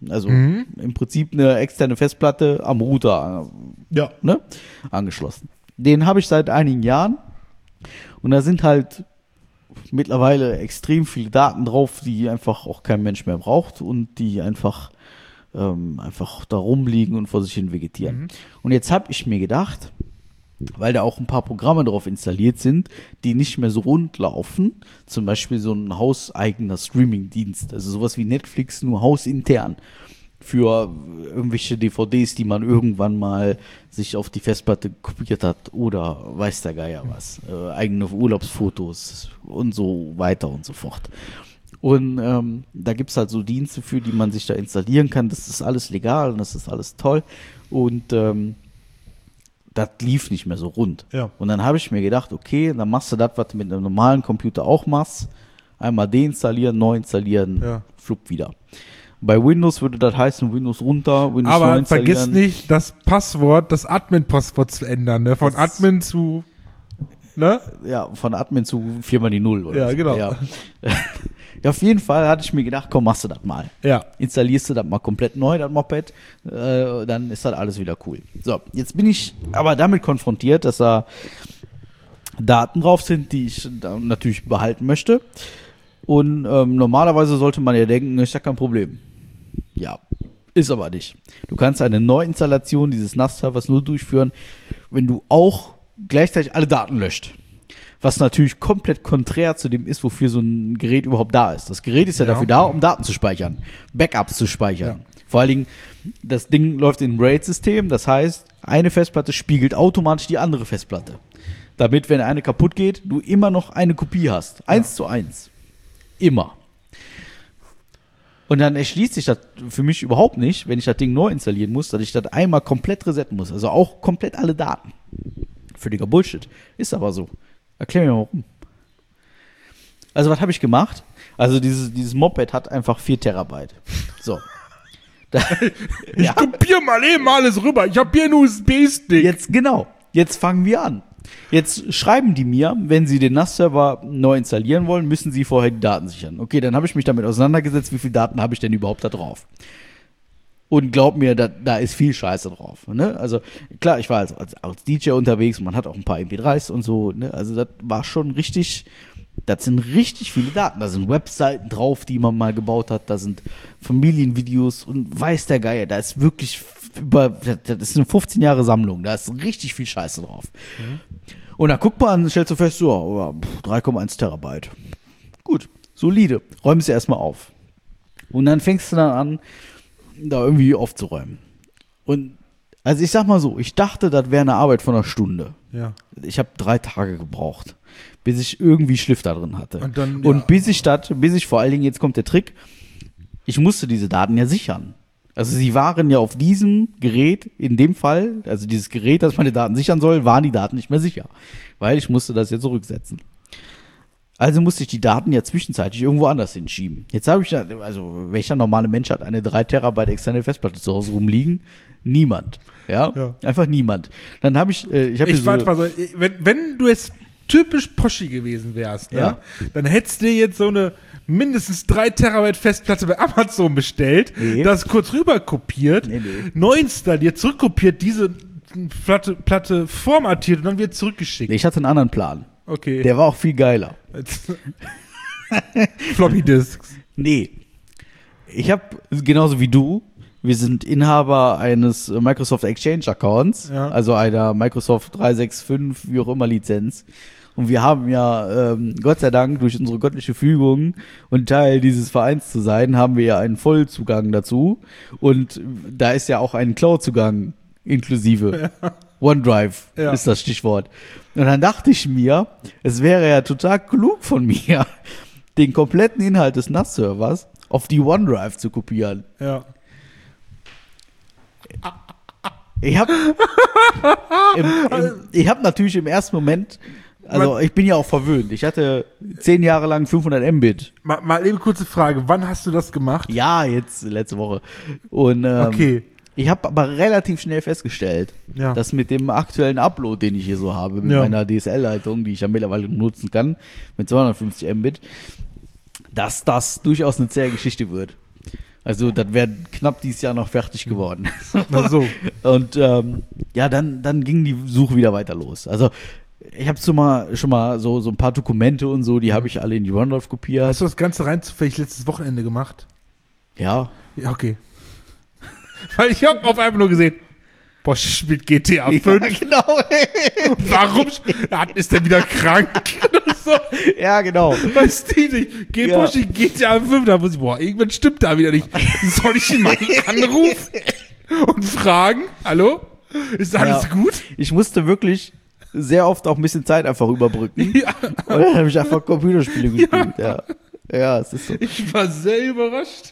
[SPEAKER 1] Also
[SPEAKER 2] Mhm.
[SPEAKER 1] im Prinzip eine externe Festplatte am Router
[SPEAKER 2] Ja.
[SPEAKER 1] ne, angeschlossen. Den habe ich seit einigen Jahren und da sind halt mittlerweile extrem viele Daten drauf, die einfach auch kein Mensch mehr braucht und die einfach, ähm, einfach da rumliegen und vor sich hin vegetieren.
[SPEAKER 2] Mhm.
[SPEAKER 1] Und jetzt habe ich mir gedacht, weil da auch ein paar Programme drauf installiert sind, die nicht mehr so rund laufen, zum Beispiel so ein hauseigener Streaming-Dienst, also sowas wie Netflix, nur hausintern, für irgendwelche D V Ds, die man irgendwann mal sich auf die Festplatte kopiert hat oder weiß der Geier was, äh, eigene Urlaubsfotos und so weiter und so fort. Und ähm, da gibt es halt so Dienste für, die man sich da installieren kann. Das ist alles legal und das ist alles toll. Und ähm, das lief nicht mehr so rund.
[SPEAKER 2] Ja.
[SPEAKER 1] Und dann habe ich mir gedacht, okay, dann machst du das, was du mit einem normalen Computer auch machst. Einmal deinstallieren, neu installieren,
[SPEAKER 2] Ja.
[SPEAKER 1] flupp wieder. Bei Windows würde das heißen, Windows runter, Windows neu
[SPEAKER 2] Aber
[SPEAKER 1] installieren.
[SPEAKER 2] vergiss nicht, das Passwort, das Admin-Passwort zu ändern, ne? Von
[SPEAKER 1] Das-
[SPEAKER 2] Admin zu, ne?
[SPEAKER 1] Ja, von Admin zu viermal die Null. Oder
[SPEAKER 2] Ja,
[SPEAKER 1] so.
[SPEAKER 2] genau.
[SPEAKER 1] Ja. Ja, auf jeden Fall hatte ich mir gedacht, komm, machst du das mal.
[SPEAKER 2] Ja.
[SPEAKER 1] Installierst du das mal komplett neu, das Moped, äh, dann ist das alles wieder cool. So, jetzt bin ich aber damit konfrontiert, dass da Daten drauf sind, die ich da natürlich behalten möchte. Und ähm, normalerweise sollte man ja denken, ist ja kein Problem. Ja, ist aber nicht. Du kannst eine Neuinstallation dieses N A S-Servers nur durchführen, wenn du auch gleichzeitig alle Daten löscht. Was natürlich komplett konträr zu dem ist, wofür so ein Gerät überhaupt da ist. Das Gerät ist ja,
[SPEAKER 2] Ja.
[SPEAKER 1] dafür da, um Daten zu speichern, Backups zu speichern.
[SPEAKER 2] Ja.
[SPEAKER 1] Vor allen Dingen, das Ding läuft in einem RAID-System, das heißt, eine Festplatte spiegelt automatisch die andere Festplatte. Damit, wenn eine kaputt geht, du immer noch eine Kopie hast. Eins zu eins. Immer. Und dann erschließt sich das für mich überhaupt nicht, wenn ich das Ding neu installieren muss, dass ich das einmal komplett resetten muss. Also auch komplett alle Daten. Völliger Bullshit. Ist aber so. Erklär mir mal warum. Also was habe ich gemacht? Also dieses, dieses Moped hat einfach vier Terabyte. So. Da,
[SPEAKER 2] Ich kopiere mal eben alles rüber. Ich habe hier einen U S B-Stick.
[SPEAKER 1] Jetzt, genau. Jetzt fangen wir an. Jetzt schreiben die mir, wenn sie den N A S-Server neu installieren wollen, müssen sie vorher die Daten sichern. Okay, dann habe ich mich damit auseinandergesetzt, wie viele Daten habe ich denn überhaupt da drauf? Und glaub mir, da, da ist viel Scheiße drauf. Ne? Also klar, ich war als, als, als D J unterwegs und man hat auch ein paar M P dreis und so. Ne? Also das war schon richtig, das sind richtig viele Daten. Da sind Webseiten drauf, die man mal gebaut hat. Da sind Familienvideos und weiß der Geier. Da ist wirklich über, das ist eine fünfzehn Jahre Sammlung. Da ist richtig viel Scheiße drauf. Mhm. Und dann guckt man, stellst du fest, so, drei Komma eins Terabyte. Gut, solide. Räumst du erstmal auf. Und dann fängst du dann an, da irgendwie aufzuräumen. Und also ich sag mal so, ich dachte, das wäre eine Arbeit von einer Stunde.
[SPEAKER 2] Ja.
[SPEAKER 1] Ich habe drei Tage gebraucht, bis ich irgendwie Schliff da drin hatte.
[SPEAKER 2] Und dann,
[SPEAKER 1] Und
[SPEAKER 2] ja.
[SPEAKER 1] bis ich das, bis ich vor allen Dingen, jetzt kommt der Trick, ich musste diese Daten ja sichern. Also sie waren ja auf diesem Gerät, in dem Fall, also dieses Gerät, das meine Daten sichern soll, waren die Daten nicht mehr sicher. Weil ich musste das ja zurücksetzen. Also musste ich die Daten ja zwischenzeitlich irgendwo anders hinschieben. Jetzt habe ich, ja, also welcher normale Mensch hat eine drei Terabyte externe Festplatte zu Hause rumliegen? Niemand. Ja,
[SPEAKER 2] Ja.
[SPEAKER 1] einfach niemand. Dann habe ich, äh, ich habe
[SPEAKER 2] Ich
[SPEAKER 1] so,
[SPEAKER 2] warte mal so, wenn, wenn du jetzt typisch Poschi gewesen wärst, ne,
[SPEAKER 1] Ja.
[SPEAKER 2] dann hättest du dir jetzt so eine mindestens drei Terabyte Festplatte bei Amazon bestellt,
[SPEAKER 1] Nee.
[SPEAKER 2] das kurz rüber kopiert,
[SPEAKER 1] Nee, nee.
[SPEAKER 2] neu installiert, zurückkopiert, diese Platte, Platte formatiert und dann wird zurückgeschickt.
[SPEAKER 1] ich hatte einen anderen Plan.
[SPEAKER 2] Okay.
[SPEAKER 1] Der war auch viel geiler.
[SPEAKER 2] Floppy Disks.
[SPEAKER 1] Nee. Ich habe, genauso wie du, wir sind Inhaber eines äh, Microsoft Exchange Accounts,
[SPEAKER 2] Ja.
[SPEAKER 1] also einer Microsoft drei sechs fünf, wie auch immer Lizenz. Und wir haben ja, ähm, Gott sei Dank, durch unsere göttliche Fügung und Teil dieses Vereins zu sein, haben wir ja einen Vollzugang dazu. Und da ist ja auch ein Cloud-Zugang inklusive. OneDrive
[SPEAKER 2] Ja.
[SPEAKER 1] ist das Stichwort. Und dann dachte ich mir, es wäre ja total klug von mir, den kompletten Inhalt des N A S-Servers auf die OneDrive zu kopieren.
[SPEAKER 2] Ja.
[SPEAKER 1] Ich habe im, im, ich hab natürlich im ersten Moment, also ich bin ja auch verwöhnt. Ich hatte zehn Jahre lang fünfhundert Mbit.
[SPEAKER 2] Mal, mal eben kurze Frage, wann hast du das gemacht?
[SPEAKER 1] Ja, jetzt letzte Woche. Und ähm,
[SPEAKER 2] Okay.
[SPEAKER 1] ich habe aber relativ schnell festgestellt,
[SPEAKER 2] Ja.
[SPEAKER 1] dass mit dem aktuellen Upload, den ich hier so habe, mit
[SPEAKER 2] Ja.
[SPEAKER 1] meiner D S L-Leitung, die ich ja mittlerweile nutzen kann, mit zweihundertfünfzig Mbit, dass das durchaus eine zähe Geschichte wird. Also das wäre knapp dieses Jahr noch fertig geworden.
[SPEAKER 2] Na so.
[SPEAKER 1] Und ähm, ja, dann, dann ging die Suche wieder weiter los. Also ich habe schon mal, schon mal so, so ein paar Dokumente und so, die habe ich alle in die OneDrive kopiert.
[SPEAKER 2] Hast du das Ganze rein zufällig letztes Wochenende gemacht?
[SPEAKER 1] Ja.
[SPEAKER 2] Ja, okay. Weil ich habe auf einmal nur gesehen, Bosch spielt G T A fünf.
[SPEAKER 1] Ja, genau.
[SPEAKER 2] Warum ist der wieder krank? So.
[SPEAKER 1] Ja, genau.
[SPEAKER 2] Weißt du nicht? Geht
[SPEAKER 1] Ja.
[SPEAKER 2] Bosch in G T A fünf, da muss ich, boah, irgendwann stimmt da wieder nicht. Soll ich ihn mal anrufen und fragen? Hallo? Ist alles
[SPEAKER 1] Ja.
[SPEAKER 2] gut?
[SPEAKER 1] Ich musste wirklich sehr oft auch ein bisschen Zeit einfach überbrücken.
[SPEAKER 2] Ja.
[SPEAKER 1] Und dann habe ich einfach Computerspiele gespielt. Ja. Ja, es ist so.
[SPEAKER 2] Ich war sehr überrascht.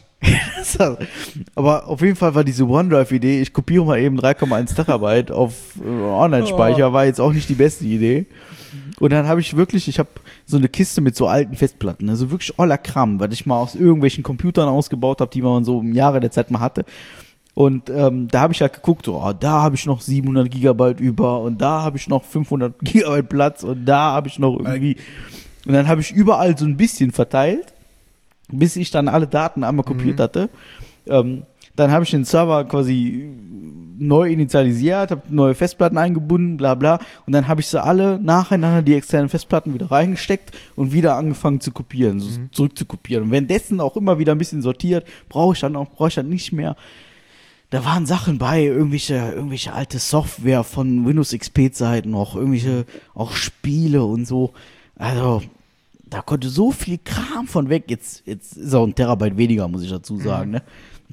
[SPEAKER 1] Aber auf jeden Fall war diese OneDrive-Idee, ich kopiere mal eben drei Komma eins Terabyte auf äh, Online-Speicher, war jetzt auch nicht die beste Idee. Und dann habe ich wirklich, ich habe so eine Kiste mit so alten Festplatten, also wirklich aller Kram, was ich mal aus irgendwelchen Computern ausgebaut habe, die man so im Jahre der Zeit mal hatte. Und ähm, da habe ich halt geguckt, so, oh, da habe ich noch siebenhundert Gigabyte über und da habe ich noch fünfhundert Gigabyte Platz und da habe ich noch irgendwie. Und dann habe ich überall so ein bisschen verteilt, bis ich dann alle Daten einmal kopiert
[SPEAKER 2] Mhm.
[SPEAKER 1] hatte. Ähm, dann habe ich den Server quasi neu initialisiert, habe neue Festplatten eingebunden, bla bla. Und dann habe ich sie alle nacheinander, die externen Festplatten, wieder reingesteckt und wieder angefangen zu kopieren, so
[SPEAKER 2] Mhm.
[SPEAKER 1] zurück zu kopieren. Und währenddessen auch immer wieder ein bisschen sortiert, brauche ich dann auch, brauche ich dann nicht mehr. Da waren Sachen bei, irgendwelche, irgendwelche alte Software von Windows X P-Zeiten noch, irgendwelche auch Spiele und so. Also, da konnte so viel Kram von weg. Jetzt, jetzt ist auch ein Terabyte weniger, muss ich dazu sagen, ne?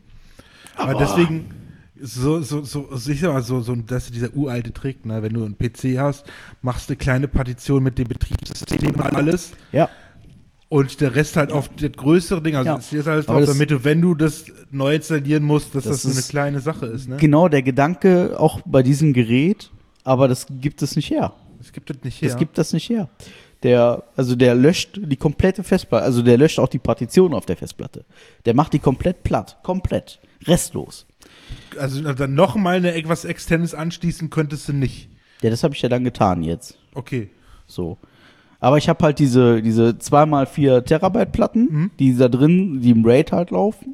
[SPEAKER 2] Aber, deswegen, so, so, so, sicher mal, so, so, das ist dieser uralte Trick, ne? Wenn du einen P C hast, machst du eine kleine Partition mit dem Betriebssystem und alles.
[SPEAKER 1] Ja.
[SPEAKER 2] Und der Rest halt auf das größere Ding, also
[SPEAKER 1] Ja.
[SPEAKER 2] ist jetzt halt
[SPEAKER 1] Aber
[SPEAKER 2] drauf,
[SPEAKER 1] das-
[SPEAKER 2] damit du, wenn du das neu installieren musst, dass das,
[SPEAKER 1] Das
[SPEAKER 2] so eine
[SPEAKER 1] ist-
[SPEAKER 2] kleine Sache ist, ne?
[SPEAKER 1] Genau der Gedanke auch bei diesem Gerät, aber das gibt es nicht her.
[SPEAKER 2] Es gibt das nicht her.
[SPEAKER 1] Das gibt das nicht her. Der, also der löscht die komplette Festplatte, also der löscht auch die Partition auf der Festplatte. Der macht die komplett platt, komplett, restlos.
[SPEAKER 2] Also dann noch mal eine etwas Externes anschließen könntest du nicht.
[SPEAKER 1] Ja, das habe ich ja dann getan jetzt.
[SPEAKER 2] Okay.
[SPEAKER 1] So. Aber ich habe halt diese, diese zwei mal vier Terabyte Platten,
[SPEAKER 2] Mhm.
[SPEAKER 1] die da drin, die im RAID halt laufen.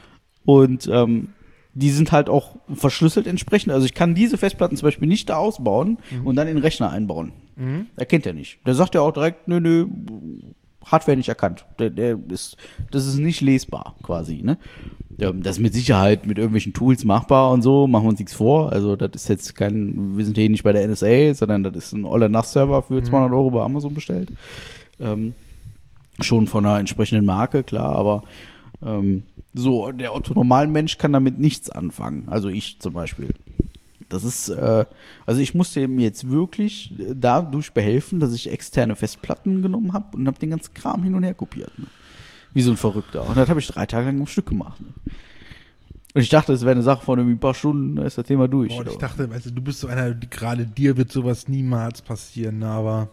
[SPEAKER 1] Und ähm, die sind halt auch verschlüsselt entsprechend. Also ich kann diese Festplatten zum Beispiel nicht da ausbauen und dann in den Rechner einbauen.
[SPEAKER 2] Mhm.
[SPEAKER 1] Erkennt er nicht. Der sagt ja auch direkt, nö, nö, Hardware nicht erkannt. Der, der ist, das ist nicht lesbar quasi, ne? Ähm, Das ist mit Sicherheit mit irgendwelchen Tools machbar und so, machen wir uns nichts vor. Also das ist jetzt kein, wir sind hier nicht bei der N S A, sondern das ist ein Oller-Nass-Server für zweihundert Euro bei Amazon bestellt. Ähm, schon von einer entsprechenden Marke, klar, aber ähm, so, der Otto-Normalmensch kann damit nichts anfangen. Also ich zum Beispiel. Das ist, äh, also ich musste mir jetzt wirklich äh, dadurch behelfen, dass ich externe Festplatten genommen habe und habe den ganzen Kram hin und her kopiert. Ne? Wie so ein Verrückter. Und das habe ich drei Tage lang am Stück gemacht. Ne? Und ich dachte, es wäre eine Sache von irgendwie ein paar Stunden, da ist das Thema durch.
[SPEAKER 2] Boah, und ich
[SPEAKER 1] Aber-
[SPEAKER 2] dachte, weißt du, du bist so einer, die- gerade dir wird sowas niemals passieren, aber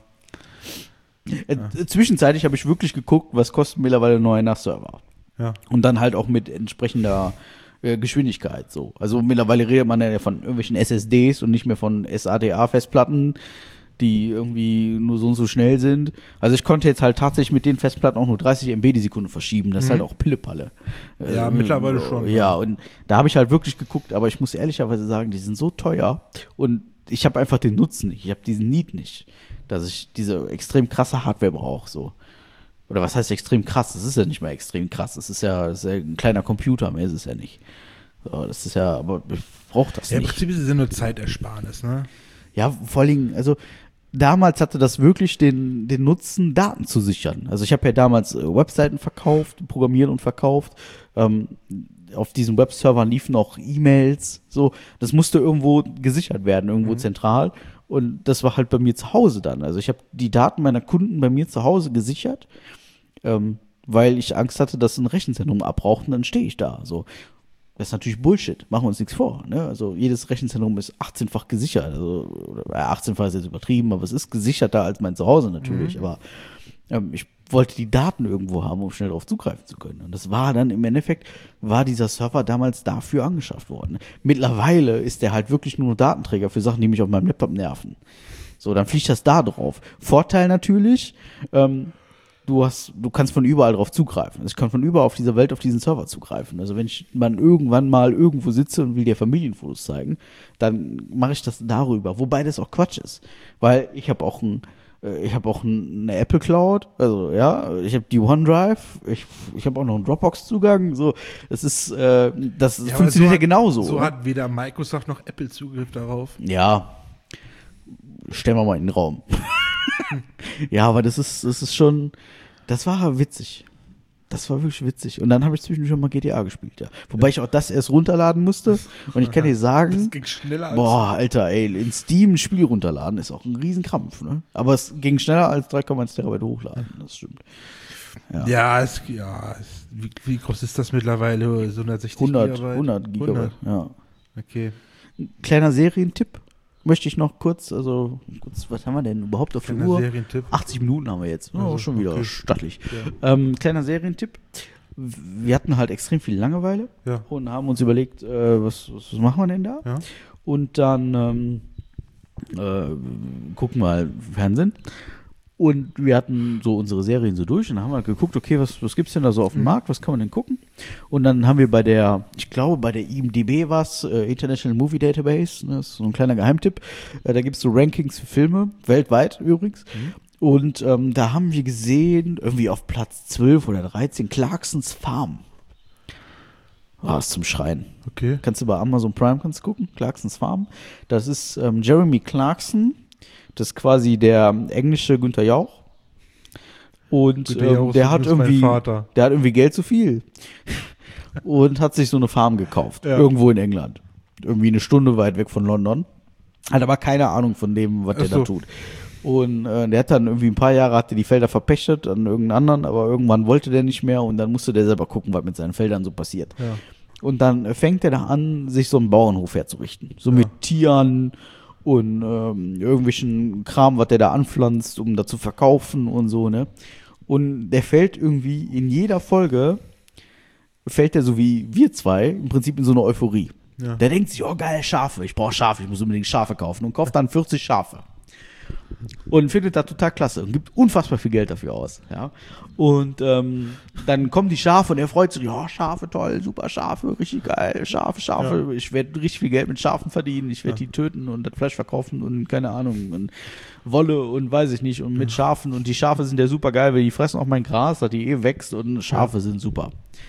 [SPEAKER 1] Äh, äh, Zwischenzeitlich habe ich wirklich geguckt, was kostet mittlerweile ein neuer NAS-Server.
[SPEAKER 2] ja.
[SPEAKER 1] Und dann halt auch mit entsprechender äh, Geschwindigkeit so. Also mittlerweile redet man ja von irgendwelchen S S Ds und nicht mehr von S A T A-Festplatten, die irgendwie nur so und so schnell sind. Also ich konnte jetzt halt tatsächlich mit den Festplatten auch nur dreißig Megabyte die Sekunde verschieben. Das ist halt auch Pillepalle.
[SPEAKER 2] Ja, mittlerweile schon,
[SPEAKER 1] Ja,
[SPEAKER 2] ja.
[SPEAKER 1] und da habe ich halt wirklich geguckt, aber ich muss ehrlicherweise sagen, die sind so teuer und ich habe einfach den Nutzen nicht. Ich habe diesen Need nicht, dass ich diese extrem krasse Hardware brauche, so. Oder was heißt extrem krass? Das ist ja nicht mal extrem krass. Das ist ja, das ist ja ein kleiner Computer, mehr ist es ja nicht. So, das ist ja, aber ich brauche das
[SPEAKER 2] Ja, im
[SPEAKER 1] nicht.
[SPEAKER 2] Prinzip ist es ja nur Zeitersparnis, ne?
[SPEAKER 1] Ja, vor allen Dingen, also damals hatte das wirklich den, den Nutzen, Daten zu sichern. Also ich habe ja damals äh, Webseiten verkauft, programmiert und verkauft. Ähm, auf diesen Webservern liefen auch E-Mails. So, das musste irgendwo gesichert werden, irgendwo zentral. Und das war halt bei mir zu Hause dann. Also ich habe die Daten meiner Kunden bei mir zu Hause gesichert, ähm, weil ich Angst hatte, dass ein Rechenzentrum abbraucht und dann stehe ich da. So. Das ist natürlich Bullshit, machen wir uns nichts vor. Ne? Also jedes Rechenzentrum ist achtzehnfach gesichert. Also, oder, ja, achtzehnfach ist jetzt übertrieben, aber es ist gesicherter als mein Zuhause natürlich. Aber ähm, ich wollte die Daten irgendwo haben, um schnell darauf zugreifen zu können. Und das war dann im Endeffekt, war dieser Server damals dafür angeschafft worden. Mittlerweile ist der halt wirklich nur Datenträger für Sachen, die mich auf meinem Laptop nerven. So, dann fliegt das da drauf. Vorteil natürlich, ähm, du hast, du kannst von überall drauf zugreifen. Also ich kann von überall auf dieser Welt auf diesen Server zugreifen. Also wenn ich man irgendwann mal irgendwo sitze und will dir Familienfotos zeigen, dann mache ich das darüber. Wobei das auch Quatsch ist. Weil ich habe auch ein Ich habe auch eine Apple Cloud, also ja, ich habe die OneDrive, ich, ich habe auch noch einen Dropbox-Zugang, so, das ist, äh, das
[SPEAKER 2] Ja,
[SPEAKER 1] funktioniert
[SPEAKER 2] so
[SPEAKER 1] ja
[SPEAKER 2] hat-
[SPEAKER 1] genauso.
[SPEAKER 2] So
[SPEAKER 1] oder?
[SPEAKER 2] hat weder Microsoft noch Apple Zugriff darauf.
[SPEAKER 1] Ja, stellen wir mal in den Raum. Ja, aber das ist, das ist schon, das war witzig. Das war wirklich witzig. Und dann habe ich zwischendurch schon mal G T A gespielt, ja. Wobei ich auch das erst runterladen musste. Und ich kann dir
[SPEAKER 2] Das
[SPEAKER 1] sagen,
[SPEAKER 2] ging schneller als
[SPEAKER 1] boah, Alter, ey, in Steam ein Spiel runterladen ist auch ein Riesenkrampf, ne? Aber es ging schneller als drei Komma eins Terabyte hochladen, das stimmt. Ja.
[SPEAKER 2] Ja, es, ja es, wie, wie groß ist das mittlerweile? So hundertsechzig
[SPEAKER 1] hundert,
[SPEAKER 2] Gigabyte?
[SPEAKER 1] hundert Gigabyte, ja.
[SPEAKER 2] Okay.
[SPEAKER 1] Kleiner Serientipp möchte ich noch kurz, also, kurz, was haben wir denn überhaupt auf der
[SPEAKER 2] Kleiner
[SPEAKER 1] Uhr?
[SPEAKER 2] Serientipp.
[SPEAKER 1] achtzig Minuten haben wir jetzt. Oh,
[SPEAKER 2] Also,
[SPEAKER 1] schon wieder
[SPEAKER 2] okay.
[SPEAKER 1] stattlich. Ähm, kleiner Serientipp. Wir hatten halt extrem viel Langeweile
[SPEAKER 2] Ja.
[SPEAKER 1] und haben uns überlegt, äh, was, was machen wir denn da?
[SPEAKER 2] Ja.
[SPEAKER 1] Und dann ähm, äh, gucken wir halt Fernsehen. Und wir hatten so unsere Serien so durch und dann haben wir halt geguckt, okay, was, was gibt's denn da so auf dem
[SPEAKER 2] Mhm.
[SPEAKER 1] Markt, was kann man denn gucken? Und dann haben wir bei der, ich glaube, bei der I M D B was, äh, International Movie Database, ne, das ist so ein kleiner Geheimtipp, äh, da gibt's so Rankings für Filme, weltweit übrigens.
[SPEAKER 2] Mhm.
[SPEAKER 1] Und ähm, da haben wir gesehen, irgendwie auf Platz zwölf oder dreizehn, Clarksons Farm. War es zum Schreien.
[SPEAKER 2] Okay.
[SPEAKER 1] Kannst du bei Amazon Prime kannst du gucken, Clarksons Farm. Das ist ähm, Jeremy Clarkson, das ist quasi der englische Günther Jauch. Und
[SPEAKER 2] Günther
[SPEAKER 1] ähm,
[SPEAKER 2] Jauch ist
[SPEAKER 1] der hat
[SPEAKER 2] übrigens mein
[SPEAKER 1] irgendwie,
[SPEAKER 2] Vater.
[SPEAKER 1] der hat irgendwie Geld zu viel und hat sich so eine Farm gekauft,
[SPEAKER 2] Ja.
[SPEAKER 1] irgendwo in England, irgendwie eine Stunde weit weg von London. Hat aber keine Ahnung von dem, was der
[SPEAKER 2] Ach so.
[SPEAKER 1] da tut. Und äh, der hat dann irgendwie ein paar Jahre hat der die Felder verpachtet an irgendeinen anderen, aber irgendwann wollte der nicht mehr und dann musste der selber gucken, was mit seinen Feldern so passiert.
[SPEAKER 2] Ja.
[SPEAKER 1] Und dann äh, fängt er da an, sich so einen Bauernhof herzurichten. So
[SPEAKER 2] Ja.
[SPEAKER 1] mit Tieren und ähm, irgendwelchen Kram, was der da anpflanzt, um da zu verkaufen und so, ne? Und der fällt irgendwie in jeder Folge, fällt der so wie wir zwei, im Prinzip in so eine Euphorie.
[SPEAKER 2] Ja.
[SPEAKER 1] Der denkt sich, oh geil, Schafe, ich brauche Schafe, ich muss unbedingt Schafe kaufen und kauft dann vierzig Schafe. Und findet das total klasse und gibt unfassbar viel Geld dafür aus. Ja. Und ähm, dann kommen die Schafe und er freut sich, ja, Schafe, toll, super Schafe, richtig geil, Schafe, Schafe, ich werde richtig viel Geld mit Schafen verdienen, ich werde
[SPEAKER 2] Ja.
[SPEAKER 1] die töten und das Fleisch verkaufen und keine Ahnung, und Wolle und weiß ich nicht und mit Schafen und die Schafe sind ja super geil, weil die fressen auch mein Gras, dass die eh wächst und Schafe sind super.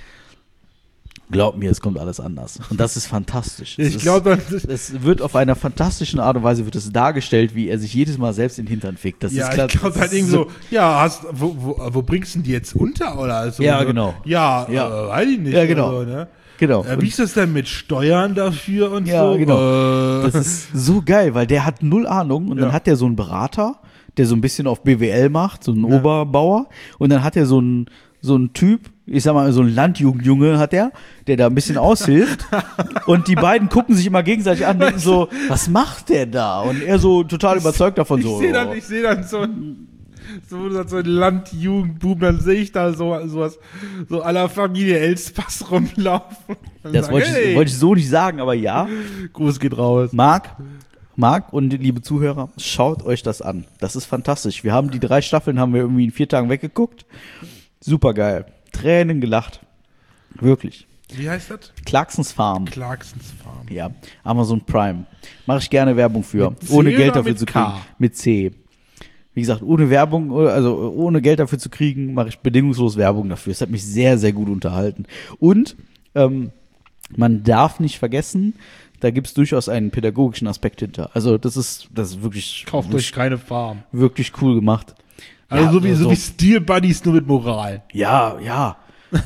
[SPEAKER 1] Glaub mir, es kommt alles anders. Und das ist fantastisch. Es
[SPEAKER 2] Ich
[SPEAKER 1] ist-
[SPEAKER 2] glaube,
[SPEAKER 1] es wird auf einer fantastischen Art und Weise wird es dargestellt, wie er sich jedes Mal selbst in den Hintern fickt. Das
[SPEAKER 2] ja,
[SPEAKER 1] ist klar.
[SPEAKER 2] ich glaube halt irgendwie so, ja, hast, wo, wo, wo bringst du die jetzt unter oder also?
[SPEAKER 1] Ja,
[SPEAKER 2] so,
[SPEAKER 1] genau.
[SPEAKER 2] Ja,
[SPEAKER 1] Ja.
[SPEAKER 2] Äh, weiß ich nicht.
[SPEAKER 1] Ja, genau.
[SPEAKER 2] Also, ne?
[SPEAKER 1] Genau.
[SPEAKER 2] Äh, wie ist das denn mit Steuern dafür und
[SPEAKER 1] Ja,
[SPEAKER 2] so?
[SPEAKER 1] genau.
[SPEAKER 2] Äh,
[SPEAKER 1] Das ist so geil, weil der hat null Ahnung und
[SPEAKER 2] Ja.
[SPEAKER 1] dann hat der so einen Berater, der so ein bisschen auf B W L macht, so einen
[SPEAKER 2] Ja.
[SPEAKER 1] Oberbauer und dann hat er so einen so einen Typ, ich sag mal so einen Landjugendjunge hat er, der da ein bisschen aushilft und die beiden gucken sich immer gegenseitig an und denken so, was macht der da? Und er so total überzeugt davon
[SPEAKER 2] ich
[SPEAKER 1] so.
[SPEAKER 2] sehe dann, ich sehe dann so ein so, so ein Landjugendbuben, dann sehe ich da so sowas, so aller Familie Elspass rumlaufen. Dann
[SPEAKER 1] Das
[SPEAKER 2] sagen,
[SPEAKER 1] wollte ich,
[SPEAKER 2] hey,
[SPEAKER 1] wollte ich so nicht sagen, aber ja.
[SPEAKER 2] Gruß geht raus.
[SPEAKER 1] Marc, Marc und liebe Zuhörer, schaut euch das an. Das ist fantastisch. Wir haben die drei Staffeln, haben wir irgendwie in vier Tagen weggeguckt. Super geil. Tränen gelacht. Wirklich.
[SPEAKER 2] Wie heißt das?
[SPEAKER 1] Clarksons Farm.
[SPEAKER 2] Clarksons Farm.
[SPEAKER 1] Ja, Amazon Prime. Mache ich gerne Werbung für.
[SPEAKER 2] Mit C
[SPEAKER 1] Ohne Geld
[SPEAKER 2] oder
[SPEAKER 1] dafür
[SPEAKER 2] mit
[SPEAKER 1] zu
[SPEAKER 2] K?
[SPEAKER 1] kriegen. Mit C. Wie gesagt, ohne Werbung, also ohne Geld dafür zu kriegen, mache ich bedingungslos Werbung dafür. Es hat mich sehr, sehr gut unterhalten. Und ähm, man darf nicht vergessen, da gibt es durchaus einen pädagogischen Aspekt hinter. Also das ist, das ist wirklich,
[SPEAKER 2] Kauft
[SPEAKER 1] wirklich,
[SPEAKER 2] euch keine Farm.
[SPEAKER 1] wirklich cool gemacht.
[SPEAKER 2] Also
[SPEAKER 1] Ja,
[SPEAKER 2] so wie, so
[SPEAKER 1] so-
[SPEAKER 2] wie Steel Buddies, nur mit Moral.
[SPEAKER 1] Ja, ja.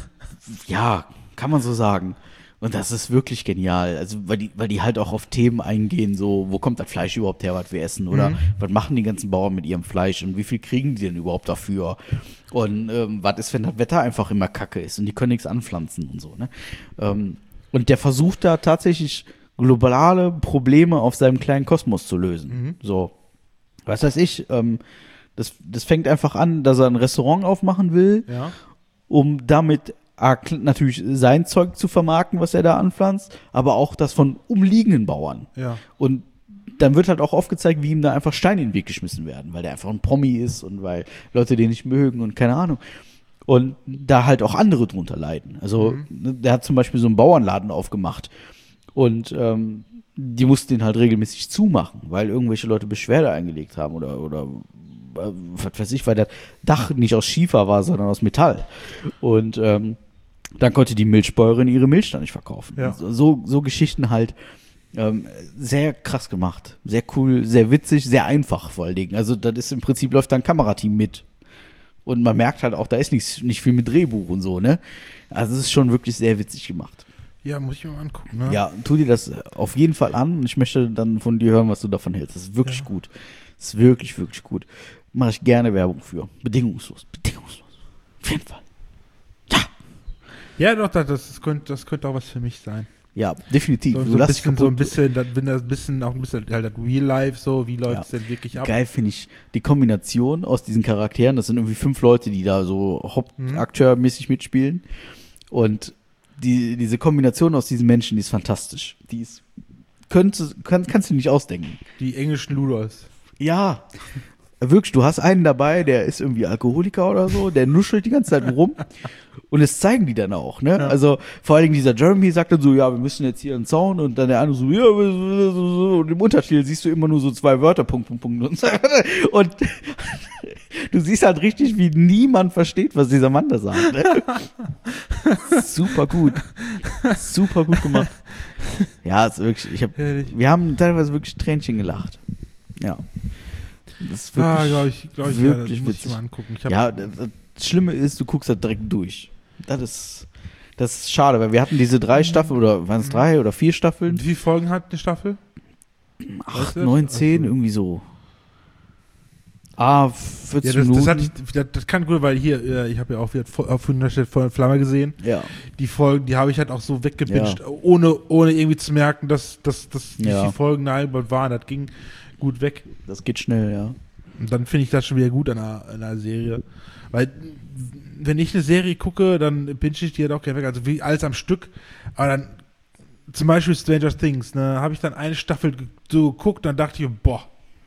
[SPEAKER 1] Ja, kann man so sagen. Und das ist wirklich genial. Also, weil die, weil die halt auch auf Themen eingehen, so, wo kommt das Fleisch überhaupt her, was wir essen? Oder was machen die ganzen Bauern mit ihrem Fleisch und wie viel kriegen die denn überhaupt dafür? Und ähm, was ist, wenn das Wetter einfach immer kacke ist und die können nichts anpflanzen und so, ne? Ähm, und der versucht da tatsächlich globale Probleme auf seinem kleinen Kosmos zu lösen. So. Was weiß ich, ähm, das, das fängt einfach an, dass er ein Restaurant aufmachen will,
[SPEAKER 2] Ja.
[SPEAKER 1] um damit ah, kl- natürlich sein Zeug zu vermarkten, was er da anpflanzt, aber auch das von umliegenden Bauern.
[SPEAKER 2] Ja.
[SPEAKER 1] Und dann wird halt auch aufgezeigt, wie ihm da einfach Steine in den Weg geschmissen werden, weil der einfach ein Promi ist und weil Leute den nicht mögen und keine Ahnung. Und da halt auch andere drunter leiden. Also mhm. der hat zum Beispiel so einen Bauernladen aufgemacht und ähm, die mussten den halt regelmäßig zumachen, weil irgendwelche Leute Beschwerde eingelegt haben oder, oder äh, was weiß ich, weil das Dach nicht aus Schiefer war, sondern aus Metall. Und ähm, dann konnte die Milchbäuerin ihre Milch dann nicht verkaufen.
[SPEAKER 2] Ja.
[SPEAKER 1] So, so Geschichten halt ähm, sehr krass gemacht, sehr cool, sehr witzig, sehr einfach vor allen Dingen. Also das ist im Prinzip, läuft da ein Kamerateam mit. Und man merkt halt auch, da ist nicht, nicht viel mit Drehbuch und so, ne? Also es ist schon wirklich sehr witzig gemacht.
[SPEAKER 2] Ja, muss ich mir mal angucken, ne?
[SPEAKER 1] Ja, tu dir das auf jeden Fall an und ich möchte dann von dir hören, was du davon hältst. Das ist wirklich
[SPEAKER 2] ja.
[SPEAKER 1] gut. Das ist wirklich, wirklich gut. Mache ich gerne Werbung für. Bedingungslos. Bedingungslos. Auf jeden Fall. Ja.
[SPEAKER 2] Ja, doch, das, das, könnte, das könnte auch was für mich sein.
[SPEAKER 1] Ja, definitiv.
[SPEAKER 2] So,
[SPEAKER 1] Du
[SPEAKER 2] so, ein
[SPEAKER 1] lass
[SPEAKER 2] bisschen,
[SPEAKER 1] kaputt.
[SPEAKER 2] so ein bisschen, das, wenn das ein bisschen, auch ein bisschen halt das Real Life so, wie läuft es
[SPEAKER 1] Ja.
[SPEAKER 2] denn wirklich ab?
[SPEAKER 1] Geil finde ich die Kombination aus diesen Charakteren. Das sind irgendwie fünf Leute, die da so Hauptakteurmäßig mitspielen. Und die, diese Kombination aus diesen Menschen, die ist fantastisch. Die ist, könnte, kann, kannst du nicht ausdenken.
[SPEAKER 2] Die englischen Luders.
[SPEAKER 1] Ja, wirklich, du hast einen dabei, der ist irgendwie Alkoholiker oder so, der nuschelt die ganze Zeit rum. Und das zeigen die dann auch, ne?
[SPEAKER 2] Ja.
[SPEAKER 1] Also vor allen Dingen dieser Jeremy sagt dann so, ja, wir müssen jetzt hier einen Zaun und dann der andere so, ja, und im Untertitel siehst du immer nur so zwei Wörter, Punkt, Punkt, Punkt und so. Und du siehst halt richtig, wie niemand versteht, was dieser Mann da sagt, ne? Super gut. Super gut gemacht. Ja, ist wirklich, ich hab,
[SPEAKER 2] Herrlich.
[SPEAKER 1] wir haben teilweise wirklich Tränchen gelacht. Ja. Das ist wirklich,
[SPEAKER 2] Ah, glaube ich, glaube ich,
[SPEAKER 1] wirklich
[SPEAKER 2] ja, das muss ich
[SPEAKER 1] witzig.
[SPEAKER 2] mal angucken. Ich hab,
[SPEAKER 1] Ja, das, das Schlimme ist, du guckst da direkt durch. Das ist, das ist schade, weil wir hatten diese drei Staffeln, oder waren es drei oder vier Staffeln?
[SPEAKER 2] Wie viele Folgen hat eine Staffel?
[SPEAKER 1] Acht,
[SPEAKER 2] Weißt du?
[SPEAKER 1] neun, zehn,
[SPEAKER 2] Ach so.
[SPEAKER 1] irgendwie so. Ah, vierzig
[SPEAKER 2] Ja, das,
[SPEAKER 1] Minuten.
[SPEAKER 2] das, hatte ich, das, das kann gut, weil hier, äh, ich habe ja auch wieder Vo- auf hundertste Feuer und Flamme gesehen.
[SPEAKER 1] ja.
[SPEAKER 2] Die Folgen, die habe ich halt auch so weggebinged,
[SPEAKER 1] Ja.
[SPEAKER 2] ohne, ohne irgendwie zu merken, dass, dass, dass
[SPEAKER 1] Ja.
[SPEAKER 2] die Folgen da eingebaut waren. Das ging gut weg.
[SPEAKER 1] Das geht schnell, ja.
[SPEAKER 2] Und dann finde ich das schon wieder gut an einer, an einer Serie. Weil, wenn ich eine Serie gucke, dann binge ich die halt auch gerne weg. Also wie alles am Stück. Aber dann, zum Beispiel Stranger Things, ne, habe ich dann eine Staffel ge- so geguckt, dann dachte ich, boah,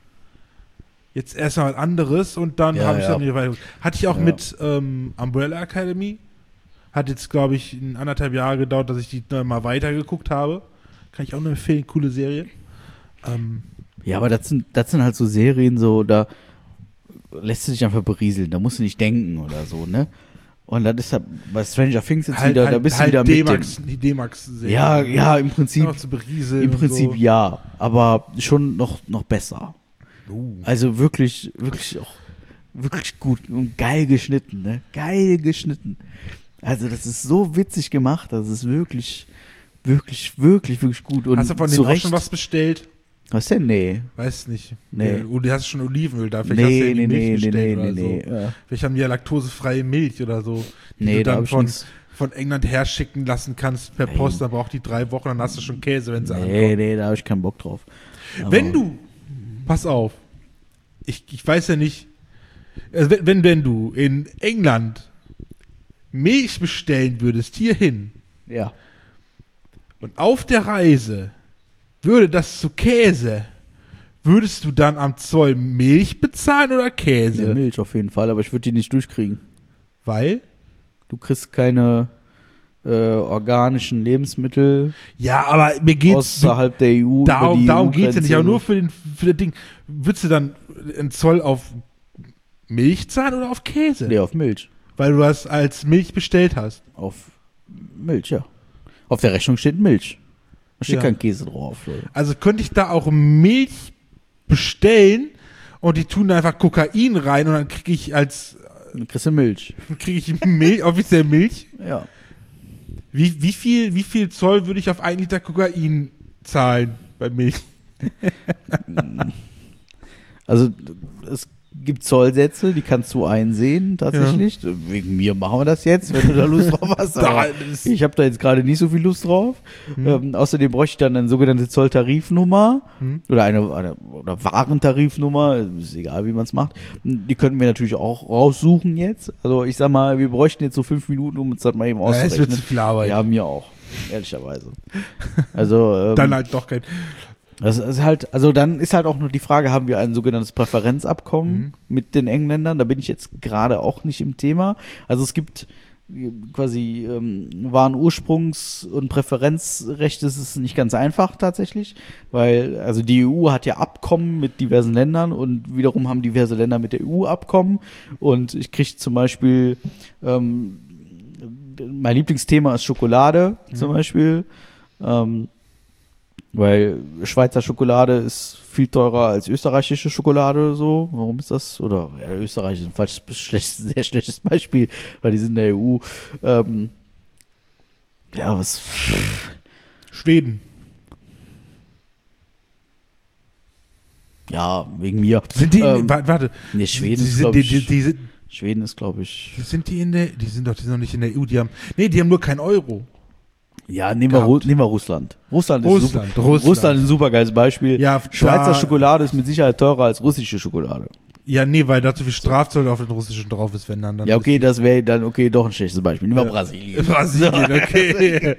[SPEAKER 2] jetzt erstmal was anderes und dann
[SPEAKER 1] Ja,
[SPEAKER 2] habe ich
[SPEAKER 1] ja.
[SPEAKER 2] dann wieder weiter. Hatte ich auch
[SPEAKER 1] Ja.
[SPEAKER 2] mit ähm, Umbrella Academy. Hat jetzt, glaube ich, ein anderthalb Jahre gedauert, dass ich die noch mal weitergeguckt habe. Kann ich auch nur empfehlen, coole Serie. Ähm,
[SPEAKER 1] Ja, aber das sind, das sind halt so Serien, so, da lässt du dich einfach berieseln, da musst du nicht denken oder so, ne? Und das ist halt bei Stranger Things jetzt
[SPEAKER 2] halt,
[SPEAKER 1] wieder,
[SPEAKER 2] halt,
[SPEAKER 1] da bist
[SPEAKER 2] halt
[SPEAKER 1] du wieder mit
[SPEAKER 2] D-Max,
[SPEAKER 1] dem,
[SPEAKER 2] die D-Max-Serie.
[SPEAKER 1] ja, ja, im Prinzip,
[SPEAKER 2] Noch zu berieseln
[SPEAKER 1] im
[SPEAKER 2] und
[SPEAKER 1] Prinzip
[SPEAKER 2] so.
[SPEAKER 1] ja, aber schon noch, noch besser.
[SPEAKER 2] Uh.
[SPEAKER 1] Also wirklich, wirklich auch, wirklich gut und geil geschnitten, ne? Geil geschnitten. Also das ist so witzig gemacht, das ist wirklich, wirklich, wirklich, wirklich gut. Und
[SPEAKER 2] Hast du von
[SPEAKER 1] zu
[SPEAKER 2] denen auch
[SPEAKER 1] Recht,
[SPEAKER 2] schon was bestellt?
[SPEAKER 1] was denn? Nee.
[SPEAKER 2] Weiß nicht.
[SPEAKER 1] Nee.
[SPEAKER 2] Oh, du hast schon Olivenöl da. Vielleicht hast du ja
[SPEAKER 1] Nee,
[SPEAKER 2] die
[SPEAKER 1] nee,
[SPEAKER 2] Milch
[SPEAKER 1] nee, nee,
[SPEAKER 2] bestellt
[SPEAKER 1] nee,
[SPEAKER 2] oder
[SPEAKER 1] nee,
[SPEAKER 2] so.
[SPEAKER 1] nee. Ja.
[SPEAKER 2] Vielleicht haben die ja laktosefreie Milch oder so. Die
[SPEAKER 1] Nee,
[SPEAKER 2] du
[SPEAKER 1] da hab
[SPEAKER 2] dann
[SPEAKER 1] ich
[SPEAKER 2] von,
[SPEAKER 1] nix.
[SPEAKER 2] von England herschicken lassen kannst per
[SPEAKER 1] Nein.
[SPEAKER 2] Post. Dann braucht die drei Wochen, dann hast du schon Käse, wenn sie
[SPEAKER 1] Nee,
[SPEAKER 2] ankommt.
[SPEAKER 1] nee, da habe ich keinen Bock drauf. Aber
[SPEAKER 2] Wenn du, pass auf, ich, ich weiß ja nicht, also wenn, wenn, wenn du in England Milch bestellen würdest, hierhin,
[SPEAKER 1] Ja.
[SPEAKER 2] und auf der Reise würde das zu Käse, würdest du dann am Zoll Milch bezahlen oder Käse?
[SPEAKER 1] Ja, Milch auf jeden Fall, aber ich würde die nicht durchkriegen.
[SPEAKER 2] Weil?
[SPEAKER 1] Du kriegst keine äh, organischen Lebensmittel
[SPEAKER 2] Ja, aber mir geht's so,
[SPEAKER 1] außerhalb der E U. über
[SPEAKER 2] darum,
[SPEAKER 1] die
[SPEAKER 2] darum geht's ja nicht, aber
[SPEAKER 1] E U-Grenze.
[SPEAKER 2] nur für, den, für das Ding. Würdest du dann einen Zoll auf Milch zahlen oder auf Käse?
[SPEAKER 1] Nee, auf Milch.
[SPEAKER 2] Weil du das als Milch bestellt hast.
[SPEAKER 1] Auf Milch, ja. Auf der Rechnung steht Milch. Da steht
[SPEAKER 2] Ja.
[SPEAKER 1] kein Käse drauf. Leute.
[SPEAKER 2] Also könnte ich da auch Milch bestellen und die tun da einfach Kokain rein und dann kriege ich als
[SPEAKER 1] Dann kriegst du Milch.
[SPEAKER 2] kriege ich Milch, offiziell Milch.
[SPEAKER 1] Ja.
[SPEAKER 2] Wie, wie, viel, wie viel Zoll würde ich auf ein Liter Kokain zahlen bei Milch?
[SPEAKER 1] Also es gibt Zollsätze, die kannst du einsehen tatsächlich. Wegen mir machen wir das jetzt, wenn du da Lust drauf hast. Aber
[SPEAKER 2] Das-
[SPEAKER 1] ich habe da jetzt gerade nicht so viel Lust drauf.
[SPEAKER 2] Mhm.
[SPEAKER 1] Ähm, außerdem bräuchte ich dann eine sogenannte Zolltarifnummer
[SPEAKER 2] Mhm.
[SPEAKER 1] oder eine, eine oder Warentarifnummer, ist egal, wie man es macht. Die könnten wir natürlich auch raussuchen jetzt. Also ich sag mal, wir bräuchten jetzt so fünf Minuten, um uns das mal eben
[SPEAKER 2] Ja, es wird
[SPEAKER 1] auszurechnen.
[SPEAKER 2] zu viel Arbeit.
[SPEAKER 1] Ja, mir auch, ehrlicherweise. Also ähm,
[SPEAKER 2] Dann halt doch kein.
[SPEAKER 1] Das ist halt, also dann ist halt auch nur die Frage, haben wir ein sogenanntes Präferenzabkommen
[SPEAKER 2] Mhm.
[SPEAKER 1] mit den Engländern? Da bin ich jetzt gerade auch nicht im Thema. Also es gibt quasi ähm, Warenursprungs- und Präferenzrecht, das ist nicht ganz einfach tatsächlich, weil also die E U hat ja Abkommen mit diversen Ländern und wiederum haben diverse Länder mit der E U Abkommen und ich kriege zum Beispiel ähm, mein Lieblingsthema ist Schokolade zum Beispiel, ähm, weil Schweizer Schokolade ist viel teurer als österreichische Schokolade, so. Warum ist das? Oder ja, Österreich ist ein falsches, schlechtes, sehr schlechtes Beispiel, weil die sind in der E U. Ähm, ja, was?
[SPEAKER 2] Schweden.
[SPEAKER 1] Ja, wegen mir.
[SPEAKER 2] Sind die,
[SPEAKER 1] ähm,
[SPEAKER 2] wa- warte.
[SPEAKER 1] nee, Schweden
[SPEAKER 2] die,
[SPEAKER 1] ist,
[SPEAKER 2] sind,
[SPEAKER 1] glaub
[SPEAKER 2] die,
[SPEAKER 1] ich,
[SPEAKER 2] die, die, sind-
[SPEAKER 1] Schweden ist, glaube ich.
[SPEAKER 2] sind die in der, die sind doch, die sind doch nicht in der E U, die haben, nee, die haben nur kein Euro.
[SPEAKER 1] Ja, nehmen wir, Ru
[SPEAKER 2] gehabt.
[SPEAKER 1] nehmen wir Russland. Russland ist,
[SPEAKER 2] Russland,
[SPEAKER 1] super,
[SPEAKER 2] Russland.
[SPEAKER 1] Russland ist ein super geiles Beispiel.
[SPEAKER 2] Ja,
[SPEAKER 1] Schweizer
[SPEAKER 2] da-
[SPEAKER 1] Schokolade ist mit Sicherheit teurer als russische Schokolade.
[SPEAKER 2] Ja, nee, weil da zu viel Strafzoll auf den russischen drauf ist, wenn dann. dann
[SPEAKER 1] Ja, okay, das wäre dann okay doch ein schlechtes Beispiel. Nehmen wir Brasilien.
[SPEAKER 2] Brasilien, okay.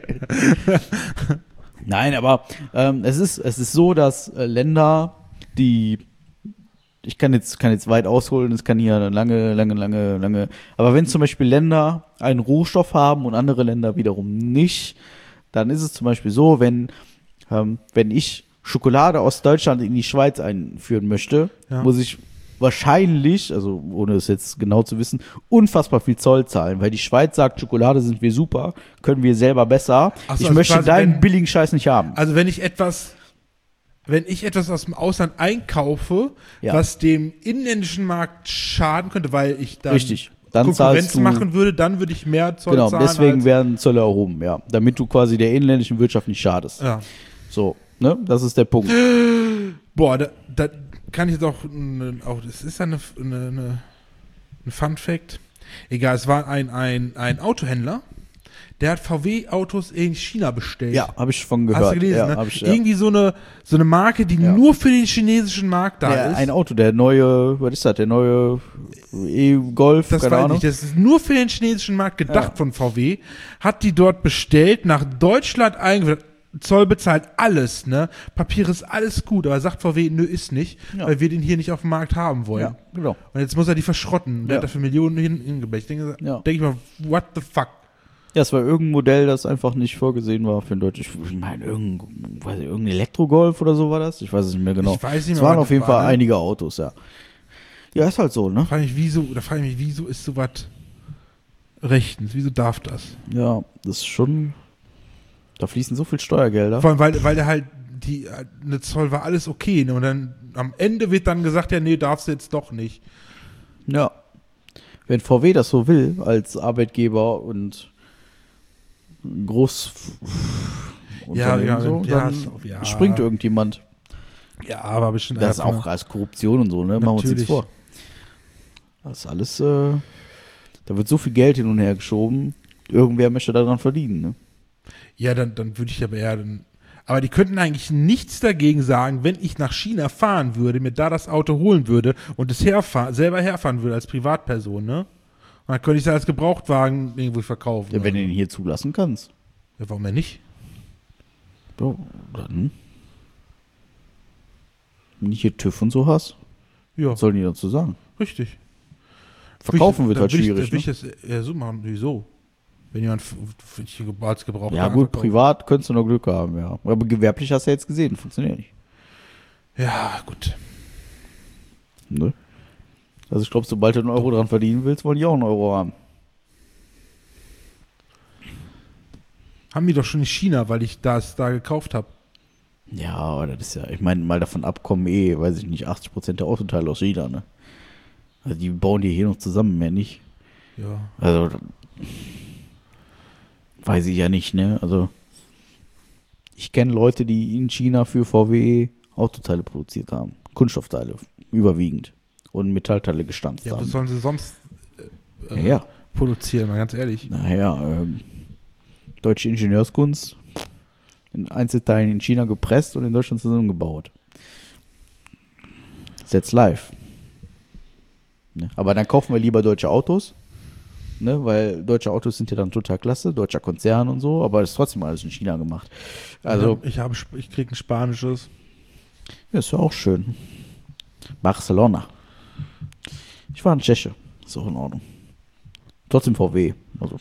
[SPEAKER 1] Nein, aber ähm, es ist es ist so, dass äh, Länder, die ich kann jetzt kann jetzt weit ausholen, es kann hier eine lange, lange, lange, lange. Aber wenn zum Beispiel Länder einen Rohstoff haben und andere Länder wiederum nicht, dann ist es zum Beispiel so, wenn ähm, wenn ich Schokolade aus Deutschland in die Schweiz einführen möchte,
[SPEAKER 2] Ja.
[SPEAKER 1] muss ich wahrscheinlich, also ohne es jetzt genau zu wissen, unfassbar viel Zoll zahlen, weil die Schweiz sagt, Schokolade sind wir super, können wir selber besser.
[SPEAKER 2] Ach so,
[SPEAKER 1] ich
[SPEAKER 2] also
[SPEAKER 1] möchte
[SPEAKER 2] quasi,
[SPEAKER 1] deinen
[SPEAKER 2] wenn-
[SPEAKER 1] billigen Scheiß nicht haben.
[SPEAKER 2] Also wenn ich etwas, wenn ich etwas aus dem Ausland einkaufe,
[SPEAKER 1] Ja.
[SPEAKER 2] was dem inländischen Markt schaden könnte, weil ich dann
[SPEAKER 1] Richtig. Dann
[SPEAKER 2] Konkurrenz
[SPEAKER 1] zahlst du,
[SPEAKER 2] machen würde, dann würde ich mehr Zoll
[SPEAKER 1] genau,
[SPEAKER 2] zahlen.
[SPEAKER 1] deswegen
[SPEAKER 2] als,
[SPEAKER 1] werden Zölle erhoben, ja, damit du quasi der inländischen Wirtschaft nicht schadest.
[SPEAKER 2] ja.
[SPEAKER 1] So, ne, das ist der Punkt.
[SPEAKER 2] Boah, da, da kann ich jetzt auch, ne, auch das ist ja eine, eine, eine, ein Fun Fact. Egal, es war ein, ein, ein Autohändler, der hat V W-Autos in China bestellt.
[SPEAKER 1] Ja, habe ich von gehört.
[SPEAKER 2] Hast du gelesen,
[SPEAKER 1] ja,
[SPEAKER 2] ne?
[SPEAKER 1] hab ich, ja.
[SPEAKER 2] Irgendwie so eine, so eine Marke, die
[SPEAKER 1] Ja.
[SPEAKER 2] nur für den chinesischen Markt da
[SPEAKER 1] Der,
[SPEAKER 2] ist.
[SPEAKER 1] ein Auto, der neue, was ist das, der neue E-Golf,
[SPEAKER 2] Das
[SPEAKER 1] keine
[SPEAKER 2] weiß
[SPEAKER 1] Ahnung.
[SPEAKER 2] ich, das ist nur für den chinesischen Markt gedacht
[SPEAKER 1] Ja.
[SPEAKER 2] von V W, hat die dort bestellt, nach Deutschland eingeführt, Zoll bezahlt, alles, ne? Papier ist alles gut, aber sagt V W, nö, ist nicht,
[SPEAKER 1] Ja.
[SPEAKER 2] weil wir den hier nicht auf dem Markt haben wollen.
[SPEAKER 1] Ja, genau.
[SPEAKER 2] Und jetzt muss er die verschrotten. Der
[SPEAKER 1] Ja.
[SPEAKER 2] hat dafür Millionen hin, hingeblecht. Ich denke,
[SPEAKER 1] Ja.
[SPEAKER 2] denk ich mal, what the fuck?
[SPEAKER 1] Ja, es war irgendein Modell, das einfach nicht vorgesehen war für ein deutsches. Ich meine, irgendein, weiß ich, irgendein Elektrogolf oder so war das? Ich weiß es nicht mehr genau.
[SPEAKER 2] Ich weiß nicht
[SPEAKER 1] Es
[SPEAKER 2] mehr,
[SPEAKER 1] waren
[SPEAKER 2] was
[SPEAKER 1] auf jeden
[SPEAKER 2] das war,
[SPEAKER 1] Fall
[SPEAKER 2] ne?
[SPEAKER 1] einige Autos, ja. Ja, ist halt so, ne?
[SPEAKER 2] Da frage ich mich, wieso, da frage ich mich, wieso ist sowas rechtens? Wieso darf das?
[SPEAKER 1] Ja, das ist schon. Da fließen so viel Steuergelder.
[SPEAKER 2] Vor allem, weil, weil der halt, die, eine Zoll war alles okay, ne? Und dann am Ende wird dann gesagt, ja, nee, darfst du jetzt doch nicht.
[SPEAKER 1] Ja. Wenn V W das so will, als Arbeitgeber und groß
[SPEAKER 2] Ja, ja,
[SPEAKER 1] so,
[SPEAKER 2] ja,
[SPEAKER 1] dann
[SPEAKER 2] so, ja.
[SPEAKER 1] springt irgendjemand.
[SPEAKER 2] Ja, aber bestimmt.
[SPEAKER 1] Das ist auch als Korruption und so, ne? Machen wir uns
[SPEAKER 2] Natürlich.
[SPEAKER 1] nichts vor. Das ist alles, äh, da wird so viel Geld hin und her geschoben. Irgendwer möchte daran verdienen, ne?
[SPEAKER 2] Ja, dann, dann würde ich aber eher dann. Aber die könnten eigentlich nichts dagegen sagen, wenn ich nach China fahren würde, mir da das Auto holen würde und es herfahren, selber herfahren würde als Privatperson, ne? Und dann könnte ich es als Gebrauchtwagen irgendwo verkaufen.
[SPEAKER 1] Ja, wenn du
[SPEAKER 2] oder
[SPEAKER 1] ihn hier zulassen kannst.
[SPEAKER 2] so. Ja, warum denn nicht?
[SPEAKER 1] Ja, dann. Wenn du hier TÜV und so hast,
[SPEAKER 2] Ja,
[SPEAKER 1] was sollen die dazu sagen?
[SPEAKER 2] richtig.
[SPEAKER 1] Verkaufen wird
[SPEAKER 2] Dann
[SPEAKER 1] halt
[SPEAKER 2] will
[SPEAKER 1] schwierig.
[SPEAKER 2] Ich,
[SPEAKER 1] ne?
[SPEAKER 2] dann will ich das eher so machen. Wieso? Wenn jemand f- f- ich als Gebrauchtwagen
[SPEAKER 1] Ja gut,
[SPEAKER 2] verkauft.
[SPEAKER 1] privat könntest du noch Glück haben, ja. Aber gewerblich hast du ja jetzt gesehen, funktioniert nicht.
[SPEAKER 2] Ja, gut.
[SPEAKER 1] Ne? Also ich glaube, sobald du einen Euro dran verdienen willst, wollen die auch einen Euro haben.
[SPEAKER 2] Haben die doch schon in China, weil ich das da gekauft habe.
[SPEAKER 1] Ja, aber das ist ja, ich meine, mal davon abkommen eh, weiß ich nicht, achtzig Prozent der Autoteile aus China, ne? Also die bauen die hier noch zusammen, mehr nicht.
[SPEAKER 2] Ja.
[SPEAKER 1] Also, weiß ich ja nicht, ne? Also, ich kenne Leute, die in China für V W Autoteile produziert haben. Kunststoffteile, überwiegend. Und Metallteile gestanzt
[SPEAKER 2] Ja, was
[SPEAKER 1] haben.
[SPEAKER 2] sollen sie sonst äh,
[SPEAKER 1] Ja, ja.
[SPEAKER 2] produzieren, mal ganz ehrlich?
[SPEAKER 1] Naja, ähm, deutsche Ingenieurskunst in Einzelteilen in China gepresst und in Deutschland zusammengebaut. That's live. Ne? Aber dann kaufen wir lieber deutsche Autos, ne? Weil deutsche Autos sind ja dann total klasse, deutscher Konzern und so, aber das ist trotzdem alles in China gemacht. Also,
[SPEAKER 2] ich habe, ich krieg ein spanisches.
[SPEAKER 1] Ja, ist ja auch schön. Barcelona. Ich war in Tscheche. Ist auch in Ordnung. Trotzdem V W. Also.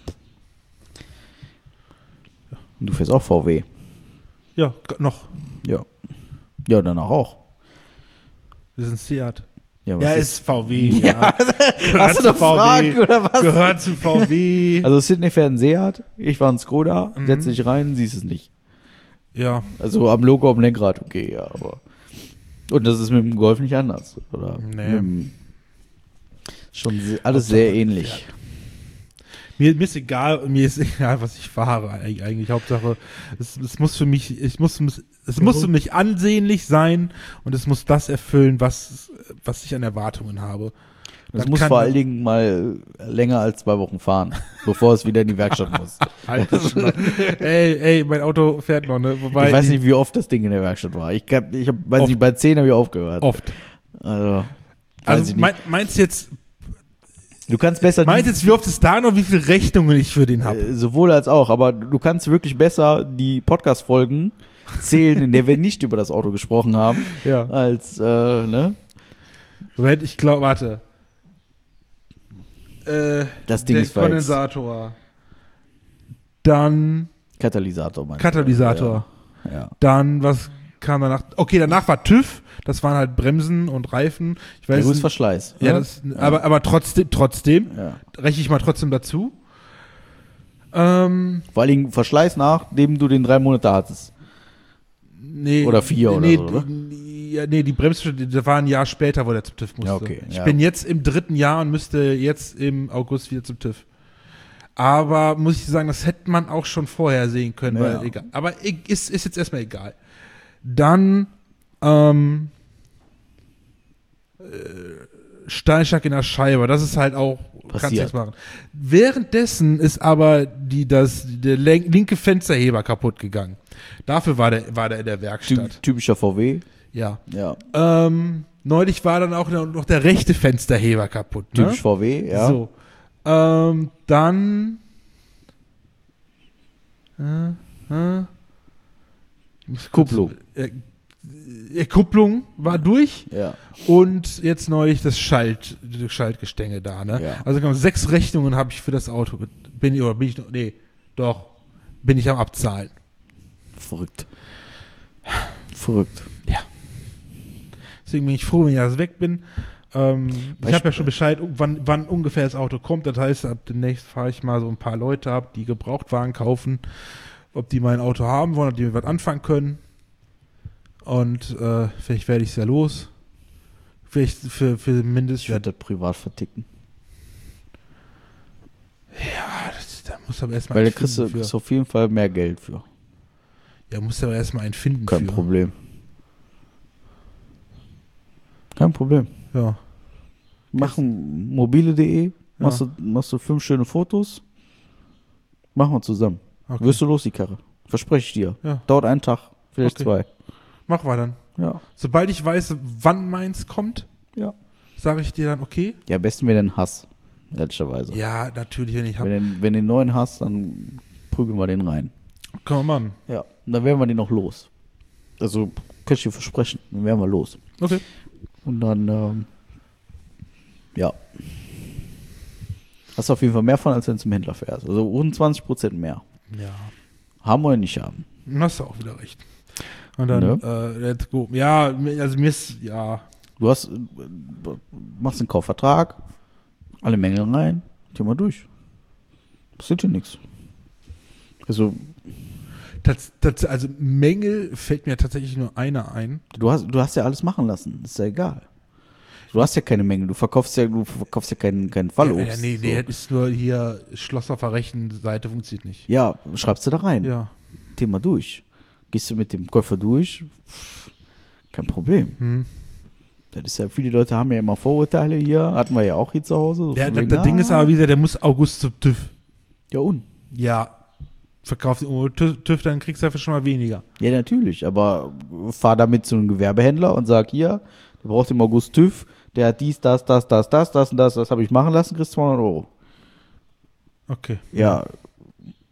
[SPEAKER 1] Und du fährst auch V W.
[SPEAKER 2] Ja, g- noch.
[SPEAKER 1] Ja. Ja, danach auch.
[SPEAKER 2] Wir sind Seat.
[SPEAKER 1] Ja, was
[SPEAKER 2] Ja,
[SPEAKER 1] ist-
[SPEAKER 2] ist V W. Ja.
[SPEAKER 1] Hast du noch Fragen oder was?
[SPEAKER 2] Gehört zu V W.
[SPEAKER 1] Also Sydney fährt ein Seat, ich war ein Skoda,
[SPEAKER 2] Mhm.
[SPEAKER 1] setz dich rein, siehst es nicht.
[SPEAKER 2] Ja.
[SPEAKER 1] Also am Logo, am Lenkrad, okay, ja, aber. Und das ist mit dem Golf nicht anders, oder?
[SPEAKER 2] Nee.
[SPEAKER 1] Mit dem- Schon se- alles sehr ähnlich.
[SPEAKER 2] Mir, mir ist egal, mir ist egal, was ich fahre eig- eigentlich. Hauptsache, es, es muss für mich, ich muss, es muss für mich ansehnlich sein und es muss das erfüllen, was, was ich an Erwartungen habe.
[SPEAKER 1] Das
[SPEAKER 2] Dann
[SPEAKER 1] muss
[SPEAKER 2] kann-
[SPEAKER 1] vor allen Dingen mal länger als zwei Wochen fahren, bevor es wieder in die Werkstatt muss.
[SPEAKER 2] Alter, Schmarrn. ey, ey, mein Auto fährt noch, ne? Wobei
[SPEAKER 1] Ich weiß nicht, wie oft das Ding in der Werkstatt war. Ich, hab, ich hab, weiß
[SPEAKER 2] Oft.
[SPEAKER 1] nicht, bei zehn habe ich aufgehört.
[SPEAKER 2] oft.
[SPEAKER 1] Also, weiß ich
[SPEAKER 2] Also
[SPEAKER 1] nicht.
[SPEAKER 2] mein, meinst du jetzt,
[SPEAKER 1] Du kannst besser
[SPEAKER 2] meinst du jetzt, wie oft ist da noch, wie viele Rechnungen ich für den habe?
[SPEAKER 1] Äh, sowohl als auch, aber du kannst wirklich besser die Podcast-Folgen zählen, in der wir nicht über das Auto gesprochen haben,
[SPEAKER 2] Ja.
[SPEAKER 1] als, äh, ne?
[SPEAKER 2] Moment, ich glaube, warte. Äh,
[SPEAKER 1] Das Ding
[SPEAKER 2] der
[SPEAKER 1] ist weiß.
[SPEAKER 2] Kondensator. Dann
[SPEAKER 1] Katalysator, meinst du?
[SPEAKER 2] Katalysator.
[SPEAKER 1] Ja. ja.
[SPEAKER 2] Dann, was kam danach? Okay, danach war TÜV. Das waren halt Bremsen und Reifen. Ich
[SPEAKER 1] Der
[SPEAKER 2] weiß
[SPEAKER 1] ist Verschleiß.
[SPEAKER 2] ja,
[SPEAKER 1] ne?
[SPEAKER 2] das, aber, aber trotzdem, trotzdem,
[SPEAKER 1] Ja.
[SPEAKER 2] rechne ich mal trotzdem dazu. Ähm,
[SPEAKER 1] Vor allen Dingen Verschleiß, nachdem du den drei Monate hattest.
[SPEAKER 2] nee.
[SPEAKER 1] Oder vier oder
[SPEAKER 2] nee,
[SPEAKER 1] so, oder?
[SPEAKER 2] Ja, nee, die Bremsschritte, das war ein Jahr später, wo der zum TÜV musste.
[SPEAKER 1] Ja, okay,
[SPEAKER 2] Ich
[SPEAKER 1] ja.
[SPEAKER 2] bin jetzt im dritten Jahr und müsste jetzt im August wieder zum TÜV. Aber muss ich sagen, das hätte man auch schon vorher sehen können,
[SPEAKER 1] Ja.
[SPEAKER 2] weil egal. Aber e- ist, ist jetzt erstmal egal. Dann ähm, äh, Steinschlag in der Scheibe, das ist halt auch, kannst
[SPEAKER 1] Passiert.
[SPEAKER 2] nichts machen. Währenddessen ist aber die, das, der len- linke Fensterheber kaputt gegangen. Dafür war der, war der in der
[SPEAKER 1] Ty
[SPEAKER 2] Werkstatt.
[SPEAKER 1] typischer V W.
[SPEAKER 2] Ja.
[SPEAKER 1] Ja.
[SPEAKER 2] Ähm, neulich war dann auch noch der rechte Fensterheber kaputt. Ne?
[SPEAKER 1] Typisch V W, ja.
[SPEAKER 2] So. Ähm, dann. Äh, äh, ich muss kurz-
[SPEAKER 1] Kupplung.
[SPEAKER 2] Äh, äh, Kupplung war durch
[SPEAKER 1] Ja.
[SPEAKER 2] und jetzt neulich das Schalt, das Schaltgestänge da, ne?
[SPEAKER 1] Ja.
[SPEAKER 2] Also genau, sechs Rechnungen habe ich für das Auto. ge- Bin ich, oder bin ich noch, nee, doch, bin ich am Abzahlen.
[SPEAKER 1] Verrückt. Verrückt.
[SPEAKER 2] Ja. Deswegen bin ich froh, wenn ich das weg bin. Ähm, ich
[SPEAKER 1] Beispiel-
[SPEAKER 2] habe ja schon Bescheid, wann, wann ungefähr das Auto kommt. Das heißt, ab demnächst fahre ich mal so ein paar Leute ab, die Gebrauchtwagen kaufen, ob die mein Auto haben wollen, ob die mit was anfangen können. Und äh, vielleicht werde ich es ja los. Vielleicht für, für
[SPEAKER 1] Ich
[SPEAKER 2] mindestens.
[SPEAKER 1] werde das privat verticken.
[SPEAKER 2] Ja, das, da muss aber erstmal
[SPEAKER 1] Weil da
[SPEAKER 2] einen
[SPEAKER 1] kriegst du
[SPEAKER 2] finden
[SPEAKER 1] kriegst
[SPEAKER 2] für.
[SPEAKER 1] auf jeden Fall mehr Geld für.
[SPEAKER 2] Ja, muss aber erstmal einen finden
[SPEAKER 1] Kein
[SPEAKER 2] für.
[SPEAKER 1] Problem. Kein Problem.
[SPEAKER 2] Ja.
[SPEAKER 1] Machen mobile punkt de, machst, du, machst du fünf schöne Fotos, machen wir zusammen.
[SPEAKER 2] Okay.
[SPEAKER 1] Wirst du los, die Karre. Verspreche ich dir.
[SPEAKER 2] Ja.
[SPEAKER 1] Dauert einen Tag, vielleicht
[SPEAKER 2] Okay.
[SPEAKER 1] zwei.
[SPEAKER 2] Mach mal dann.
[SPEAKER 1] Ja.
[SPEAKER 2] Sobald ich weiß, wann meins kommt,
[SPEAKER 1] Ja.
[SPEAKER 2] sage ich dir dann, okay.
[SPEAKER 1] Ja, am besten, wenn du den hast, ehrlicherweise.
[SPEAKER 2] Ja, natürlich, wenn ich habe.
[SPEAKER 1] Wenn du wenn du den neuen hast, dann prügeln wir den rein.
[SPEAKER 2] Kann man machen.
[SPEAKER 1] Ja. Und dann werden wir den noch los. Also, kann ich dir versprechen, dann werden wir los.
[SPEAKER 2] Okay.
[SPEAKER 1] Und dann, ähm, ja. Hast du auf jeden Fall mehr von, als wenn du zum Händler fährst. Also rund zwanzig Prozent mehr.
[SPEAKER 2] Ja.
[SPEAKER 1] Haben wir nicht haben.
[SPEAKER 2] Dann hast du auch wieder recht. Und dann,
[SPEAKER 1] Ne?
[SPEAKER 2] äh, let's go. Ja, mir- also mir ist, ja.
[SPEAKER 1] Du hast, äh, machst einen Kaufvertrag, alle Mängel rein, geh mal durch. Passiert hier nichts. Also,
[SPEAKER 2] Tats, tats, also Mängel fällt mir tatsächlich nur einer ein.
[SPEAKER 1] du hast, du hast ja alles machen lassen, ist ja egal. Du hast ja keine Mängel, du verkaufst ja, du verkaufst ja keinen, keinen Fallobst.
[SPEAKER 2] Ja, nee, nee, das ist nur hier Schloss auf der rechten Seite, funktioniert nicht.
[SPEAKER 1] so. Ja, schreibst du da rein.
[SPEAKER 2] Ja.
[SPEAKER 1] Thema durch. Gehst du mit dem Käufer durch, pff, kein Problem.
[SPEAKER 2] Hm.
[SPEAKER 1] Das ist ja, viele Leute haben ja immer Vorurteile hier, hatten wir ja auch hier zu Hause. So
[SPEAKER 2] Ja,
[SPEAKER 1] von
[SPEAKER 2] das,
[SPEAKER 1] wegen,
[SPEAKER 2] das Ding
[SPEAKER 1] ah,
[SPEAKER 2] ist aber wieder, der muss August zum TÜV.
[SPEAKER 1] Ja, und?
[SPEAKER 2] Ja. Verkauft ohne TÜV, TÜV, dann kriegst du dafür schon mal weniger.
[SPEAKER 1] Ja, natürlich, aber fahr damit zu einem Gewerbehändler und sag, hier, der braucht im August TÜV, der hat dies, das, das, das, das, das und das, das habe ich machen lassen, kriegst zweihundert Euro.
[SPEAKER 2] Okay.
[SPEAKER 1] Ja,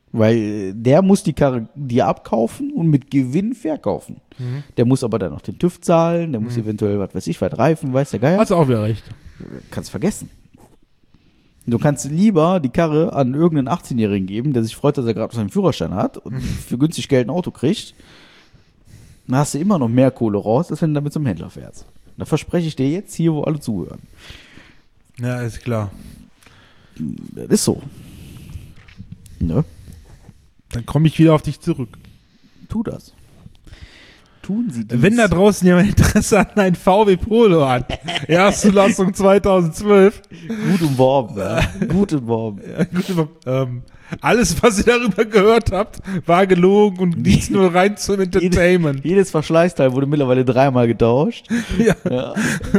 [SPEAKER 1] Weil der muss die Karre dir abkaufen und mit Gewinn verkaufen.
[SPEAKER 2] Mhm.
[SPEAKER 1] Der muss aber dann noch den TÜV zahlen, der muss
[SPEAKER 2] Mhm.
[SPEAKER 1] eventuell, was weiß ich, was Reifen, weiß der Geier.
[SPEAKER 2] Hast du auch wieder recht.
[SPEAKER 1] Kannst vergessen. Du kannst lieber die Karre an irgendeinen achtzehnjährigen geben, der sich freut, dass er gerade seinen Führerschein hat und
[SPEAKER 2] Mhm.
[SPEAKER 1] für günstig Geld ein Auto kriegt. Dann hast du immer noch mehr Kohle raus, als wenn du damit zum Händler fährst. Da verspreche ich dir jetzt hier, wo alle zuhören.
[SPEAKER 2] Ja, ist klar.
[SPEAKER 1] Das ist so. Ne?
[SPEAKER 2] Dann komme ich wieder auf dich zurück.
[SPEAKER 1] Tu das. Tun Sie dies.
[SPEAKER 2] Wenn da draußen jemand Interesse an ein V W Polo hat, Erstzulassung zweitausendzwölf,
[SPEAKER 1] Gut umworben, ja. Gut umworben.
[SPEAKER 2] ja, gut, ähm, alles, was ihr darüber gehört habt, war gelogen und nichts nur rein zum Entertainment.
[SPEAKER 1] Jedes Verschleißteil wurde mittlerweile dreimal getauscht.
[SPEAKER 2] Ja.
[SPEAKER 1] Ja.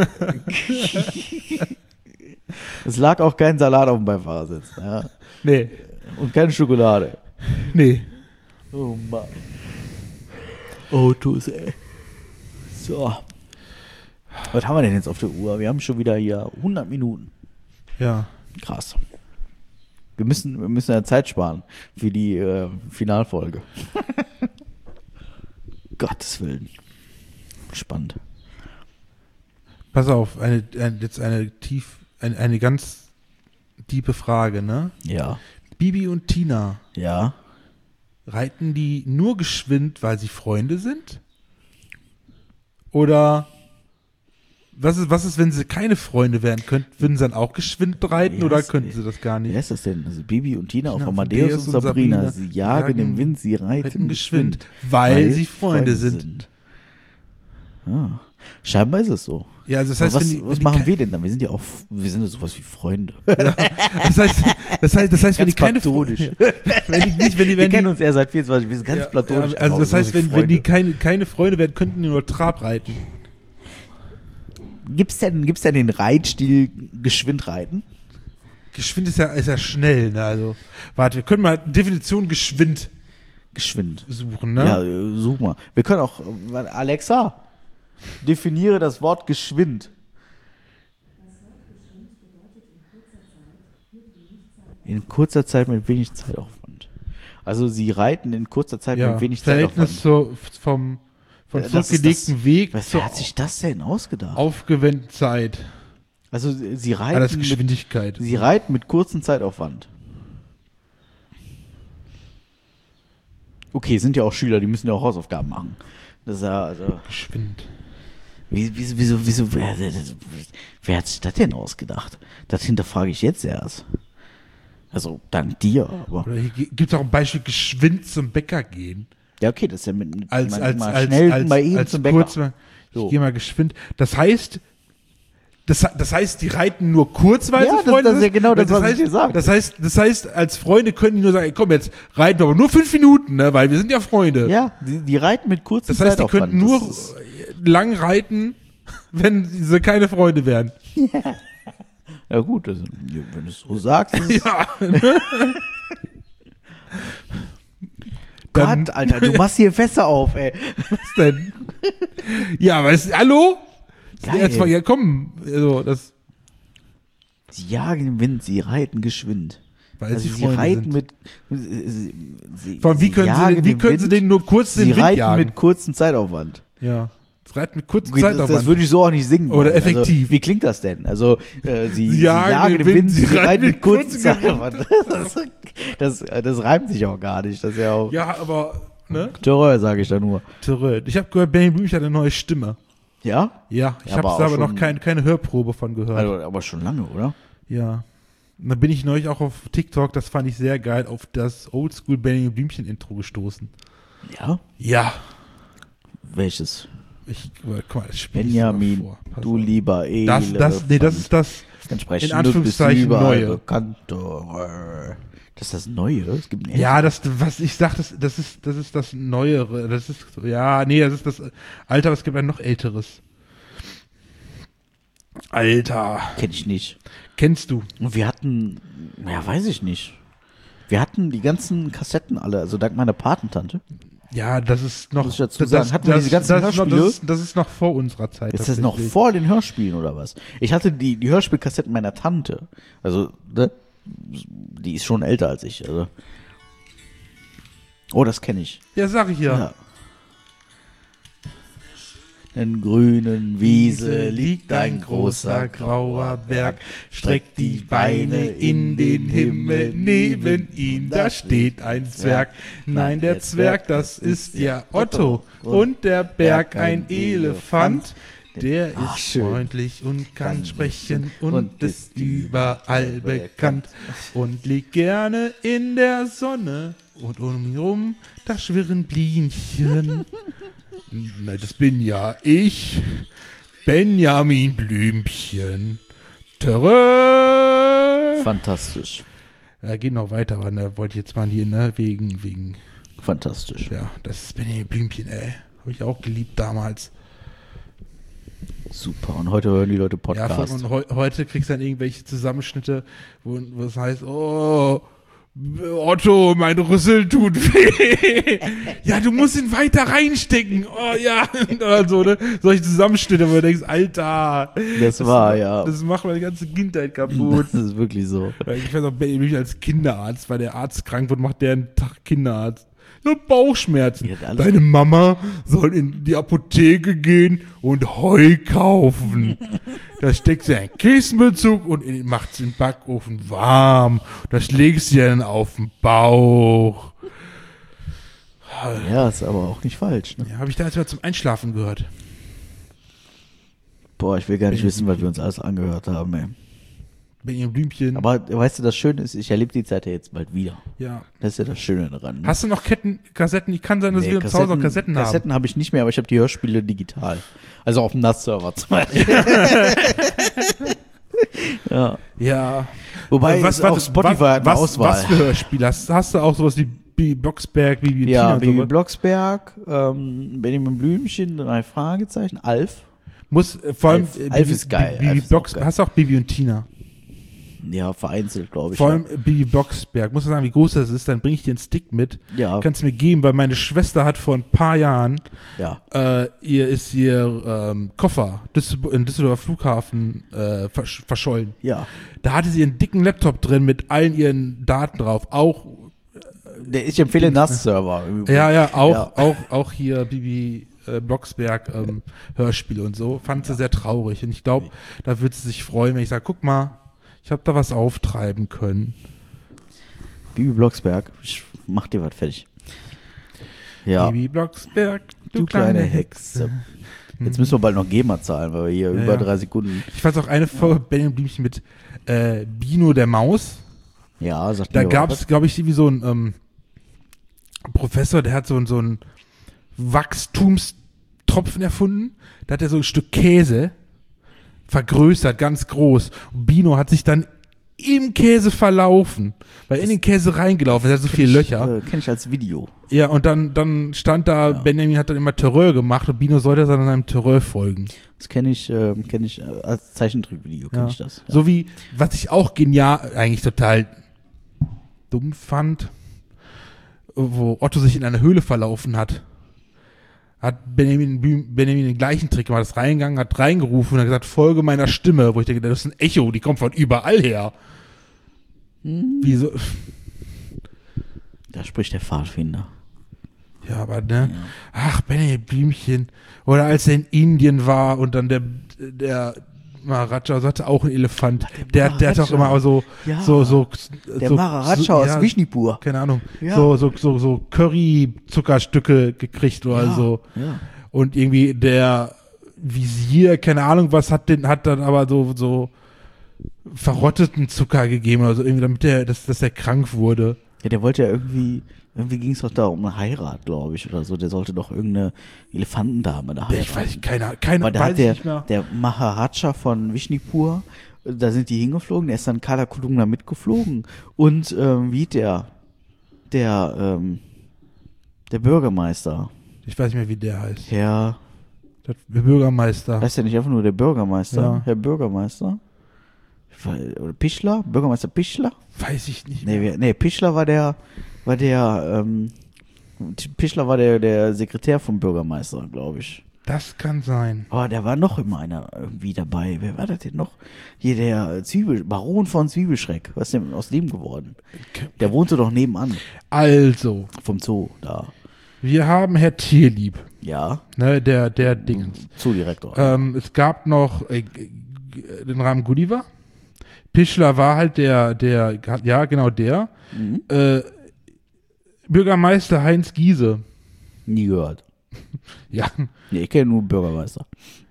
[SPEAKER 1] Es lag auch kein Salat auf dem Beifahrersitz. Ja.
[SPEAKER 2] Nee,
[SPEAKER 1] Und keine Schokolade.
[SPEAKER 2] nee.
[SPEAKER 1] Oh Mann. Autos, ey. So. Was haben wir denn jetzt auf der Uhr? Wir haben schon wieder hier hundert Minuten.
[SPEAKER 2] Ja.
[SPEAKER 1] Krass. Wir müssen, wir müssen ja Zeit sparen für die äh, Finalfolge. Gottes Willen. Spannend.
[SPEAKER 2] Pass auf, eine, ein, jetzt eine tief, eine, eine ganz tiefe Frage, ne?
[SPEAKER 1] Ja.
[SPEAKER 2] Bibi und Tina,
[SPEAKER 1] Ja.
[SPEAKER 2] reiten die nur geschwind, weil sie Freunde sind? Oder was ist, was ist, wenn sie keine Freunde wären? Könnten, würden sie dann auch geschwind reiten
[SPEAKER 1] Wie
[SPEAKER 2] oder
[SPEAKER 1] heißt-
[SPEAKER 2] könnten sie das gar
[SPEAKER 1] Wie
[SPEAKER 2] nicht?
[SPEAKER 1] heißt das denn? Also Bibi und Tina auf
[SPEAKER 2] Tina,
[SPEAKER 1] Amadeus und Sabrina. Sie jagen
[SPEAKER 2] jagen
[SPEAKER 1] im Wind, sie reiten,
[SPEAKER 2] reiten
[SPEAKER 1] geschwind,
[SPEAKER 2] geschwind, weil sie Freunde sind.
[SPEAKER 1] Ah. Scheinbar ist es so.
[SPEAKER 2] Ja, also das
[SPEAKER 1] Aber
[SPEAKER 2] heißt,
[SPEAKER 1] was
[SPEAKER 2] wenn die, wenn
[SPEAKER 1] was
[SPEAKER 2] die
[SPEAKER 1] machen
[SPEAKER 2] kein-
[SPEAKER 1] wir denn dann? Wir sind ja auch, wir sind ja sowas wie Freunde.
[SPEAKER 2] Das heißt, das heißt, das heißt, wenn die
[SPEAKER 1] Ganz
[SPEAKER 2] keine
[SPEAKER 1] platonisch.
[SPEAKER 2] Freunde, wenn die nicht, wenn die,
[SPEAKER 1] Wir
[SPEAKER 2] wenn
[SPEAKER 1] kennen
[SPEAKER 2] die,
[SPEAKER 1] uns eher seit vierundzwanzig, wir sind ganz
[SPEAKER 2] ja,
[SPEAKER 1] platonisch.
[SPEAKER 2] ja, also
[SPEAKER 1] aber
[SPEAKER 2] das heißt,
[SPEAKER 1] sowas wie
[SPEAKER 2] wenn, wenn die
[SPEAKER 1] Freunde.
[SPEAKER 2] keine, keine Freunde wären, könnten die nur Trab reiten.
[SPEAKER 1] Gibt's denn, gibt's denn den Reitstil geschwind reiten?
[SPEAKER 2] Geschwind ist ja, ist ja schnell, ne? Also, warte, wir können mal Definition geschwind
[SPEAKER 1] Geschwind.
[SPEAKER 2] suchen, ne?
[SPEAKER 1] Ja, äh, such mal. Wir können auch, äh, Alexa, definiere das Wort geschwind. In kurzer Zeit mit wenig Zeitaufwand. Also sie reiten in kurzer Zeit
[SPEAKER 2] Ja,
[SPEAKER 1] mit wenig
[SPEAKER 2] Verhältnis
[SPEAKER 1] Zeitaufwand.
[SPEAKER 2] zur, vom, vom
[SPEAKER 1] Ja, das ist
[SPEAKER 2] zurückgelegten
[SPEAKER 1] das-
[SPEAKER 2] Weg
[SPEAKER 1] Was
[SPEAKER 2] zur
[SPEAKER 1] wer hat sich das denn ausgedacht?
[SPEAKER 2] aufgewendeten Zeit.
[SPEAKER 1] Also sie
[SPEAKER 2] Ah, das ist
[SPEAKER 1] reiten, mit,
[SPEAKER 2] Geschwindigkeit.
[SPEAKER 1] sie reiten mit kurzem Zeitaufwand. Okay, sind ja auch Schüler, die müssen ja auch Hausaufgaben machen. Das ist ja, also,
[SPEAKER 2] Geschwind.
[SPEAKER 1] wie- wieso, wieso, wieso, wer, wer hat sich das denn ausgedacht? Das hinterfrage ich jetzt erst. Also, dank dir, aber.
[SPEAKER 2] Oder hier gibt es auch ein Beispiel, geschwind zum Bäcker gehen.
[SPEAKER 1] Ja, okay, das ist ja mit, mit
[SPEAKER 2] Als,
[SPEAKER 1] mal,
[SPEAKER 2] als,
[SPEAKER 1] mal
[SPEAKER 2] als,
[SPEAKER 1] schnell
[SPEAKER 2] als,
[SPEAKER 1] mal eben
[SPEAKER 2] als
[SPEAKER 1] zum Bäcker.
[SPEAKER 2] kurz mal,
[SPEAKER 1] So.
[SPEAKER 2] ich gehe mal geschwind. Das heißt, das, das heißt, die reiten nur kurz, weil
[SPEAKER 1] Ja,
[SPEAKER 2] sie
[SPEAKER 1] das-
[SPEAKER 2] Freunde
[SPEAKER 1] das ist ja
[SPEAKER 2] sind?
[SPEAKER 1] genau das,
[SPEAKER 2] Weil
[SPEAKER 1] was ich
[SPEAKER 2] heißt,
[SPEAKER 1] dir sage.
[SPEAKER 2] Das heißt, das heißt, als Freunde können die nur sagen, ey, komm, jetzt reiten wir aber nur fünf Minuten, ne, weil wir sind ja Freunde.
[SPEAKER 1] Ja, die, die reiten mit kurzem
[SPEAKER 2] Das heißt, die
[SPEAKER 1] Zeitaufwand.
[SPEAKER 2] könnten nur
[SPEAKER 1] Das ist-
[SPEAKER 2] lang reiten, wenn sie keine Freunde wären.
[SPEAKER 1] Ja gut, das, wenn du es so sagst. Ist es
[SPEAKER 2] Ja.
[SPEAKER 1] Gott, Alter, du machst hier Fässer auf, ey.
[SPEAKER 2] Was denn? Ja, weißt du, hallo?
[SPEAKER 1] Geil.
[SPEAKER 2] Jetzt mal, ja, komm. Also, das,
[SPEAKER 1] Sie jagen im Wind, sie reiten geschwind.
[SPEAKER 2] weil
[SPEAKER 1] Also
[SPEAKER 2] sie
[SPEAKER 1] sie
[SPEAKER 2] Freunde
[SPEAKER 1] reiten
[SPEAKER 2] sind.
[SPEAKER 1] mit. Sie, sie,
[SPEAKER 2] Vor allem, wie können sie,
[SPEAKER 1] jagen
[SPEAKER 2] den, wie
[SPEAKER 1] im
[SPEAKER 2] können sie
[SPEAKER 1] Wind,
[SPEAKER 2] den nur kurz den
[SPEAKER 1] Sie
[SPEAKER 2] Wind
[SPEAKER 1] reiten
[SPEAKER 2] jagen?
[SPEAKER 1] mit kurzem Zeitaufwand.
[SPEAKER 2] Ja. Das reiten mit kurzer
[SPEAKER 1] Okay, das,
[SPEAKER 2] Zeitaufwand.
[SPEAKER 1] das würde ich so auch nicht singen.
[SPEAKER 2] Oder
[SPEAKER 1] wollen.
[SPEAKER 2] effektiv.
[SPEAKER 1] Also, wie klingt das denn? Also, äh, sie,
[SPEAKER 2] Sie
[SPEAKER 1] sie
[SPEAKER 2] jagen
[SPEAKER 1] jagen
[SPEAKER 2] den
[SPEAKER 1] im Wind, sie
[SPEAKER 2] Wind,
[SPEAKER 1] reiten mit kurzem
[SPEAKER 2] kurzem
[SPEAKER 1] Zeitaufwand. Das, das, das reimt sich auch gar nicht. Das ist ja auch
[SPEAKER 2] Ja, aber, ne?
[SPEAKER 1] Terror, sage ich da nur.
[SPEAKER 2] Terrell. Ich habe gehört, Benny Blümchen hat eine neue Stimme.
[SPEAKER 1] Ja?
[SPEAKER 2] Ja, ich
[SPEAKER 1] Ja,
[SPEAKER 2] habe
[SPEAKER 1] aber
[SPEAKER 2] da
[SPEAKER 1] auch
[SPEAKER 2] aber noch
[SPEAKER 1] schon-
[SPEAKER 2] kein, keine Hörprobe von gehört.
[SPEAKER 1] Also, aber schon lange, oder?
[SPEAKER 2] Ja. Und dann bin ich neulich auch auf TikTok, das fand ich sehr geil, auf das Oldschool Benny Blümchen Intro gestoßen.
[SPEAKER 1] Ja?
[SPEAKER 2] Ja.
[SPEAKER 1] Welches?
[SPEAKER 2] Ich, guck mal, das spiel ich dir mal
[SPEAKER 1] Benjamin,
[SPEAKER 2] vor. Pass
[SPEAKER 1] du
[SPEAKER 2] auf.
[SPEAKER 1] lieber Elefant.
[SPEAKER 2] Das, das, nee, das ist das.
[SPEAKER 1] Entsprechend
[SPEAKER 2] in Anführungszeichen
[SPEAKER 1] du bist überall
[SPEAKER 2] Neue.
[SPEAKER 1] bekannt. Das ist das Neue? Es gibt ein
[SPEAKER 2] Ja, das, was ich sag, das, das ist, das ist das Neuere. Das ist, ja, nee, das ist das Alter, aber es gibt ein noch älteres. Alter.
[SPEAKER 1] Kenn ich nicht.
[SPEAKER 2] Kennst du?
[SPEAKER 1] Und wir hatten, ja, weiß ich nicht. Wir hatten die ganzen Kassetten alle, also dank meiner Patentante.
[SPEAKER 2] Ja, das ist noch.
[SPEAKER 1] Muss ich dazu
[SPEAKER 2] das,
[SPEAKER 1] sagen, hatten wir diese ganzen
[SPEAKER 2] das, ist noch,
[SPEAKER 1] Hörspiele?
[SPEAKER 2] das, ist, das ist noch vor unserer Zeit.
[SPEAKER 1] Ist das noch
[SPEAKER 2] tatsächlich.
[SPEAKER 1] vor den Hörspielen oder was? Ich hatte die, die Hörspielkassetten meiner Tante. Also, ne? Die ist schon älter als ich. Also. Oh, das kenne ich.
[SPEAKER 2] Ja, sag ich ja.
[SPEAKER 1] Ja. In grünen Wiese liegt ein großer grauer Berg, streckt die Beine in den Himmel, neben ihm, da steht ein Zwerg. Nein, der Zwerg, das ist ja Otto, und der Berg ein Elefant.
[SPEAKER 2] Der ist
[SPEAKER 1] Ach, schön.
[SPEAKER 2] freundlich und kann sprechen und ist überall bekannt und liegt gerne in der Sonne und um ihn rum, da schwirren Bienchen. Na, das bin ja ich, Benjamin Blümchen. Törö!
[SPEAKER 1] Fantastisch.
[SPEAKER 2] Ja, geht noch weiter, aber da wollte ich jetzt mal hier, ne, wegen, wegen,
[SPEAKER 1] Fantastisch.
[SPEAKER 2] ja, das ist Benjamin Blümchen, ey. Habe ich auch geliebt damals.
[SPEAKER 1] Super. Und heute hören die Leute
[SPEAKER 2] Ja,
[SPEAKER 1] Podcast.
[SPEAKER 2] von, und heu, heute kriegst du dann irgendwelche Zusammenschnitte, wo, wo es heißt, oh, Otto, mein Rüssel tut weh. Ja, du musst ihn weiter reinstecken. Oh ja, oder so, ne? Solche Zusammenschnitte, wo du denkst, Alter.
[SPEAKER 1] Das war, ja.
[SPEAKER 2] Das macht meine ganze Kindheit kaputt.
[SPEAKER 1] Das ist wirklich so.
[SPEAKER 2] Ich weiß auch, Benjamin als Kinderarzt, weil der Arzt krank wird, macht der einen Tag Kinderarzt. Ja, Bauchschmerzen.
[SPEAKER 1] Ja, alles-
[SPEAKER 2] Deine Mama soll in die Apotheke gehen und Heu kaufen. Da steckt sie einen Kissenbezug und macht den Backofen warm. Das legst du dann auf den Bauch.
[SPEAKER 1] Ja, ist aber auch nicht falsch. Ne?
[SPEAKER 2] Ja, habe ich da jetzt mal zum Einschlafen gehört.
[SPEAKER 1] Boah, ich will gar nicht wissen, was wir uns alles angehört haben, ey.
[SPEAKER 2] Benjamin Blümchen.
[SPEAKER 1] Aber weißt du, das Schöne ist, ich erlebe die Zeit ja jetzt bald wieder.
[SPEAKER 2] ja.
[SPEAKER 1] Das ist ja das Schöne daran. Ne?
[SPEAKER 2] Hast du noch Ketten, Kassetten? Ich kann sein, dass
[SPEAKER 1] Nee,
[SPEAKER 2] wir zu Hause noch Kassetten haben.
[SPEAKER 1] Kassetten habe ich nicht mehr, aber ich habe die Hörspiele digital. Also auf dem N A S-Server zum Beispiel. Ja.
[SPEAKER 2] Ja.
[SPEAKER 1] Wobei
[SPEAKER 2] was,
[SPEAKER 1] es auch Spotify hat eine
[SPEAKER 2] was,
[SPEAKER 1] Auswahl.
[SPEAKER 2] Was für Hörspiele? Hast, hast du auch sowas wie Bibi Blocksberg, Bibi und
[SPEAKER 1] Ja,
[SPEAKER 2] Tina und
[SPEAKER 1] Bibi
[SPEAKER 2] sowas?
[SPEAKER 1] Blocksberg, ähm, Benjamin Blümchen, drei Fragezeichen, Alf.
[SPEAKER 2] Muss, äh, vor allem,
[SPEAKER 1] Alf-
[SPEAKER 2] äh,
[SPEAKER 1] Alf
[SPEAKER 2] Bibi-
[SPEAKER 1] ist geil,
[SPEAKER 2] Bibi
[SPEAKER 1] Alf ist
[SPEAKER 2] Blocks,
[SPEAKER 1] auch geil.
[SPEAKER 2] hast du auch Bibi und Tina?
[SPEAKER 1] Ja, vereinzelt, glaube ich.
[SPEAKER 2] Vor
[SPEAKER 1] ja.
[SPEAKER 2] allem äh, Bibi Blocksberg. Muss ich sagen, wie groß das ist, dann bringe ich dir einen Stick mit.
[SPEAKER 1] Ja.
[SPEAKER 2] Kannst du mir geben, weil meine Schwester hat vor ein paar Jahren,
[SPEAKER 1] Ja.
[SPEAKER 2] äh, ihr ist ihr ähm, Koffer Düssel- in Düsseldorfer Flughafen äh, versch verschollen.
[SPEAKER 1] Ja.
[SPEAKER 2] Da hatte sie einen dicken Laptop drin mit allen ihren Daten drauf. Auch,
[SPEAKER 1] Der, ich empfehle N A S-Server. im Übrigen.
[SPEAKER 2] ja, ja, auch,
[SPEAKER 1] Ja.
[SPEAKER 2] auch, auch hier Bibi äh, Blocksberg ähm, Hörspiele und so. Fand sie sehr traurig. Und ich glaube, da würde sie sich freuen, wenn ich sage, guck mal, ich habe da was auftreiben können.
[SPEAKER 1] Bibi Blocksberg, ich mach dir was fertig. Ja.
[SPEAKER 2] Bibi Blocksberg, du,
[SPEAKER 1] Du kleine
[SPEAKER 2] kleine
[SPEAKER 1] Hexe.
[SPEAKER 2] Hexe.
[SPEAKER 1] Jetzt müssen wir bald noch GEMA zahlen, weil wir hier
[SPEAKER 2] Ja,
[SPEAKER 1] über
[SPEAKER 2] ja.
[SPEAKER 1] drei Sekunden.
[SPEAKER 2] Ich fand auch eine Folge Benjamin Blümchen mit äh, Bino der Maus.
[SPEAKER 1] Ja, sagt
[SPEAKER 2] Da
[SPEAKER 1] mir
[SPEAKER 2] gab
[SPEAKER 1] was.
[SPEAKER 2] es, glaube ich, irgendwie so einen ähm, Professor, der hat so, so einen Wachstumstropfen erfunden. Da hat er so ein Stück Käse vergrößert, ganz groß. Und Bino hat sich dann im Käse verlaufen, weil in den Käse reingelaufen ist. Er hat so viele Löcher.
[SPEAKER 1] Äh, Kenn ich als Video.
[SPEAKER 2] Ja, und dann, dann stand da, Benjamin hat dann immer Terreur gemacht und Bino sollte dann einem Terreur folgen.
[SPEAKER 1] Das kenne ich, äh, kenn ich äh, als Zeichentrickvideo, kenne
[SPEAKER 2] Ja.
[SPEAKER 1] ich das. Ja.
[SPEAKER 2] So wie, was ich auch genial, eigentlich total dumm fand, wo Otto sich in eine Höhle verlaufen hat, hat Benjamin, Blüm- Benjamin den gleichen Trick gemacht, ist reingegangen, hat reingerufen und hat gesagt, folge meiner Stimme, wo ich denke, das ist ein Echo, die kommt von überall her.
[SPEAKER 1] Hm.
[SPEAKER 2] Wieso?
[SPEAKER 1] Da spricht der Pfadfinder.
[SPEAKER 2] Ja, aber ne, ach, Benjamin Blümchen. Oder als er in Indien war und dann der, der Maharaja hatte auch einen Elefant. Der, der hat auch
[SPEAKER 1] Maharaja.
[SPEAKER 2] immer so,
[SPEAKER 1] Ja.
[SPEAKER 2] so, so,
[SPEAKER 1] Der
[SPEAKER 2] so,
[SPEAKER 1] Maharaja
[SPEAKER 2] so,
[SPEAKER 1] aus
[SPEAKER 2] ja,
[SPEAKER 1] Vishnipur.
[SPEAKER 2] keine Ahnung,
[SPEAKER 1] Ja.
[SPEAKER 2] so, so, so, so Curry-Zuckerstücke gekriegt oder
[SPEAKER 1] Ja,
[SPEAKER 2] so.
[SPEAKER 1] ja.
[SPEAKER 2] Und irgendwie der Visier, keine Ahnung was, hat den, hat dann aber so, so verrotteten Zucker gegeben oder so, irgendwie, damit der, dass, dass er krank wurde.
[SPEAKER 1] Ja, der wollte ja irgendwie, irgendwie ging es doch da um eine Heirat, glaube ich, oder so. Der sollte doch irgendeine Elefantendame da heiraten.
[SPEAKER 2] Ich weiß, keine, keine,
[SPEAKER 1] Weil da
[SPEAKER 2] weiß
[SPEAKER 1] hat
[SPEAKER 2] ich
[SPEAKER 1] der,
[SPEAKER 2] nicht mehr.
[SPEAKER 1] der Maharaja von Vishnipur, äh, da sind die hingeflogen, der ist dann Kala Kulumna mitgeflogen. Und ähm, wie der, der, ähm, der Bürgermeister,
[SPEAKER 2] Ich weiß nicht mehr, wie der heißt.
[SPEAKER 1] Herr,
[SPEAKER 2] Der Bürgermeister.
[SPEAKER 1] heißt ja nicht einfach nur der Bürgermeister,
[SPEAKER 2] Ja.
[SPEAKER 1] Herr Bürgermeister. Ich weiß- Oder Pichler? Bürgermeister Pichler?
[SPEAKER 2] Weiß ich nicht
[SPEAKER 1] Nee,
[SPEAKER 2] mehr.
[SPEAKER 1] wer- nee, Pichler war der, war der, ähm, Pichler war der, der Sekretär vom Bürgermeister, glaube ich.
[SPEAKER 2] Das kann sein.
[SPEAKER 1] Aber da war noch immer einer irgendwie dabei. Wer war das denn noch? Hier der Zwiebel, Baron von Zwiebelschreck. Was ist denn aus dem geworden? Der wohnte doch nebenan
[SPEAKER 2] Also,
[SPEAKER 1] vom Zoo da.
[SPEAKER 2] wir haben Herr Tierlieb,
[SPEAKER 1] Ja,
[SPEAKER 2] ne, der, der Dingens.
[SPEAKER 1] Zoodirektor.
[SPEAKER 2] Ähm, es gab noch äh, g- g- den Rahmen Gulliver. Pischler war halt der, der, ja, genau der.
[SPEAKER 1] Mhm.
[SPEAKER 2] Äh, Bürgermeister Heinz Giese.
[SPEAKER 1] Nie gehört.
[SPEAKER 2] Ja,
[SPEAKER 1] Nee, ich kenne nur Bürgermeister.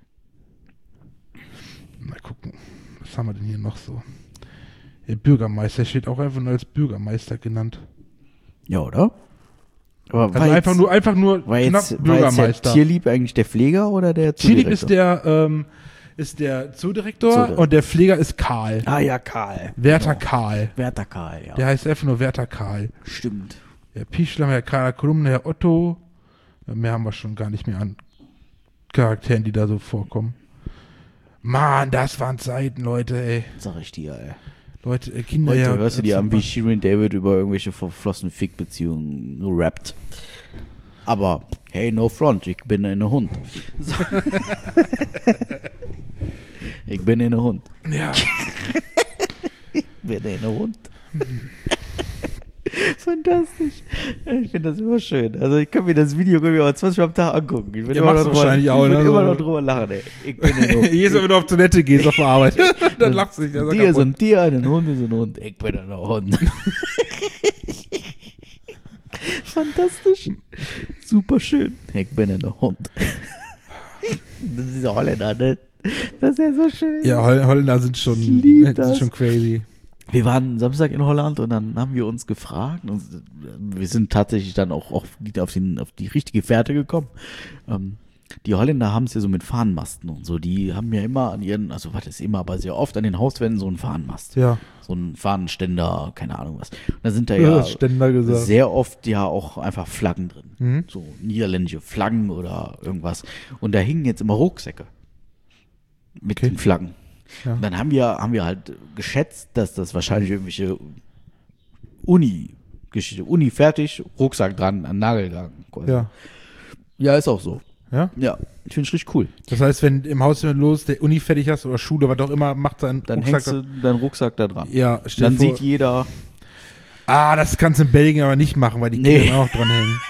[SPEAKER 2] mal gucken. Was haben wir denn hier noch so? Der Bürgermeister steht auch einfach nur als Bürgermeister genannt.
[SPEAKER 1] Ja, oder? Aber
[SPEAKER 2] Also
[SPEAKER 1] war jetzt,
[SPEAKER 2] einfach nur, einfach nur
[SPEAKER 1] war
[SPEAKER 2] knapp
[SPEAKER 1] jetzt, war jetzt der
[SPEAKER 2] Bürgermeister.
[SPEAKER 1] Tierlieb eigentlich der Pfleger oder der
[SPEAKER 2] Tierlieb
[SPEAKER 1] Zoodirektor?
[SPEAKER 2] ist der, ähm, ist der Zoodirektor
[SPEAKER 1] Zoodirektor.
[SPEAKER 2] und der Pfleger ist Karl.
[SPEAKER 1] Ah ja, Karl.
[SPEAKER 2] Werter
[SPEAKER 1] Genau.
[SPEAKER 2] Karl.
[SPEAKER 1] Werter Karl, ja.
[SPEAKER 2] Der heißt einfach nur Werter Karl.
[SPEAKER 1] Stimmt.
[SPEAKER 2] Herr Pischler, Herr Karl Kolumne, Herr Otto. Ja, mehr haben wir schon gar nicht mehr an Charakteren, die da so vorkommen. Mann, das waren Zeiten, Leute, ey.
[SPEAKER 1] Sag ich dir, ey.
[SPEAKER 2] Leute, äh, Kinder.
[SPEAKER 1] Heute
[SPEAKER 2] ja,
[SPEAKER 1] hörst du dir
[SPEAKER 2] das-
[SPEAKER 1] an, wie Shirin David über irgendwelche verflossenen Fick-Beziehungen rappt. Aber, hey, no front, ich bin ein Hund. So. Ich bin ein Hund.
[SPEAKER 2] Ja,
[SPEAKER 1] Ich bin ein Hund. Fantastisch. Ich finde das immer schön. Also ich kann mir das Video können wir auch zwanzig Mal am Tag angucken. Ich bin
[SPEAKER 2] Ja,
[SPEAKER 1] immer,
[SPEAKER 2] machst
[SPEAKER 1] noch
[SPEAKER 2] du
[SPEAKER 1] drüber,
[SPEAKER 2] wahrscheinlich
[SPEAKER 1] ich
[SPEAKER 2] auch,
[SPEAKER 1] bin
[SPEAKER 2] ne?
[SPEAKER 1] immer
[SPEAKER 2] So.
[SPEAKER 1] noch drüber lachen, ey. Ich bin ein Hund.
[SPEAKER 2] jedes Mal, wenn du auf Toilette gehst auf der Arbeit, dann lachst du dich. Das
[SPEAKER 1] Tier ist ein Tier, ein Hund ist ein Hund. Ich bin ein Hund. Fantastisch. Super schön. Ich bin ein Hund. Das ist dieser Holländer, ne? Das ist ja so schön.
[SPEAKER 2] Ja, Holl Holländer sind schon,
[SPEAKER 1] Ich lieb
[SPEAKER 2] sind
[SPEAKER 1] das.
[SPEAKER 2] schon crazy.
[SPEAKER 1] Wir waren Samstag in Holland und dann haben wir uns gefragt und wir sind tatsächlich dann auch auf die, auf den, auf die richtige Fährte gekommen. Ähm, die Holländer haben es ja so mit Fahnenmasten und so. Die haben ja immer an ihren, also was ist immer, aber sehr oft an den Hauswänden so einen Fahnenmast.
[SPEAKER 2] Ja,
[SPEAKER 1] So ein Fahnenständer, keine Ahnung was. Und da sind da
[SPEAKER 2] ja
[SPEAKER 1] ja
[SPEAKER 2] Ständer gesagt.
[SPEAKER 1] sehr oft ja auch einfach Flaggen drin.
[SPEAKER 2] Mhm.
[SPEAKER 1] So niederländische Flaggen oder irgendwas. Und da hingen jetzt immer Rucksäcke mit
[SPEAKER 2] Okay.
[SPEAKER 1] den Flaggen.
[SPEAKER 2] Ja.
[SPEAKER 1] Und dann haben wir, haben wir halt geschätzt, dass das wahrscheinlich irgendwelche Uni-Geschichte, Uni fertig, Rucksack dran, an Nagelgang. quasi.
[SPEAKER 2] Ja.
[SPEAKER 1] Ja, ist auch so.
[SPEAKER 2] Ja.
[SPEAKER 1] Ja, ich finde es richtig cool.
[SPEAKER 2] Das heißt, wenn im Haus jemand los, der Uni fertig hast oder Schule, was auch immer, macht sein
[SPEAKER 1] Dann
[SPEAKER 2] Rucksack.
[SPEAKER 1] hängst du deinen Rucksack da dran.
[SPEAKER 2] Ja, stell
[SPEAKER 1] Dann
[SPEAKER 2] dir vor,
[SPEAKER 1] sieht jeder,
[SPEAKER 2] ah, das kannst du in Belgien aber nicht machen, weil die
[SPEAKER 1] Nee.
[SPEAKER 2] Kinder auch dran hängen.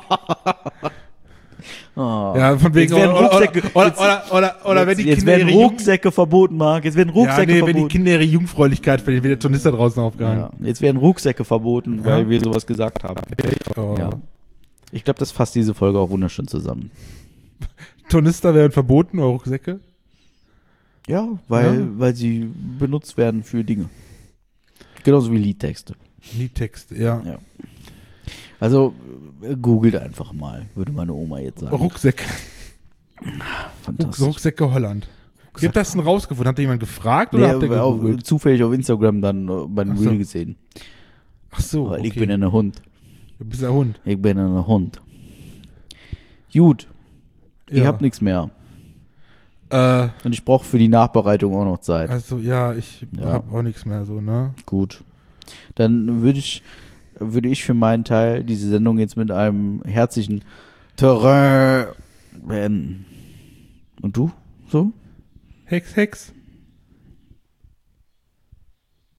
[SPEAKER 1] oh,
[SPEAKER 2] Ja, von wegen,
[SPEAKER 1] jetzt werden
[SPEAKER 2] oder,
[SPEAKER 1] Rucksäcke,
[SPEAKER 2] oder,
[SPEAKER 1] jetzt,
[SPEAKER 2] oder, oder, oder wenn
[SPEAKER 1] jetzt,
[SPEAKER 2] die
[SPEAKER 1] jetzt
[SPEAKER 2] Kinder
[SPEAKER 1] werden
[SPEAKER 2] ihre Jugend-
[SPEAKER 1] Rucksäcke verboten, Marc. Jetzt werden
[SPEAKER 2] ja,
[SPEAKER 1] Rucksäcke
[SPEAKER 2] nee, wenn die
[SPEAKER 1] verboten.
[SPEAKER 2] Kinder ihre Jungfräulichkeit verlieren, wird der Tornister draußen aufgehangen.
[SPEAKER 1] Ja, jetzt werden Rucksäcke verboten, weil
[SPEAKER 2] Ja.
[SPEAKER 1] wir sowas gesagt haben.
[SPEAKER 2] Oh.
[SPEAKER 1] Ja. Ich glaube, das fasst diese Folge auch wunderschön zusammen.
[SPEAKER 2] Tornister werden verboten, oder Rucksäcke?
[SPEAKER 1] Ja, weil,
[SPEAKER 2] Ja.
[SPEAKER 1] weil sie benutzt werden für Dinge. Genauso wie Liedtexte.
[SPEAKER 2] Liedtext, ja.
[SPEAKER 1] Ja. Also äh, googelt einfach mal, würde meine Oma jetzt sagen.
[SPEAKER 2] Rucksäcke.
[SPEAKER 1] Fantastisch.
[SPEAKER 2] Rucksäcke Holland. Wie habt ihr das denn rausgefunden? Hat da jemand gefragt
[SPEAKER 1] Nee,
[SPEAKER 2] oder habt ihr
[SPEAKER 1] auf,
[SPEAKER 2] gegoogelt?
[SPEAKER 1] zufällig auf Instagram dann äh, bei dem
[SPEAKER 2] Ach so.
[SPEAKER 1] Reel gesehen.
[SPEAKER 2] Ach so,
[SPEAKER 1] Weil
[SPEAKER 2] okay.
[SPEAKER 1] ich bin ein Hund.
[SPEAKER 2] Du bist ein Hund.
[SPEAKER 1] Ich bin ein Hund. Gut, ich
[SPEAKER 2] Ja.
[SPEAKER 1] hab nichts mehr.
[SPEAKER 2] Äh,
[SPEAKER 1] Und ich brauche für die Nachbereitung auch noch Zeit.
[SPEAKER 2] also ja, ich
[SPEAKER 1] Ja.
[SPEAKER 2] hab auch nichts mehr so, ne?
[SPEAKER 1] Gut. Dann würde ich, würde ich für meinen Teil diese Sendung jetzt mit einem herzlichen Terrain beenden. Und du? So?
[SPEAKER 2] Hex, Hex.